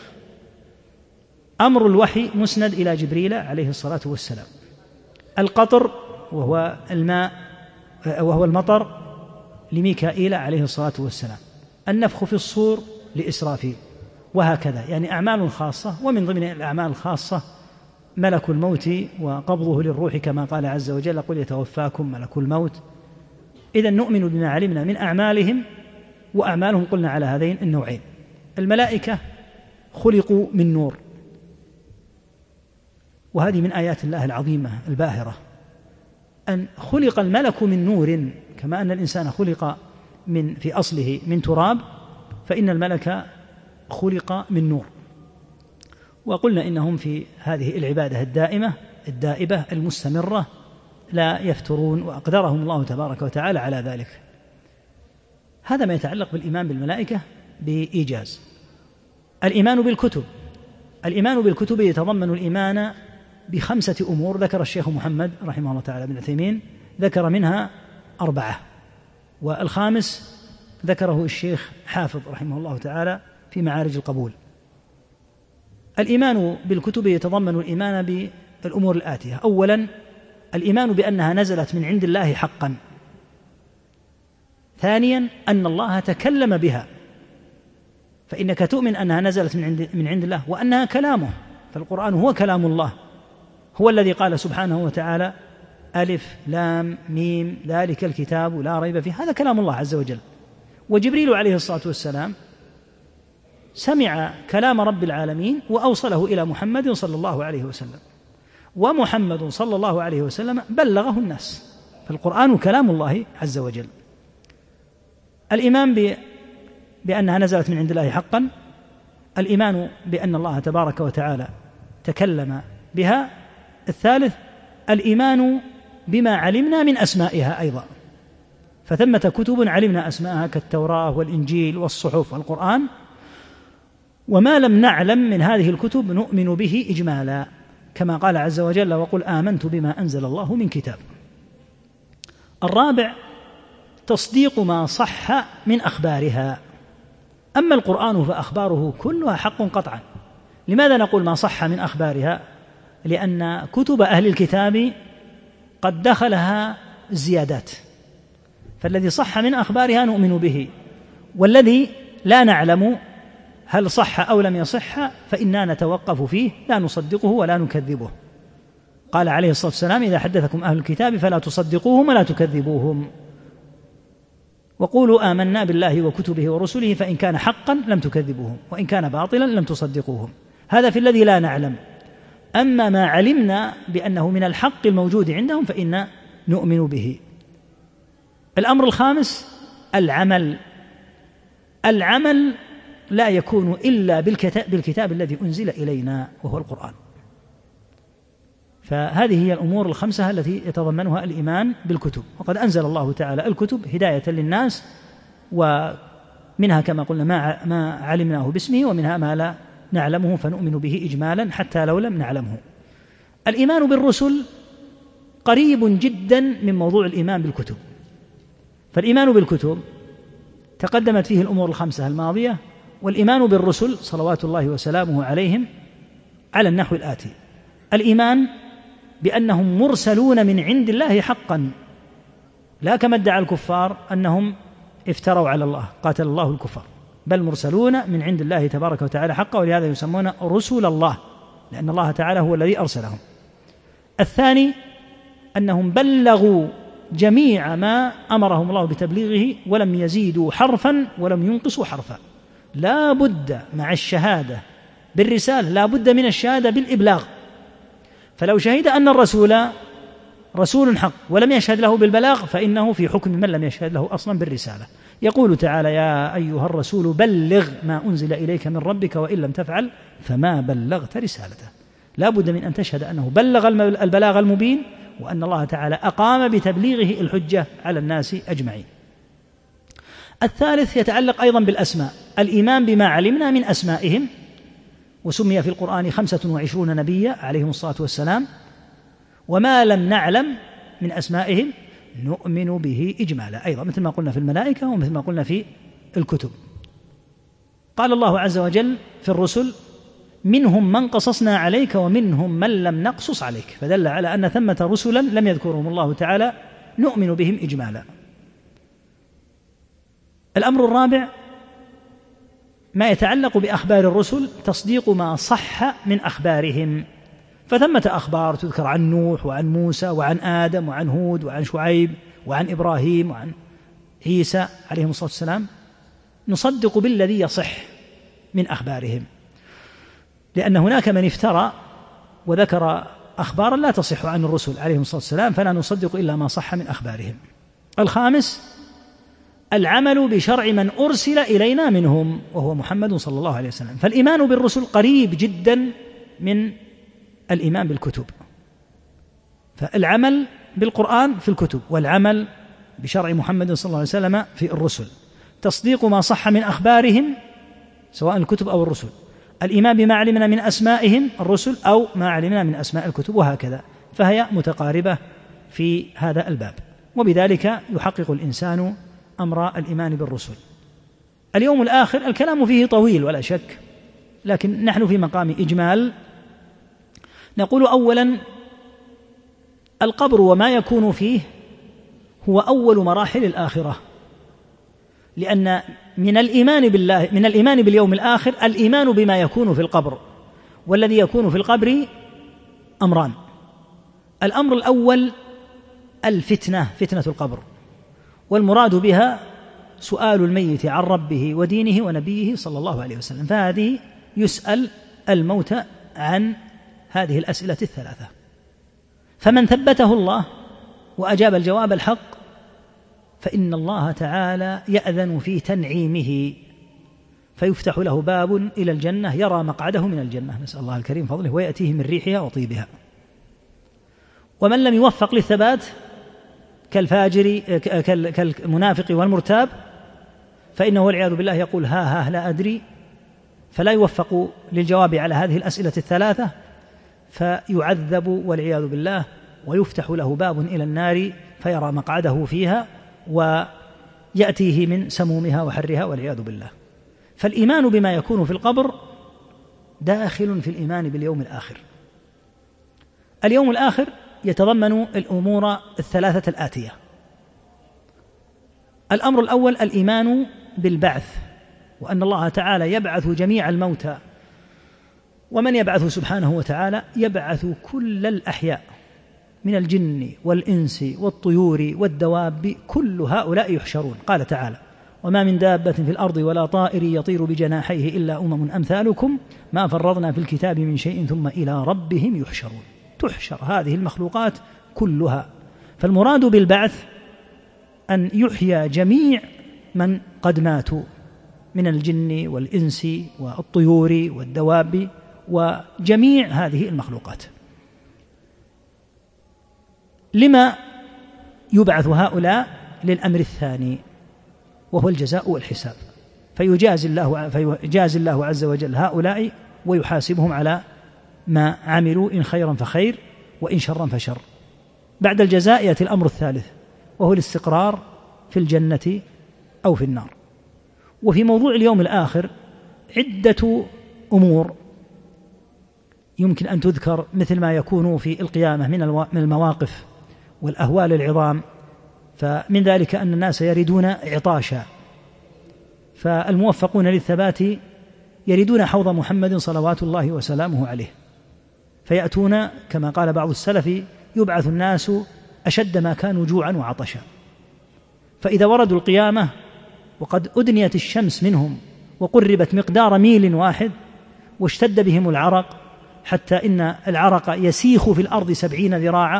Speaker 1: أمر الوحي مسند إلى جبريل عليه الصلاة والسلام، القطر وهو الماء وهو المطر لميكائيل عليه الصلاة والسلام، النفخ في الصور لإسرافيل، وهكذا. يعني أعمال خاصة. ومن ضمن الأعمال الخاصة ملك الموت وقبضه للروح كما قال عز وجل قل يتوفاكم ملك الموت. إذن نؤمن بما علمنا من أعمالهم، وأعمالهم قلنا على هذين النوعين. الملائكة خلقوا من نور، وهذه من آيات الله العظيمة الباهرة، أن خلق الملك من نور كما أن الإنسان خلق في أصله من تراب، فإن الملك خلق من نور. وقلنا إنهم في هذه العبادة الدائبة المستمرة لا يفترون، وأقدرهم الله تبارك وتعالى على ذلك. هذا ما يتعلق بالإيمان بالملائكة بإيجاز. الإيمان بالكتب. الإيمان بالكتب يتضمن الإيمان ب5 أمور ذكر الشيخ محمد رحمه الله تعالى بن عثيمين، ذكر منها 4، والخامس ذكره الشيخ حافظ رحمه الله تعالى في معارج القبول. الإيمان بالكتب يتضمن الإيمان بالأمور الآتية: أولا الإيمان بأنها نزلت من عند الله حقا. ثانيا أن الله تكلم بها، فإنك تؤمن أنها نزلت من عند الله وأنها كلامه، فالقرآن هو كلام الله، هو الذي قال سبحانه وتعالى ألف لام ميم ذلك الكتاب لا ريب فيه، هذا كلام الله عز وجل. وجبريل عليه الصلاة والسلام سمع كلام رب العالمين وأوصله إلى محمد صلى الله عليه وسلم، ومحمد صلى الله عليه وسلم بلغه الناس، فالقرآن كلام الله عز وجل. الإيمان بأنها نزلت من عند الله حقا، الإيمان بأن الله تبارك وتعالى تكلم بها. الثالث الإيمان بما علمنا من أسمائها أيضا، فثمة كتب علمنا أسماءها كالتوراة والإنجيل والصحف والقرآن، وما لم نعلم من هذه الكتب نؤمن به إجمالا، كما قال عز وجل وقل آمنت بما أنزل الله من كتاب. الرابع تصديق ما صح من أخبارها. أما القرآن فأخباره كلها حق قطعا. لماذا نقول ما صح من أخبارها؟ لأن كتب أهل الكتاب قد دخلها زيادات، فالذي صح من أخبارها نؤمن به، والذي لا نعلم هل صح أو لم يصح فإننا نتوقف فيه، لا نصدقه ولا نكذبه. قال عليه الصلاة والسلام إذا حدثكم أهل الكتاب فلا تصدقوهم ولا تكذبوهم، وقولوا آمنا بالله وكتبه ورسله فإن كان حقا لم تكذبوهم وإن كان باطلا لم تصدقوهم. هذا في الذي لا نعلم. أما ما علمنا بأنه من الحق الموجود عندهم فإن نؤمن به. الأمر الخامس العمل لا يكون إلا بالكتاب الذي أنزل إلينا وهو القرآن. فهذه هي الأمور الخمسة التي يتضمنها الإيمان بالكتب، وقد أنزل الله تعالى الكتب هداية للناس، ومنها كما قلنا ما علمناه باسمه، ومنها ما لا نعلمه فنؤمن به إجمالا حتى لو لم نعلمه. الإيمان بالرسل قريب جدا من موضوع الإيمان بالكتب. فالإيمان بالكتب تقدمت فيه الأمور الخمسة الماضية، والإيمان بالرسل صلوات الله وسلامه عليهم على النحو الآتي: الإيمان بأنهم مرسلون من عند الله حقا، لا كما ادعى الكفار أنهم افتروا على الله قاتل الله الكفار، بل مرسلون من عند الله تبارك وتعالى حقا، ولهذا يسمون رسل الله لأن الله تعالى هو الذي أرسلهم. الثاني أنهم بلغوا جميع ما أمرهم الله بتبليغه ولم يزيدوا حرفا ولم ينقصوا حرفا. لا بد مع الشهادة بالرسالة لا بد من الشهادة بالإبلاغ، فلو شهد أن الرسول رسول حق ولم يشهد له بالبلاغ فإنه في حكم من لم يشهد له أصلا بالرسالة. يقول تعالى يا أيها الرسول بلغ ما أنزل إليك من ربك وإن لم تفعل فما بلغت رسالته. لا بد من أن تشهد أنه بلغ البلاغ المبين، وأن الله تعالى أقام بتبليغه الحجة على الناس أجمعين. الثالث يتعلق أيضا بالأسماء، الإيمان بما علمنا من أسمائهم، وسمي في القرآن 25 نبيا عليهم الصلاة والسلام، وما لم نعلم من أسمائهم نؤمن به إجمالا، أيضا مثل ما قلنا في الملائكة ومثل ما قلنا في الكتب. قال الله عز وجل في الرسل: منهم من قصصنا عليك ومنهم من لم نقصص عليك، فدل على أن ثمة رسلا لم يذكرهم الله تعالى نؤمن بهم إجمالا. الأمر الرابع ما يتعلق بأخبار الرسل، تصديق ما صح من أخبارهم، فثمة أخبار تذكر عن نوح وعن موسى وعن آدم وعن هود وعن شعيب وعن إبراهيم وعن عيسى عليهم الصلاة والسلام، نصدق بالذي يصح من أخبارهم، لأن هناك من افترى وذكر أخبارا لا تصح عن الرسل عليهم الصلاة والسلام، فلا نصدق إلا ما صح من أخبارهم. الخامس العمل بشرع من أرسل إلينا منهم وهو محمد صلى الله عليه وسلم، فالإيمان بالرسل قريب جدا من الإيمان بالكتب، فالعمل بالقرآن في الكتب والعمل بشرع محمد صلى الله عليه وسلم في الرسل، تصديق ما صح من أخبارهم سواء الكتب أو الرسل، الإيمان بما علمنا من أسمائهم الرسل أو ما علمنا من أسماء الكتب، وهكذا، فهي متقاربة في هذا الباب، وبذلك يحقق الإنسان أمر الإيمان بالرسل. اليوم الآخر الكلام فيه طويل ولا شك، لكن نحن في مقام إجمال. نقول أولا القبر وما يكون فيه هو أول مراحل الآخرة، لأن من الإيمان باليوم الآخر الإيمان بما يكون في القبر، والذي يكون في القبر أمران: الأمر الأول الفتنة، فتنة القبر، والمراد بها سؤال الميت عن ربه ودينه ونبيه صلى الله عليه وسلم، فهذه يسأل الموت عن هذه الأسئلة الثلاثة، فمن ثبته الله وأجاب الجواب الحق فإن الله تعالى يأذن في تنعيمه، فيفتح له باب إلى الجنة يرى مقعده من الجنة، نسأل الله الكريم فضله، ويأتيه من ريحها وطيبها. ومن لم يوفق للثبات كالفاجر كالمنافق والمرتاب فإنه والعياذ بالله يقول ها لا أدري، فلا يوفق للجواب على هذه الأسئلة الثلاثة، فيعذب والعياذ بالله، ويفتح له باب إلى النار فيرى مقعده فيها ويأتيه من سمومها وحرها والعياذ بالله. فالإيمان بما يكون في القبر داخل في الإيمان باليوم الآخر. اليوم الآخر يتضمن الأمور الثلاثة الآتية: الأمر الأول الإيمان بالبعث، وأن الله تعالى يبعث جميع الموتى، ومن يبعث سبحانه وتعالى يبعث كل الأحياء من الجن والإنس والطيور والدواب، كل هؤلاء يحشرون. قال تعالى: وما من دابة في الأرض ولا طائر يطير بجناحيه إلا أمثالكم ما فرطنا في الكتاب من شيء ثم إلى ربهم يحشرون. تحشر هذه المخلوقات كلها، فالمراد بالبعث أن يحيى جميع من قد ماتوا من الجن والإنس والطيور والدواب وجميع هذه المخلوقات. لما يبعث هؤلاء؟ للأمر الثاني وهو الجزاء والحساب، فيجازي الله عز وجل هؤلاء ويحاسبهم على ما عملوا، إن خيرا فخير وإن شرا فشر. بعد الجزاء يأتي الأمر الثالث وهو الاستقرار في الجنة أو في النار. وفي موضوع اليوم الآخر عدة أمور يمكن أن تذكر، مثل ما يكون في القيامة من المواقف والأهوال العظام، فمن ذلك أن الناس يردون عطاشا، فالموفقون للثبات يردون حوض محمد صلوات الله وسلامه عليه، فيأتون كما قال بعض السلف: يبعث الناس أشد ما كانوا جوعا وعطشا، فإذا وردوا القيامة وقد أدنيت الشمس منهم وقربت مقدار ميل واحد واشتد بهم العرق حتى إن العرق يسيخ في الأرض 70 ذراعا،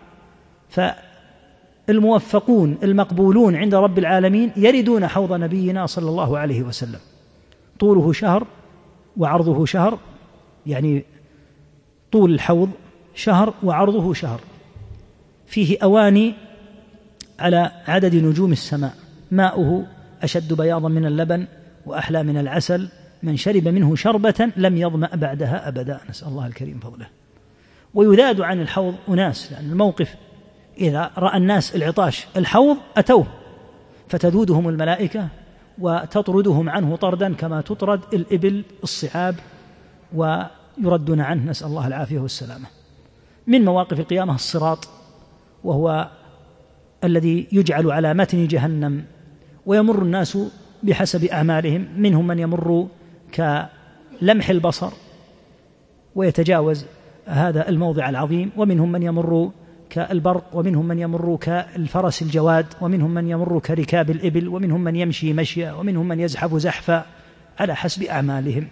Speaker 1: فالموفقون المقبولون عند رب العالمين يردون حوض نبينا صلى الله عليه وسلم، طوله شهر وعرضه شهر، يعني طول الحوض شهر وعرضه شهر، فيه أواني على عدد نجوم السماء، ماؤه أشد بياضا من اللبن وأحلى من العسل، من شرب منه شربة لم يظمأ بعدها أبدا، نسأل الله الكريم فضله. ويذاد عن الحوض أناس، لأن الموقف إذا رأى الناس العطاش الحوض أتوه، فتذودهم الملائكة وتطردهم عنه طردا كما تطرد الإبل الصعاب ويردون عنه، نسأل الله العافية والسلامة. من مواقف القيامة الصراط، وهو الذي يجعل على متن جهنم، ويمر الناس بحسب أعمالهم، منهم من يمر كلمح البصر ويتجاوز هذا الموضع العظيم، ومنهم من يمر كالبرق، ومنهم من يمر كالفرس الجواد، ومنهم من يمر كركاب الإبل، ومنهم من يمشي مشيا، ومنهم من يزحف زحفا على حسب أعمالهم.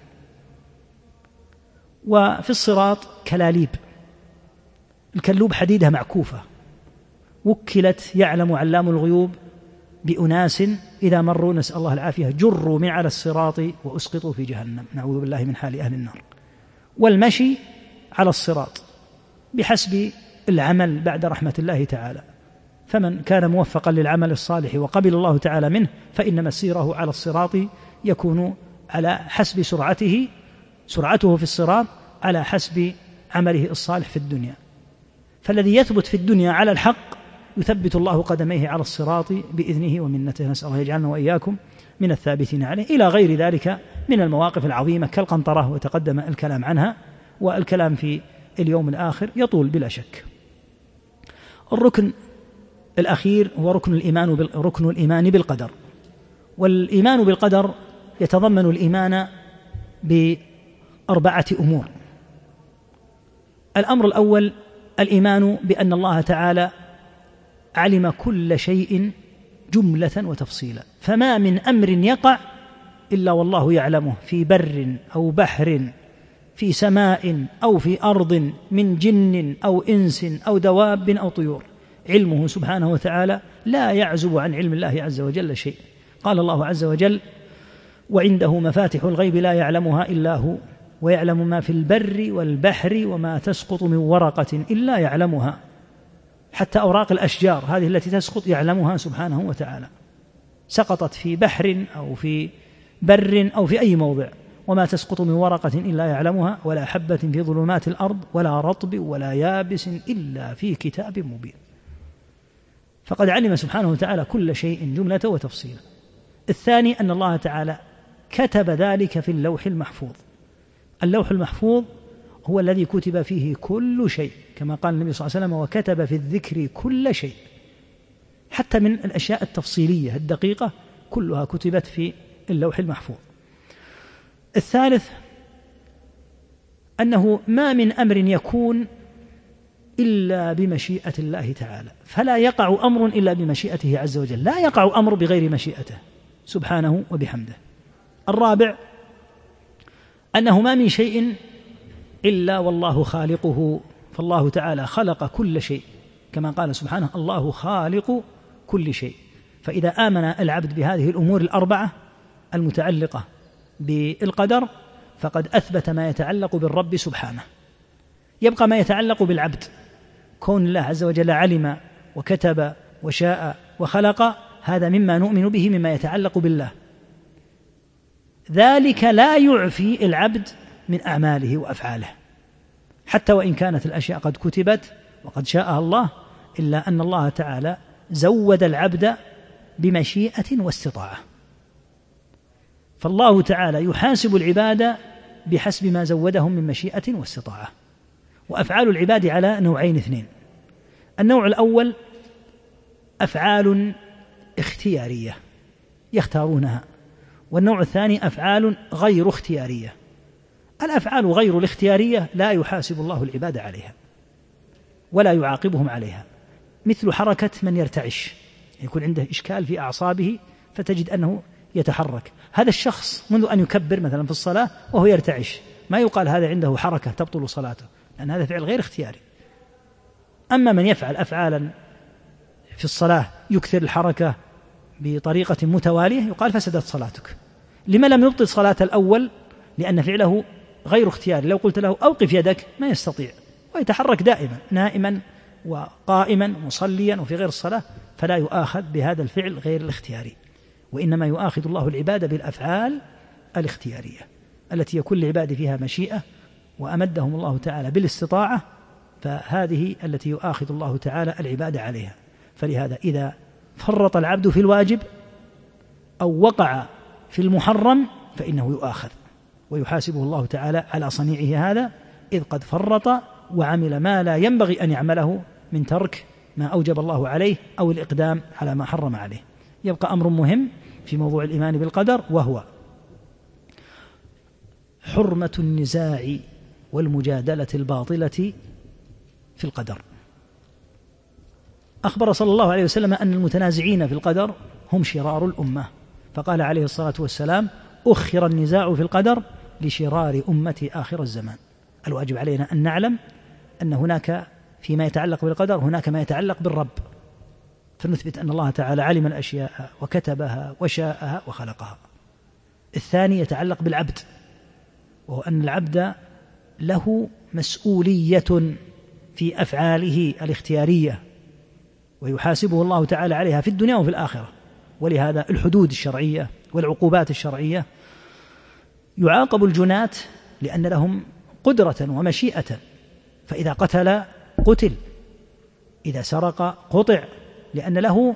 Speaker 1: وفي الصراط كلاليب، الكلوب حديدة معكوفة، وكلت يعلم علام الغيوب بأناس إذا مروا، نسأل الله العافية، جروا من على الصراط وأسقطوا في جهنم، نعوذ بالله من حال أهل النار. والمشي على الصراط بحسب العمل بعد رحمة الله تعالى، فمن كان موفقا للعمل الصالح وقبل الله تعالى منه فإن مسيره على الصراط يكون على حسب سرعته في الصراط على حسب عمله الصالح في الدنيا. فالذي يثبت في الدنيا على الحق يثبت الله قدميه على الصراط بإذنه ومنته، نسأل الله يجعلنا وإياكم من الثابتين عليه، إلى غير ذلك من المواقف العظيمة كالقنطرة، وتقدم الكلام عنها، والكلام في اليوم الآخر يطول بلا شك. الركن الأخير هو ركن الإيمان بالقدر. والإيمان بالقدر يتضمن الإيمان بأربعة أمور. الأمر الأول الإيمان بأن الله تعالى علم كل شيء جملة وتفصيلا، فما من أمر يقع إلا والله يعلمه، في بر أو بحر، في سماء أو في أرض، من جن أو إنس أو دواب أو طيور، علمه سبحانه وتعالى لا يعزب عن علم الله عز وجل شيء. قال الله عز وجل: وعنده مفاتح الغيب لا يعلمها إلا هو، ويعلم ما في البر والبحر وما تسقط من ورقة إلا يعلمها، حتى أوراق الأشجار هذه التي تسقط يعلمها سبحانه وتعالى، سقطت في بحر أو في بر أو في أي موضع، وما تسقط من ورقة إلا يعلمها، ولا حبة في ظلمات الأرض ولا رطب ولا يابس إلا في كتاب مبين. فقد علم سبحانه وتعالى كل شيء جملة وتفصيلا. الثاني أن الله تعالى كتب ذلك في اللوح المحفوظ. اللوح المحفوظ هو الذي كتب فيه كل شيء، كما قال النبي صلى الله عليه وسلم: وكتب في الذكر كل شيء، حتى من الأشياء التفصيلية الدقيقة كلها كتبت في اللوح المحفوظ. الثالث أنه ما من أمر يكون إلا بمشيئة الله تعالى، فلا يقع أمر إلا بمشيئته عز وجل، لا يقع أمر بغير مشيئته سبحانه وبحمده. الرابع أنه ما من شيء إلا والله خالقه، فالله تعالى خلق كل شيء، كما قال سبحانه: الله خالق كل شيء. فإذا آمن العبد بهذه الأمور الأربعة المتعلقة بالقدر فقد أثبت ما يتعلق بالرب سبحانه. يبقى ما يتعلق بالعبد، كون الله عز وجل علم وكتب وشاء وخلق، هذا مما نؤمن به مما يتعلق بالله. ذلك لا يعفي العبد من أعماله وأفعاله، حتى وإن كانت الأشياء قد كتبت وقد شاءها الله، إلا أن الله تعالى زود العبد بمشيئة واستطاعة. فالله تعالى يحاسب العباد بحسب ما زودهم من مشيئة واستطاعة. وأفعال العباد على نوعين اثنين: النوع الأول أفعال اختيارية يختارونها، والنوع الثاني أفعال غير اختيارية. الأفعال غير الاختيارية لا يحاسب الله العباد عليها ولا يعاقبهم عليها، مثل حركة من يرتعش، يكون عنده إشكال في أعصابه فتجد أنه يتحرك. هذا الشخص منذ أن يكبر مثلا في الصلاة وهو يرتعش، ما يقال هذا عنده حركة تبطل صلاته، لأن هذا فعل غير اختياري. أما من يفعل أفعالا في الصلاة يكثر الحركة بطريقة متوالية يقال فسدت صلاتك. لما لم يبطل صلاة الأول؟ لأن فعله غير اختياري. لو قلت له أوقف يدك ما يستطيع، ويتحرك دائما نائما وقائما مصليا وفي غير الصلاة، فلا يؤاخذ بهذا الفعل غير الاختياري. وإنما يؤاخذ الله العباد بالأفعال الاختيارية التي يكون للعباد فيها مشيئة وأمدهم الله تعالى بالاستطاعة، فهذه التي يؤاخذ الله تعالى العباد عليها. فلهذا إذا فرط العبد في الواجب أو وقع في المحرم فإنه يؤاخذ ويحاسبه الله تعالى على صنيعه هذا، إذ قد فرط وعمل ما لا ينبغي أن يعمله من ترك ما أوجب الله عليه أو الإقدام على ما حرم عليه. يبقى أمر مهم في موضوع الإيمان بالقدر، وهو حرمة النزاع والمجادلة الباطلة في القدر. أخبر صلى الله عليه وسلم أن المتنازعين في القدر هم شرار الأمة، فقال عليه الصلاة والسلام: أخر النزاع في القدر لشرار أمة آخر الزمان. الواجب علينا أن نعلم أن هناك فيما يتعلق بالقدر هناك ما يتعلق بالرب، فنثبت أن الله تعالى علم الأشياء وكتبها وشاءها وخلقها. الثاني يتعلق بالعبد، وهو أن العبد له مسؤولية في أفعاله الاختيارية ويحاسبه الله تعالى عليها في الدنيا وفي الآخرة. ولهذا الحدود الشرعية والعقوبات الشرعية يعاقب الجناة لأن لهم قدرة ومشيئة، فإذا قتل قتل، إذا سرق قطع، لأن له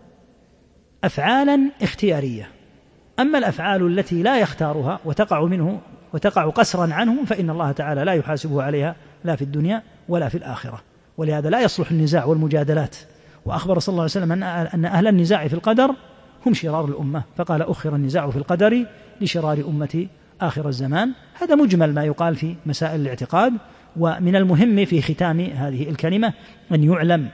Speaker 1: أفعالا اختيارية. أما الأفعال التي لا يختارها وتقع منه وتقع قسرا عنه فإن الله تعالى لا يحاسبه عليها لا في الدنيا ولا في الآخرة. ولهذا لا يصلح النزاع والمجادلات. وأخبر صلى الله عليه وسلم أن أهل النزاع في القدر هم شرار الأمة، فقال: أخر النزاع في القدر لشرار أمة آخر الزمان. هذا مجمل ما يقال في مسائل الاعتقاد. ومن المهم في ختام هذه الكلمة أن يعلم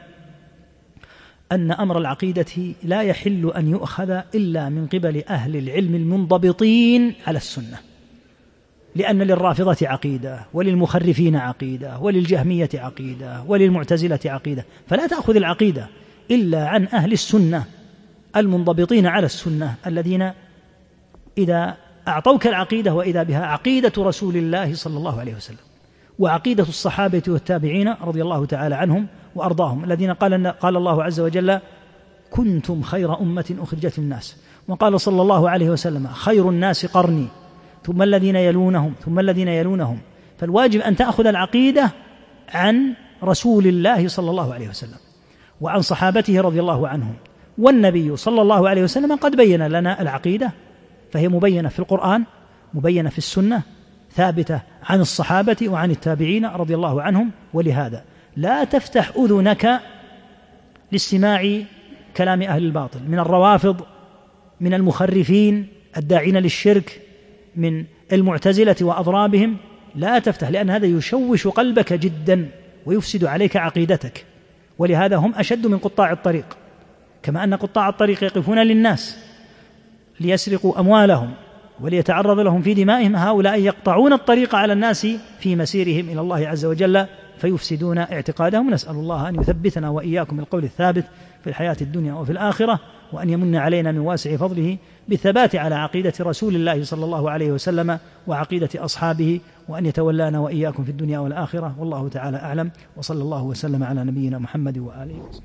Speaker 1: أن أمر العقيدة لا يحل أن يؤخذ إلا من قبل أهل العلم المنضبطين على السنة، لأن للرافضة عقيدة، وللمخرفين عقيدة، وللجهمية عقيدة، وللمعتزلة عقيدة، فلا تأخذ العقيدة إلا عن أهل السنة المنضبطين على السنة، الذين إذا أعطوك العقيدة وإذا بها عقيدة رسول الله صلى الله عليه وسلم وعقيدة الصحابة والتابعين رضي الله تعالى عنهم وأرضاهم، الذين قال الله عز وجل: كنتم خير أمة أخرجت للناس، وقال صلى الله عليه وسلم: خير الناس قرني ثم الذين يلونهم ثم الذين يلونهم. فالواجب أن تأخذ العقيدة عن رسول الله صلى الله عليه وسلم وعن صحابته رضي الله عنهم. والنبي صلى الله عليه وسلم قد بين لنا العقيدة، فهي مبينة في القرآن، مبينة في السنة، ثابتة عن الصحابة وعن التابعين رضي الله عنهم. ولهذا لا تفتح أذنك لاستماع كلام أهل الباطل من الروافض، من المخرفين الداعين للشرك، من المعتزلة وأضرابهم. لا تفتح، لأن هذا يشوش قلبك جدا ويفسد عليك عقيدتك. ولهذا هم أشد من قطاع الطريق، كما أن قطاع الطريق يقفون للناس ليسرقوا أموالهم وليتعرض لهم في دمائهم، هؤلاء يقطعون الطريق على الناس في مسيرهم إلى الله عز وجل فيفسدون اعتقادهم. نسأل الله أن يثبتنا وإياكم القول الثابت في الحياة الدنيا وفي الآخرة، وأن يمن علينا من واسع فضله بالثبات على عقيدة رسول الله صلى الله عليه وسلم وعقيدة أصحابه، وأن يتولانا وإياكم في الدنيا والآخرة. والله تعالى أعلم، وصلى الله وسلم على نبينا محمد وآله وسلم.